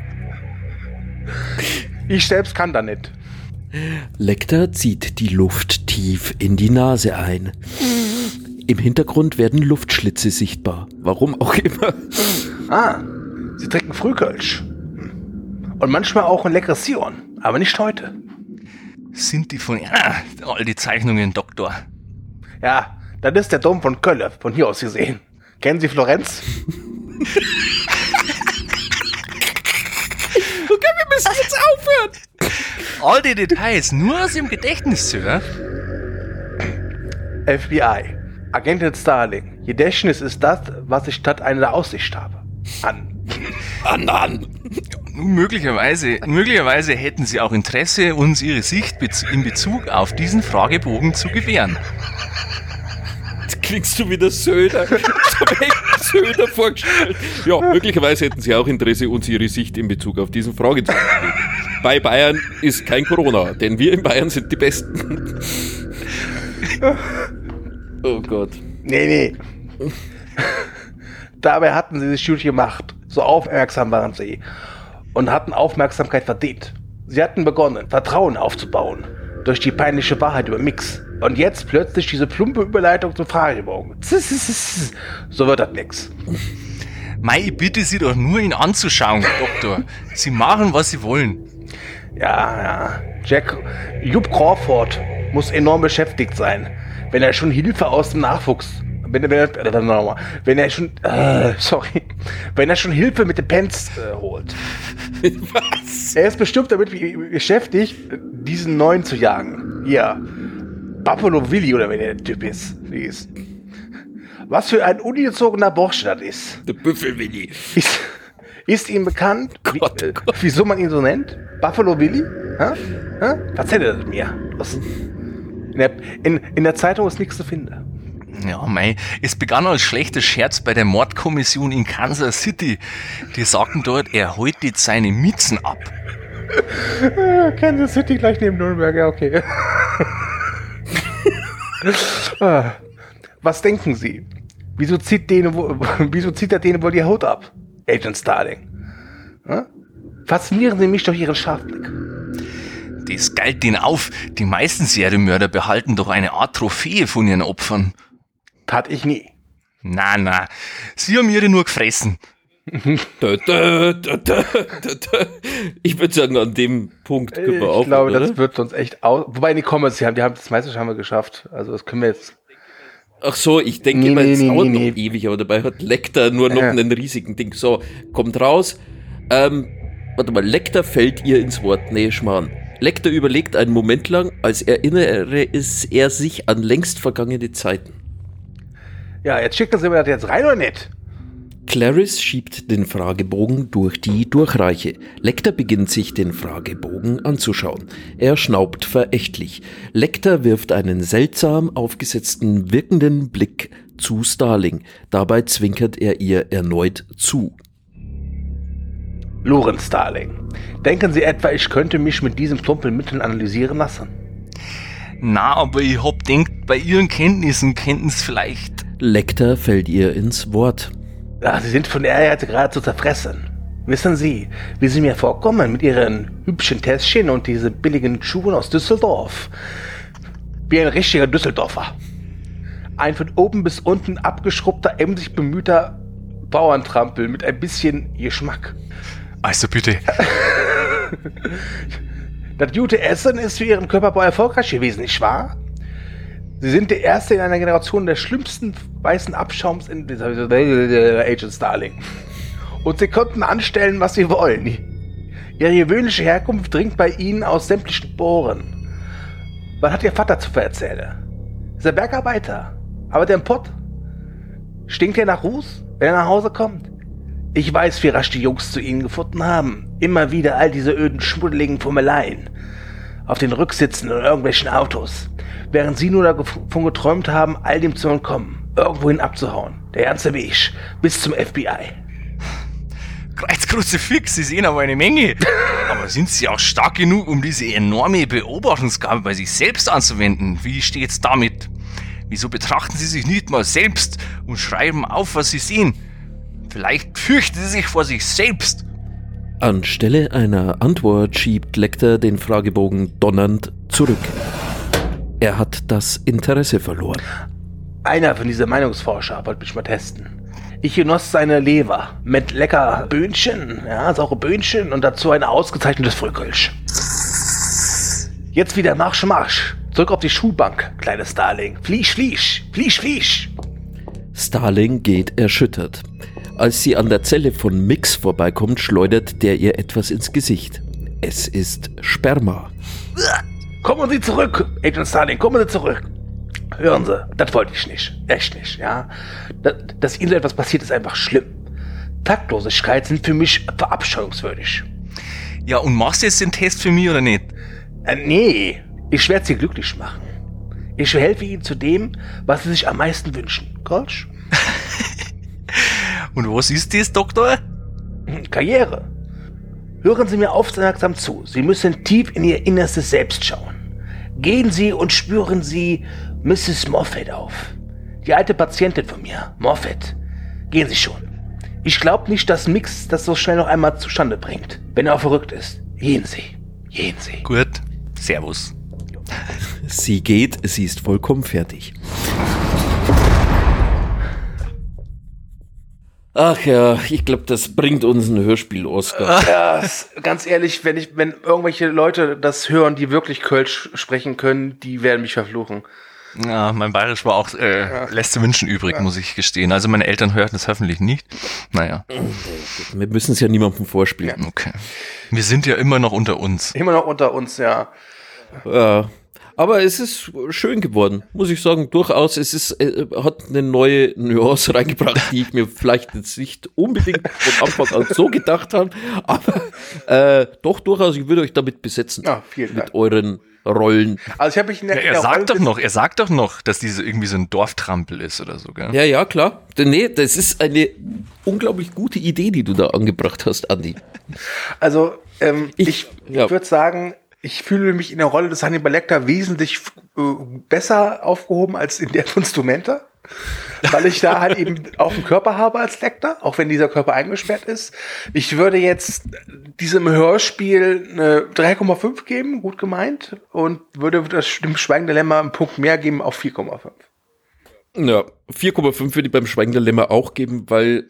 Ich selbst kann da nicht. Lecter zieht die Luft tief in die Nase ein. Im Hintergrund werden Luftschlitze sichtbar. Warum auch immer. Sie trinken Frühkölsch. Und manchmal auch ein leckeres Sion. Aber nicht heute. Sind die von... all die Zeichnungen, Doktor. Ja, das ist der Dom von Köln, von hier aus gesehen. Kennen Sie Florenz? Okay, wir müssen jetzt aufhören. All die Details nur aus Ihrem Gedächtnis, Sir. FBI. Agentin Starling. Gedächtnis ist das, was ich statt einer Aussicht habe. An. Möglicherweise hätten Sie auch Interesse, uns Ihre Sicht in Bezug auf diesen Fragebogen zu gewähren. Jetzt klingst du wieder Söder. Ich habe echt Söder vorgestellt. Ja, möglicherweise hätten Sie auch Interesse, uns Ihre Sicht in Bezug auf diesen Frage zu geben. Bei Bayern ist kein Corona, denn wir in Bayern sind die Besten. Oh Gott. Nee. Dabei hatten sie sich gut gemacht. So aufmerksam waren sie. Und hatten Aufmerksamkeit verdient. Sie hatten begonnen, Vertrauen aufzubauen. Durch die peinliche Wahrheit über Mix. Und jetzt plötzlich diese plumpe Überleitung zum Fragebogen. So wird das nix. Mei, ich bitte Sie doch nur, ihn anzuschauen, Doktor. Sie machen, was Sie wollen. Ja. Jupp Crawford muss enorm beschäftigt sein. Wenn er schon Hilfe aus dem Nachwuchs... Wenn er schon Hilfe mit den Pens holt. Was? Er ist bestimmt damit beschäftigt, diesen neuen zu jagen. Ja. Buffalo Willi oder wer der Typ ist. Was für ein ungezogener Bursche das ist. Der Büffelwilli. Ist ihm bekannt, Gott. wieso man ihn so nennt? Buffalo Willi? Erzähl das mir. In der Zeitung ist nichts zu finden. Ja, mei, es begann als schlechter Scherz bei der Mordkommission in Kansas City. Die sagten dort, er holt jetzt seine Mützen ab. Kansas City gleich neben Nürnberg, ja, okay. Was denken Sie? Wieso zieht er denen wohl die Haut ab? Agent Starling. Faszinieren Sie mich durch Ihren Scharfblick. Das galt denen auf. Die meisten Serienmörder behalten doch eine Art Trophäe von ihren Opfern. Tat ich nie. Na. Sie haben ihre nur gefressen. Ich würde sagen, an dem Punkt können wir aufhören. Ich glaube, oder? das wird uns echt aus. Wobei, die Commerce, die haben das meiste schon mal geschafft. Also, das können wir jetzt. Ach so, ich denke immer, es dauert noch nee. ewig, aber dabei hat Lecter nur noch einen riesigen Ding. So, kommt raus. Warte mal, Lecter fällt ihr ins Wort. Nee, Schmarrn. Lecter überlegt einen Moment lang, als erinnere er sich an längst vergangene Zeiten. Ja, jetzt schicken Sie mir das jetzt rein oder nicht? Clarice schiebt den Fragebogen durch die Durchreiche. Lecter beginnt sich den Fragebogen anzuschauen. Er schnaubt verächtlich. Lecter wirft einen seltsam aufgesetzten, wirkenden Blick zu Starling. Dabei zwinkert er ihr erneut zu. Lorenz Starling, denken Sie etwa, ich könnte mich mit diesem plumpen Mittel analysieren lassen? Na, aber ich hab denkt, bei Ihren Kenntnissen könnten Sie vielleicht... Lecter fällt ihr ins Wort. Ja, Sie sind von Ehrgeiz geradezu zerfressen. Wissen Sie, wie Sie mir vorkommen mit Ihren hübschen Tässchen und diese billigen Schuhen aus Düsseldorf? Wie ein richtiger Düsseldorfer. Ein von oben bis unten abgeschrubbter, emsig bemühter Bauerntrampel mit ein bisschen Geschmack. Also bitte. Das gute Essen ist für Ihren Körperbau erfolgreich gewesen, nicht wahr? Sie sind der Erste in einer Generation der schlimmsten weißen Abschaums in Agent Starling. Und sie konnten anstellen, was sie wollen. Ihre gewöhnliche Herkunft dringt bei ihnen aus sämtlichen Poren. Was hat ihr Vater zu erzählen? Ist er Bergarbeiter? Arbeitet er im Pott? Stinkt er nach Ruß, wenn er nach Hause kommt? Ich weiß, wie rasch die Jungs zu ihnen gefunden haben. Immer wieder all diese öden, schmuddeligen Fummeleien. Auf den Rücksitzen in irgendwelchen Autos. Während sie nur davon geträumt haben, all dem zu entkommen. Irgendwohin abzuhauen. Der ganze Weg. Bis zum FBI. Kreuzkruzifix, Sie sehen aber eine Menge. Aber sind Sie auch stark genug, um diese enorme Beobachtungsgabe bei sich selbst anzuwenden? Wie steht's damit? Wieso betrachten Sie sich nicht mal selbst und schreiben auf, was Sie sehen? Vielleicht fürchten Sie sich vor sich selbst. Anstelle einer Antwort schiebt Lecter den Fragebogen donnernd zurück. Er hat das Interesse verloren. Einer von diesen Meinungsforscher wollte mich mal testen. Ich genoss seine Leber mit lecker Böhnchen, ja, saure Böhnchen und dazu ein ausgezeichnetes Frühkölsch. Jetzt wieder Marsch. Zurück auf die Schulbank, kleines Starling. Fliesch. Starling geht erschüttert. Als sie an der Zelle von Mix vorbeikommt, schleudert der ihr etwas ins Gesicht. Es ist Sperma. Kommen Sie zurück, Agent Starling, kommen Sie zurück. Hören Sie, das wollte ich nicht. Echt nicht, ja. Dass Ihnen so etwas passiert, ist einfach schlimm. Taktlosigkeit sind für mich verabscheuungswürdig. Ja, und machst du jetzt den Test für mich oder nicht? Nee, ich werde Sie glücklich machen. Ich helfe Ihnen zu dem, was Sie sich am meisten wünschen. Kolsch? Und was ist das, Doktor? Karriere. Hören Sie mir aufmerksam zu. Sie müssen tief in Ihr innerstes Selbst schauen. Gehen Sie und spüren Sie Mrs. Moffat auf. Die alte Patientin von mir, Moffat. Gehen Sie schon. Ich glaube nicht, dass Mix das so schnell noch einmal zustande bringt, wenn er auch verrückt ist. Gehen Sie. Gut, servus. Sie geht, sie ist vollkommen fertig. Ach ja, ich glaube, das bringt uns ein Hörspiel-Oscar. Ja, ganz ehrlich, wenn irgendwelche Leute das hören, die wirklich Kölsch sprechen können, die werden mich verfluchen. Ja, mein Bayerisch war auch, lässt zu wünschen übrig, muss ich gestehen. Also meine Eltern hörten das hoffentlich nicht. Naja. Wir müssen es ja niemandem vorspielen. Okay. Wir sind ja immer noch unter uns. Immer noch unter uns, ja. Ja. Aber es ist schön geworden, muss ich sagen. Durchaus, hat eine neue Nuance reingebracht, die ich mir vielleicht jetzt nicht unbedingt von Anfang an so gedacht habe. Aber doch durchaus, ich würde euch damit besetzen. Ja, vielen Dank. Mit euren Rollen. Also ich habe mich Er sagt doch noch, dass diese irgendwie so ein Dorftrampel ist oder so, gell? Ja, klar. Nee, das ist eine unglaublich gute Idee, die du da angebracht hast, Andi. Also, ich ja. würde sagen, ich fühle mich in der Rolle des Hannibal Lecter wesentlich besser aufgehoben als in der von Stumenta, weil ich da halt eben auch einen Körper habe als Lecter, auch wenn dieser Körper eingesperrt ist. Ich würde jetzt diesem Hörspiel eine 3,5 geben, gut gemeint, und würde dem Schweigende Lämmer einen Punkt mehr geben auf 4,5. Ja, 4,5 würde ich beim Schweigende Lämmer auch geben, weil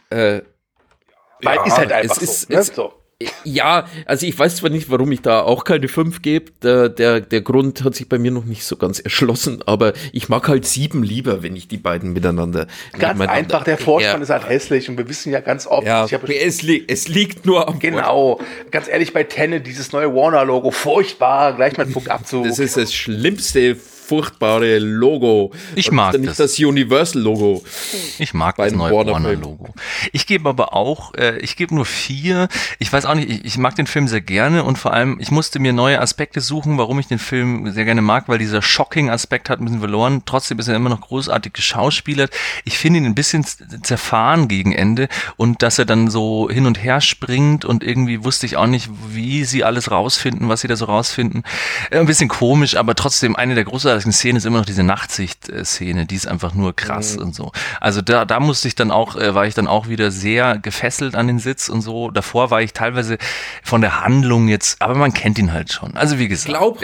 ist halt einfach so. Ja, also ich weiß zwar nicht, warum ich da auch keine 5 gebe, der Grund hat sich bei mir noch nicht so ganz erschlossen, aber ich mag halt 7 lieber, wenn ich die beiden miteinander. Ganz einfach, der Vorspann ist halt hässlich und wir wissen ja ganz oft. Ja, es liegt nur am Genau, ganz ehrlich, bei Tenet, dieses neue Warner-Logo, furchtbar, gleich mal Punkt Abzug. Das ist das schlimmste, furchtbare Logo. Ich mag das. Nicht das Universal-Logo. Ich mag das neue Warner-Logo. Ich gebe aber auch, ich gebe nur 4. Ich weiß auch nicht, ich mag den Film sehr gerne und vor allem, ich musste mir neue Aspekte suchen, warum ich den Film sehr gerne mag, weil dieser Shocking-Aspekt hat ein bisschen verloren. Trotzdem ist er immer noch großartig geschauspielert. Ich finde ihn ein bisschen zerfahren gegen Ende und dass er dann so hin und her springt und irgendwie wusste ich auch nicht, wie sie alles rausfinden, was sie da so rausfinden. Ein bisschen komisch, aber trotzdem eine der großartigen Szenen ist immer noch diese Nachtsicht-Szene, die ist einfach nur krass und so. Also da musste ich dann auch, war ich dann auch wieder sehr gefesselt an den Sitz und so. Davor war ich teilweise von der Handlung jetzt, aber man kennt ihn halt schon. Also wie gesagt. Ich glaube,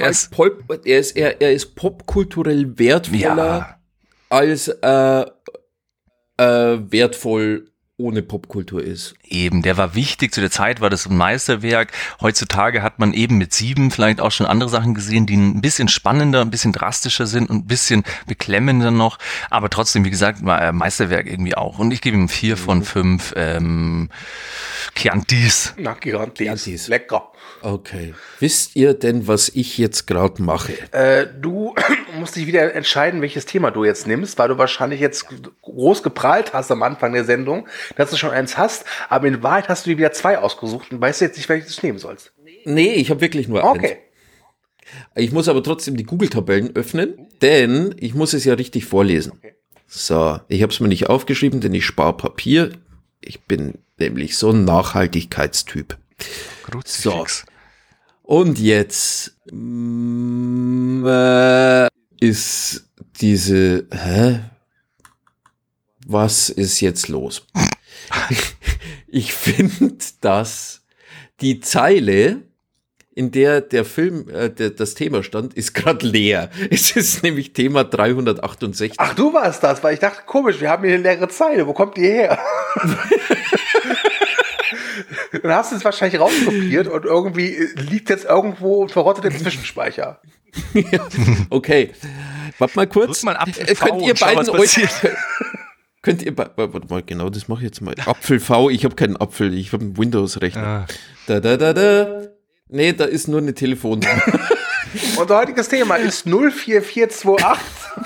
er ist popkulturell wertvoller als wertvoll ohne Popkultur ist. Eben, der war wichtig, zu der Zeit war das ein Meisterwerk. Heutzutage hat man eben mit 7 vielleicht auch schon andere Sachen gesehen, die ein bisschen spannender, ein bisschen drastischer sind und ein bisschen beklemmender noch, aber trotzdem, wie gesagt, war Meisterwerk irgendwie auch. Und ich gebe ihm 4 von 5 Chiantis. Na, Chiantis. Lecker. Okay. Wisst ihr denn, was ich jetzt gerade mache? Du musst dich wieder entscheiden, welches Thema du jetzt nimmst, weil du wahrscheinlich jetzt groß geprahlt hast am Anfang der Sendung, dass du schon eins hast, aber in Wahrheit hast du dir wieder 2 ausgesucht und weißt jetzt nicht, welches du nehmen sollst. Nee, ich habe wirklich nur eins. Ich muss aber trotzdem die Google-Tabellen öffnen, denn ich muss es ja richtig vorlesen. Okay. So, ich habe es mir nicht aufgeschrieben, denn ich spare Papier. Ich bin nämlich so ein Nachhaltigkeitstyp. Kruzifix. So. Und jetzt ist diese... Was ist jetzt los? Ich finde, dass die Zeile, in der der Film, das Thema stand, ist gerade leer. Es ist nämlich Thema 368. Ach, du warst das, weil ich dachte, komisch, wir haben hier eine leere Zeile. Wo kommt die her? Dann hast du es wahrscheinlich rauskopiert und irgendwie liegt jetzt irgendwo und verrottet im Zwischenspeicher. Okay, warte mal kurz. Könnt ihr beiden euch... Könnt ihr, warte mal, genau, das mache ich jetzt mal. Apfel V, ich habe keinen Apfel, ich habe einen Windows-Rechner. Nee, da ist nur eine Telefonnummer. Unser heutiges Thema ist 04428.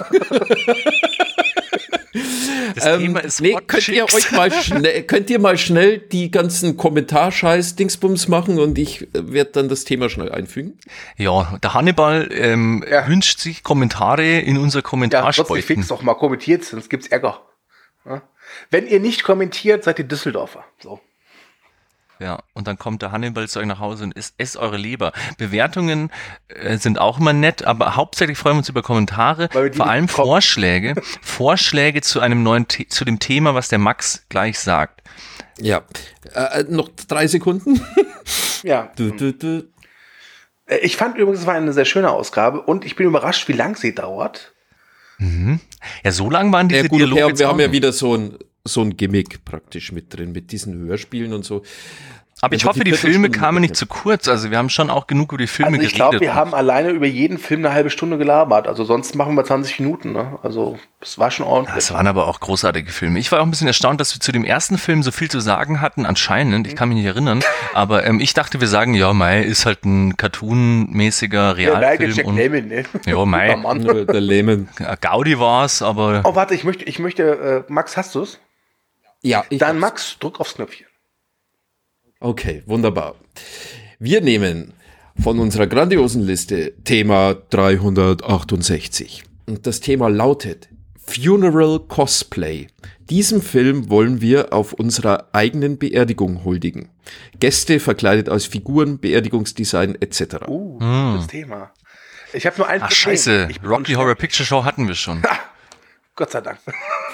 Das Thema ist könnt ihr mal schnell die ganzen Kommentarscheiß-Dingsbums machen und ich werde dann das Thema schnell einfügen? Ja, der Hannibal wünscht sich Kommentare in unser Kommentarspalte. Ja, fix doch mal kommentiert, sonst gibt's Ärger. Ja? Wenn ihr nicht kommentiert, seid ihr Düsseldorfer. So. Ja, und dann kommt der Hannibal zu euch nach Hause und esst eure Leber. Bewertungen sind auch immer nett, aber hauptsächlich freuen wir uns über Kommentare, vor allem Vorschläge zu einem neuen, zu dem Thema, was der Max gleich sagt. Ja, noch 3 Sekunden. Ja. Ich fand übrigens, es war eine sehr schöne Ausgabe und ich bin überrascht, wie lang sie dauert. Mhm. Ja, so lang waren diese Dialoge. Okay, wir haben ja wieder so ein Gimmick praktisch mit drin, mit diesen Hörspielen und so. Aber ich hoffe, die Filme kamen nicht zu kurz. Also wir haben schon auch genug über die Filme geredet. Ich glaube, wir haben alleine über jeden Film eine halbe Stunde gelabert. Also sonst machen wir 20 Minuten. Ne? Also es war schon ordentlich. Es waren aber auch großartige Filme. Ich war auch ein bisschen erstaunt, dass wir zu dem ersten Film so viel zu sagen hatten. Anscheinend, ich kann mich nicht erinnern. Aber ich dachte, wir sagen, ja, Mai ist halt ein cartoonmäßiger Realfilm. Ja, Lehmann, ne? Ja, Mai. Der Lehmann. Gaudi war's, aber... Oh, warte, ich möchte Max, hast du's? Ja. Dann Max, drück aufs Knöpfchen. Okay, wunderbar. Wir nehmen von unserer grandiosen Liste Thema 368. Und das Thema lautet Funeral Cosplay. Diesem Film wollen wir auf unserer eigenen Beerdigung huldigen. Gäste verkleidet als Figuren, Beerdigungsdesign etc. Das Thema. Ich habe nur ein Problem. Scheiße, Rocky Horror Picture Show hatten wir schon. Gott sei Dank.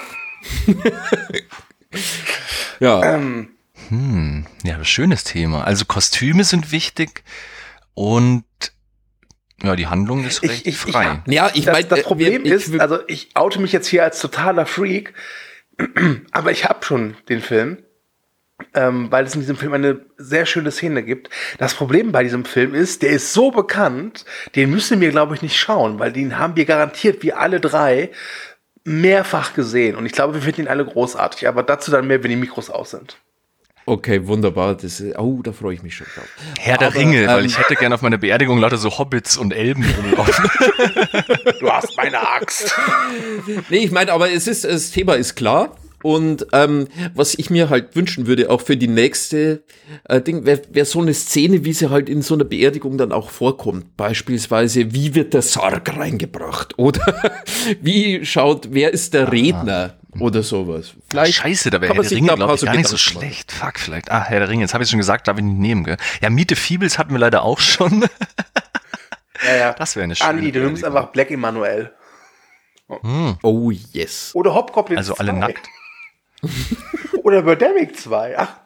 Ja. Ja, schönes Thema. Also Kostüme sind wichtig und ja, die Handlung ist recht frei. Das Problem ist, also ich oute mich jetzt hier als totaler Freak, aber ich habe schon den Film, weil es in diesem Film eine sehr schöne Szene gibt. Das Problem bei diesem Film ist, der ist so bekannt, den müssen wir, glaube ich, nicht schauen, weil den haben wir garantiert, wir alle 3, mehrfach gesehen. Und ich glaube, wir finden ihn alle großartig, aber dazu dann mehr, wenn die Mikros aus sind. Okay, wunderbar. Da freue ich mich schon drauf. Herr der Ringe, weil ich hätte gerne auf meiner Beerdigung lauter so Hobbits und Elben rumlaufen. Du hast meine Axt. Nee, ich meine, aber das Thema ist klar. Und was ich mir halt wünschen würde, auch für die nächste Ding, wäre so eine Szene, wie sie halt in so einer Beerdigung dann auch vorkommt. Beispielsweise, wie wird der Sarg reingebracht? Oder wer ist der Redner? Oder sowas. Vielleicht Scheiße, da wäre Herr der Ringe, glaube ich, gar nicht so schlecht. Fuck, vielleicht. Herr der Ringe, jetzt habe ich schon gesagt, darf ich nicht nehmen, gell? Ja, Meet the Feebles hatten wir leider auch schon. Ja. Das wäre eine schöne Andi, du nimmst einfach Black Emanuel. Oh, yes. Oder Hobgoblin 2. Also alle nackt. Oder Birdemic 2. Ach.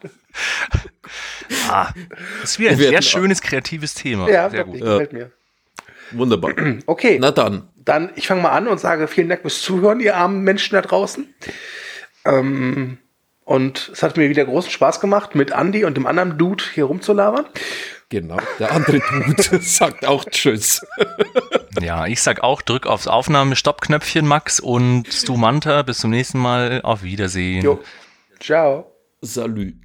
Das wäre ein sehr schönes, kreatives Thema. Ja, sehr gut. Gefällt mir. Wunderbar. Okay. Na dann. Ich fange mal an und sage vielen Dank fürs Zuhören, ihr armen Menschen da draußen. Und es hat mir wieder großen Spaß gemacht, mit Andi und dem anderen Dude hier rumzulabern. Genau, der andere Dude sagt auch Tschüss. Ja, ich sag auch, drück aufs Aufnahme-Stopp-Knöpfchen, Max, und Stu Manta, bis zum nächsten Mal, auf Wiedersehen. Jo, ciao. Salü.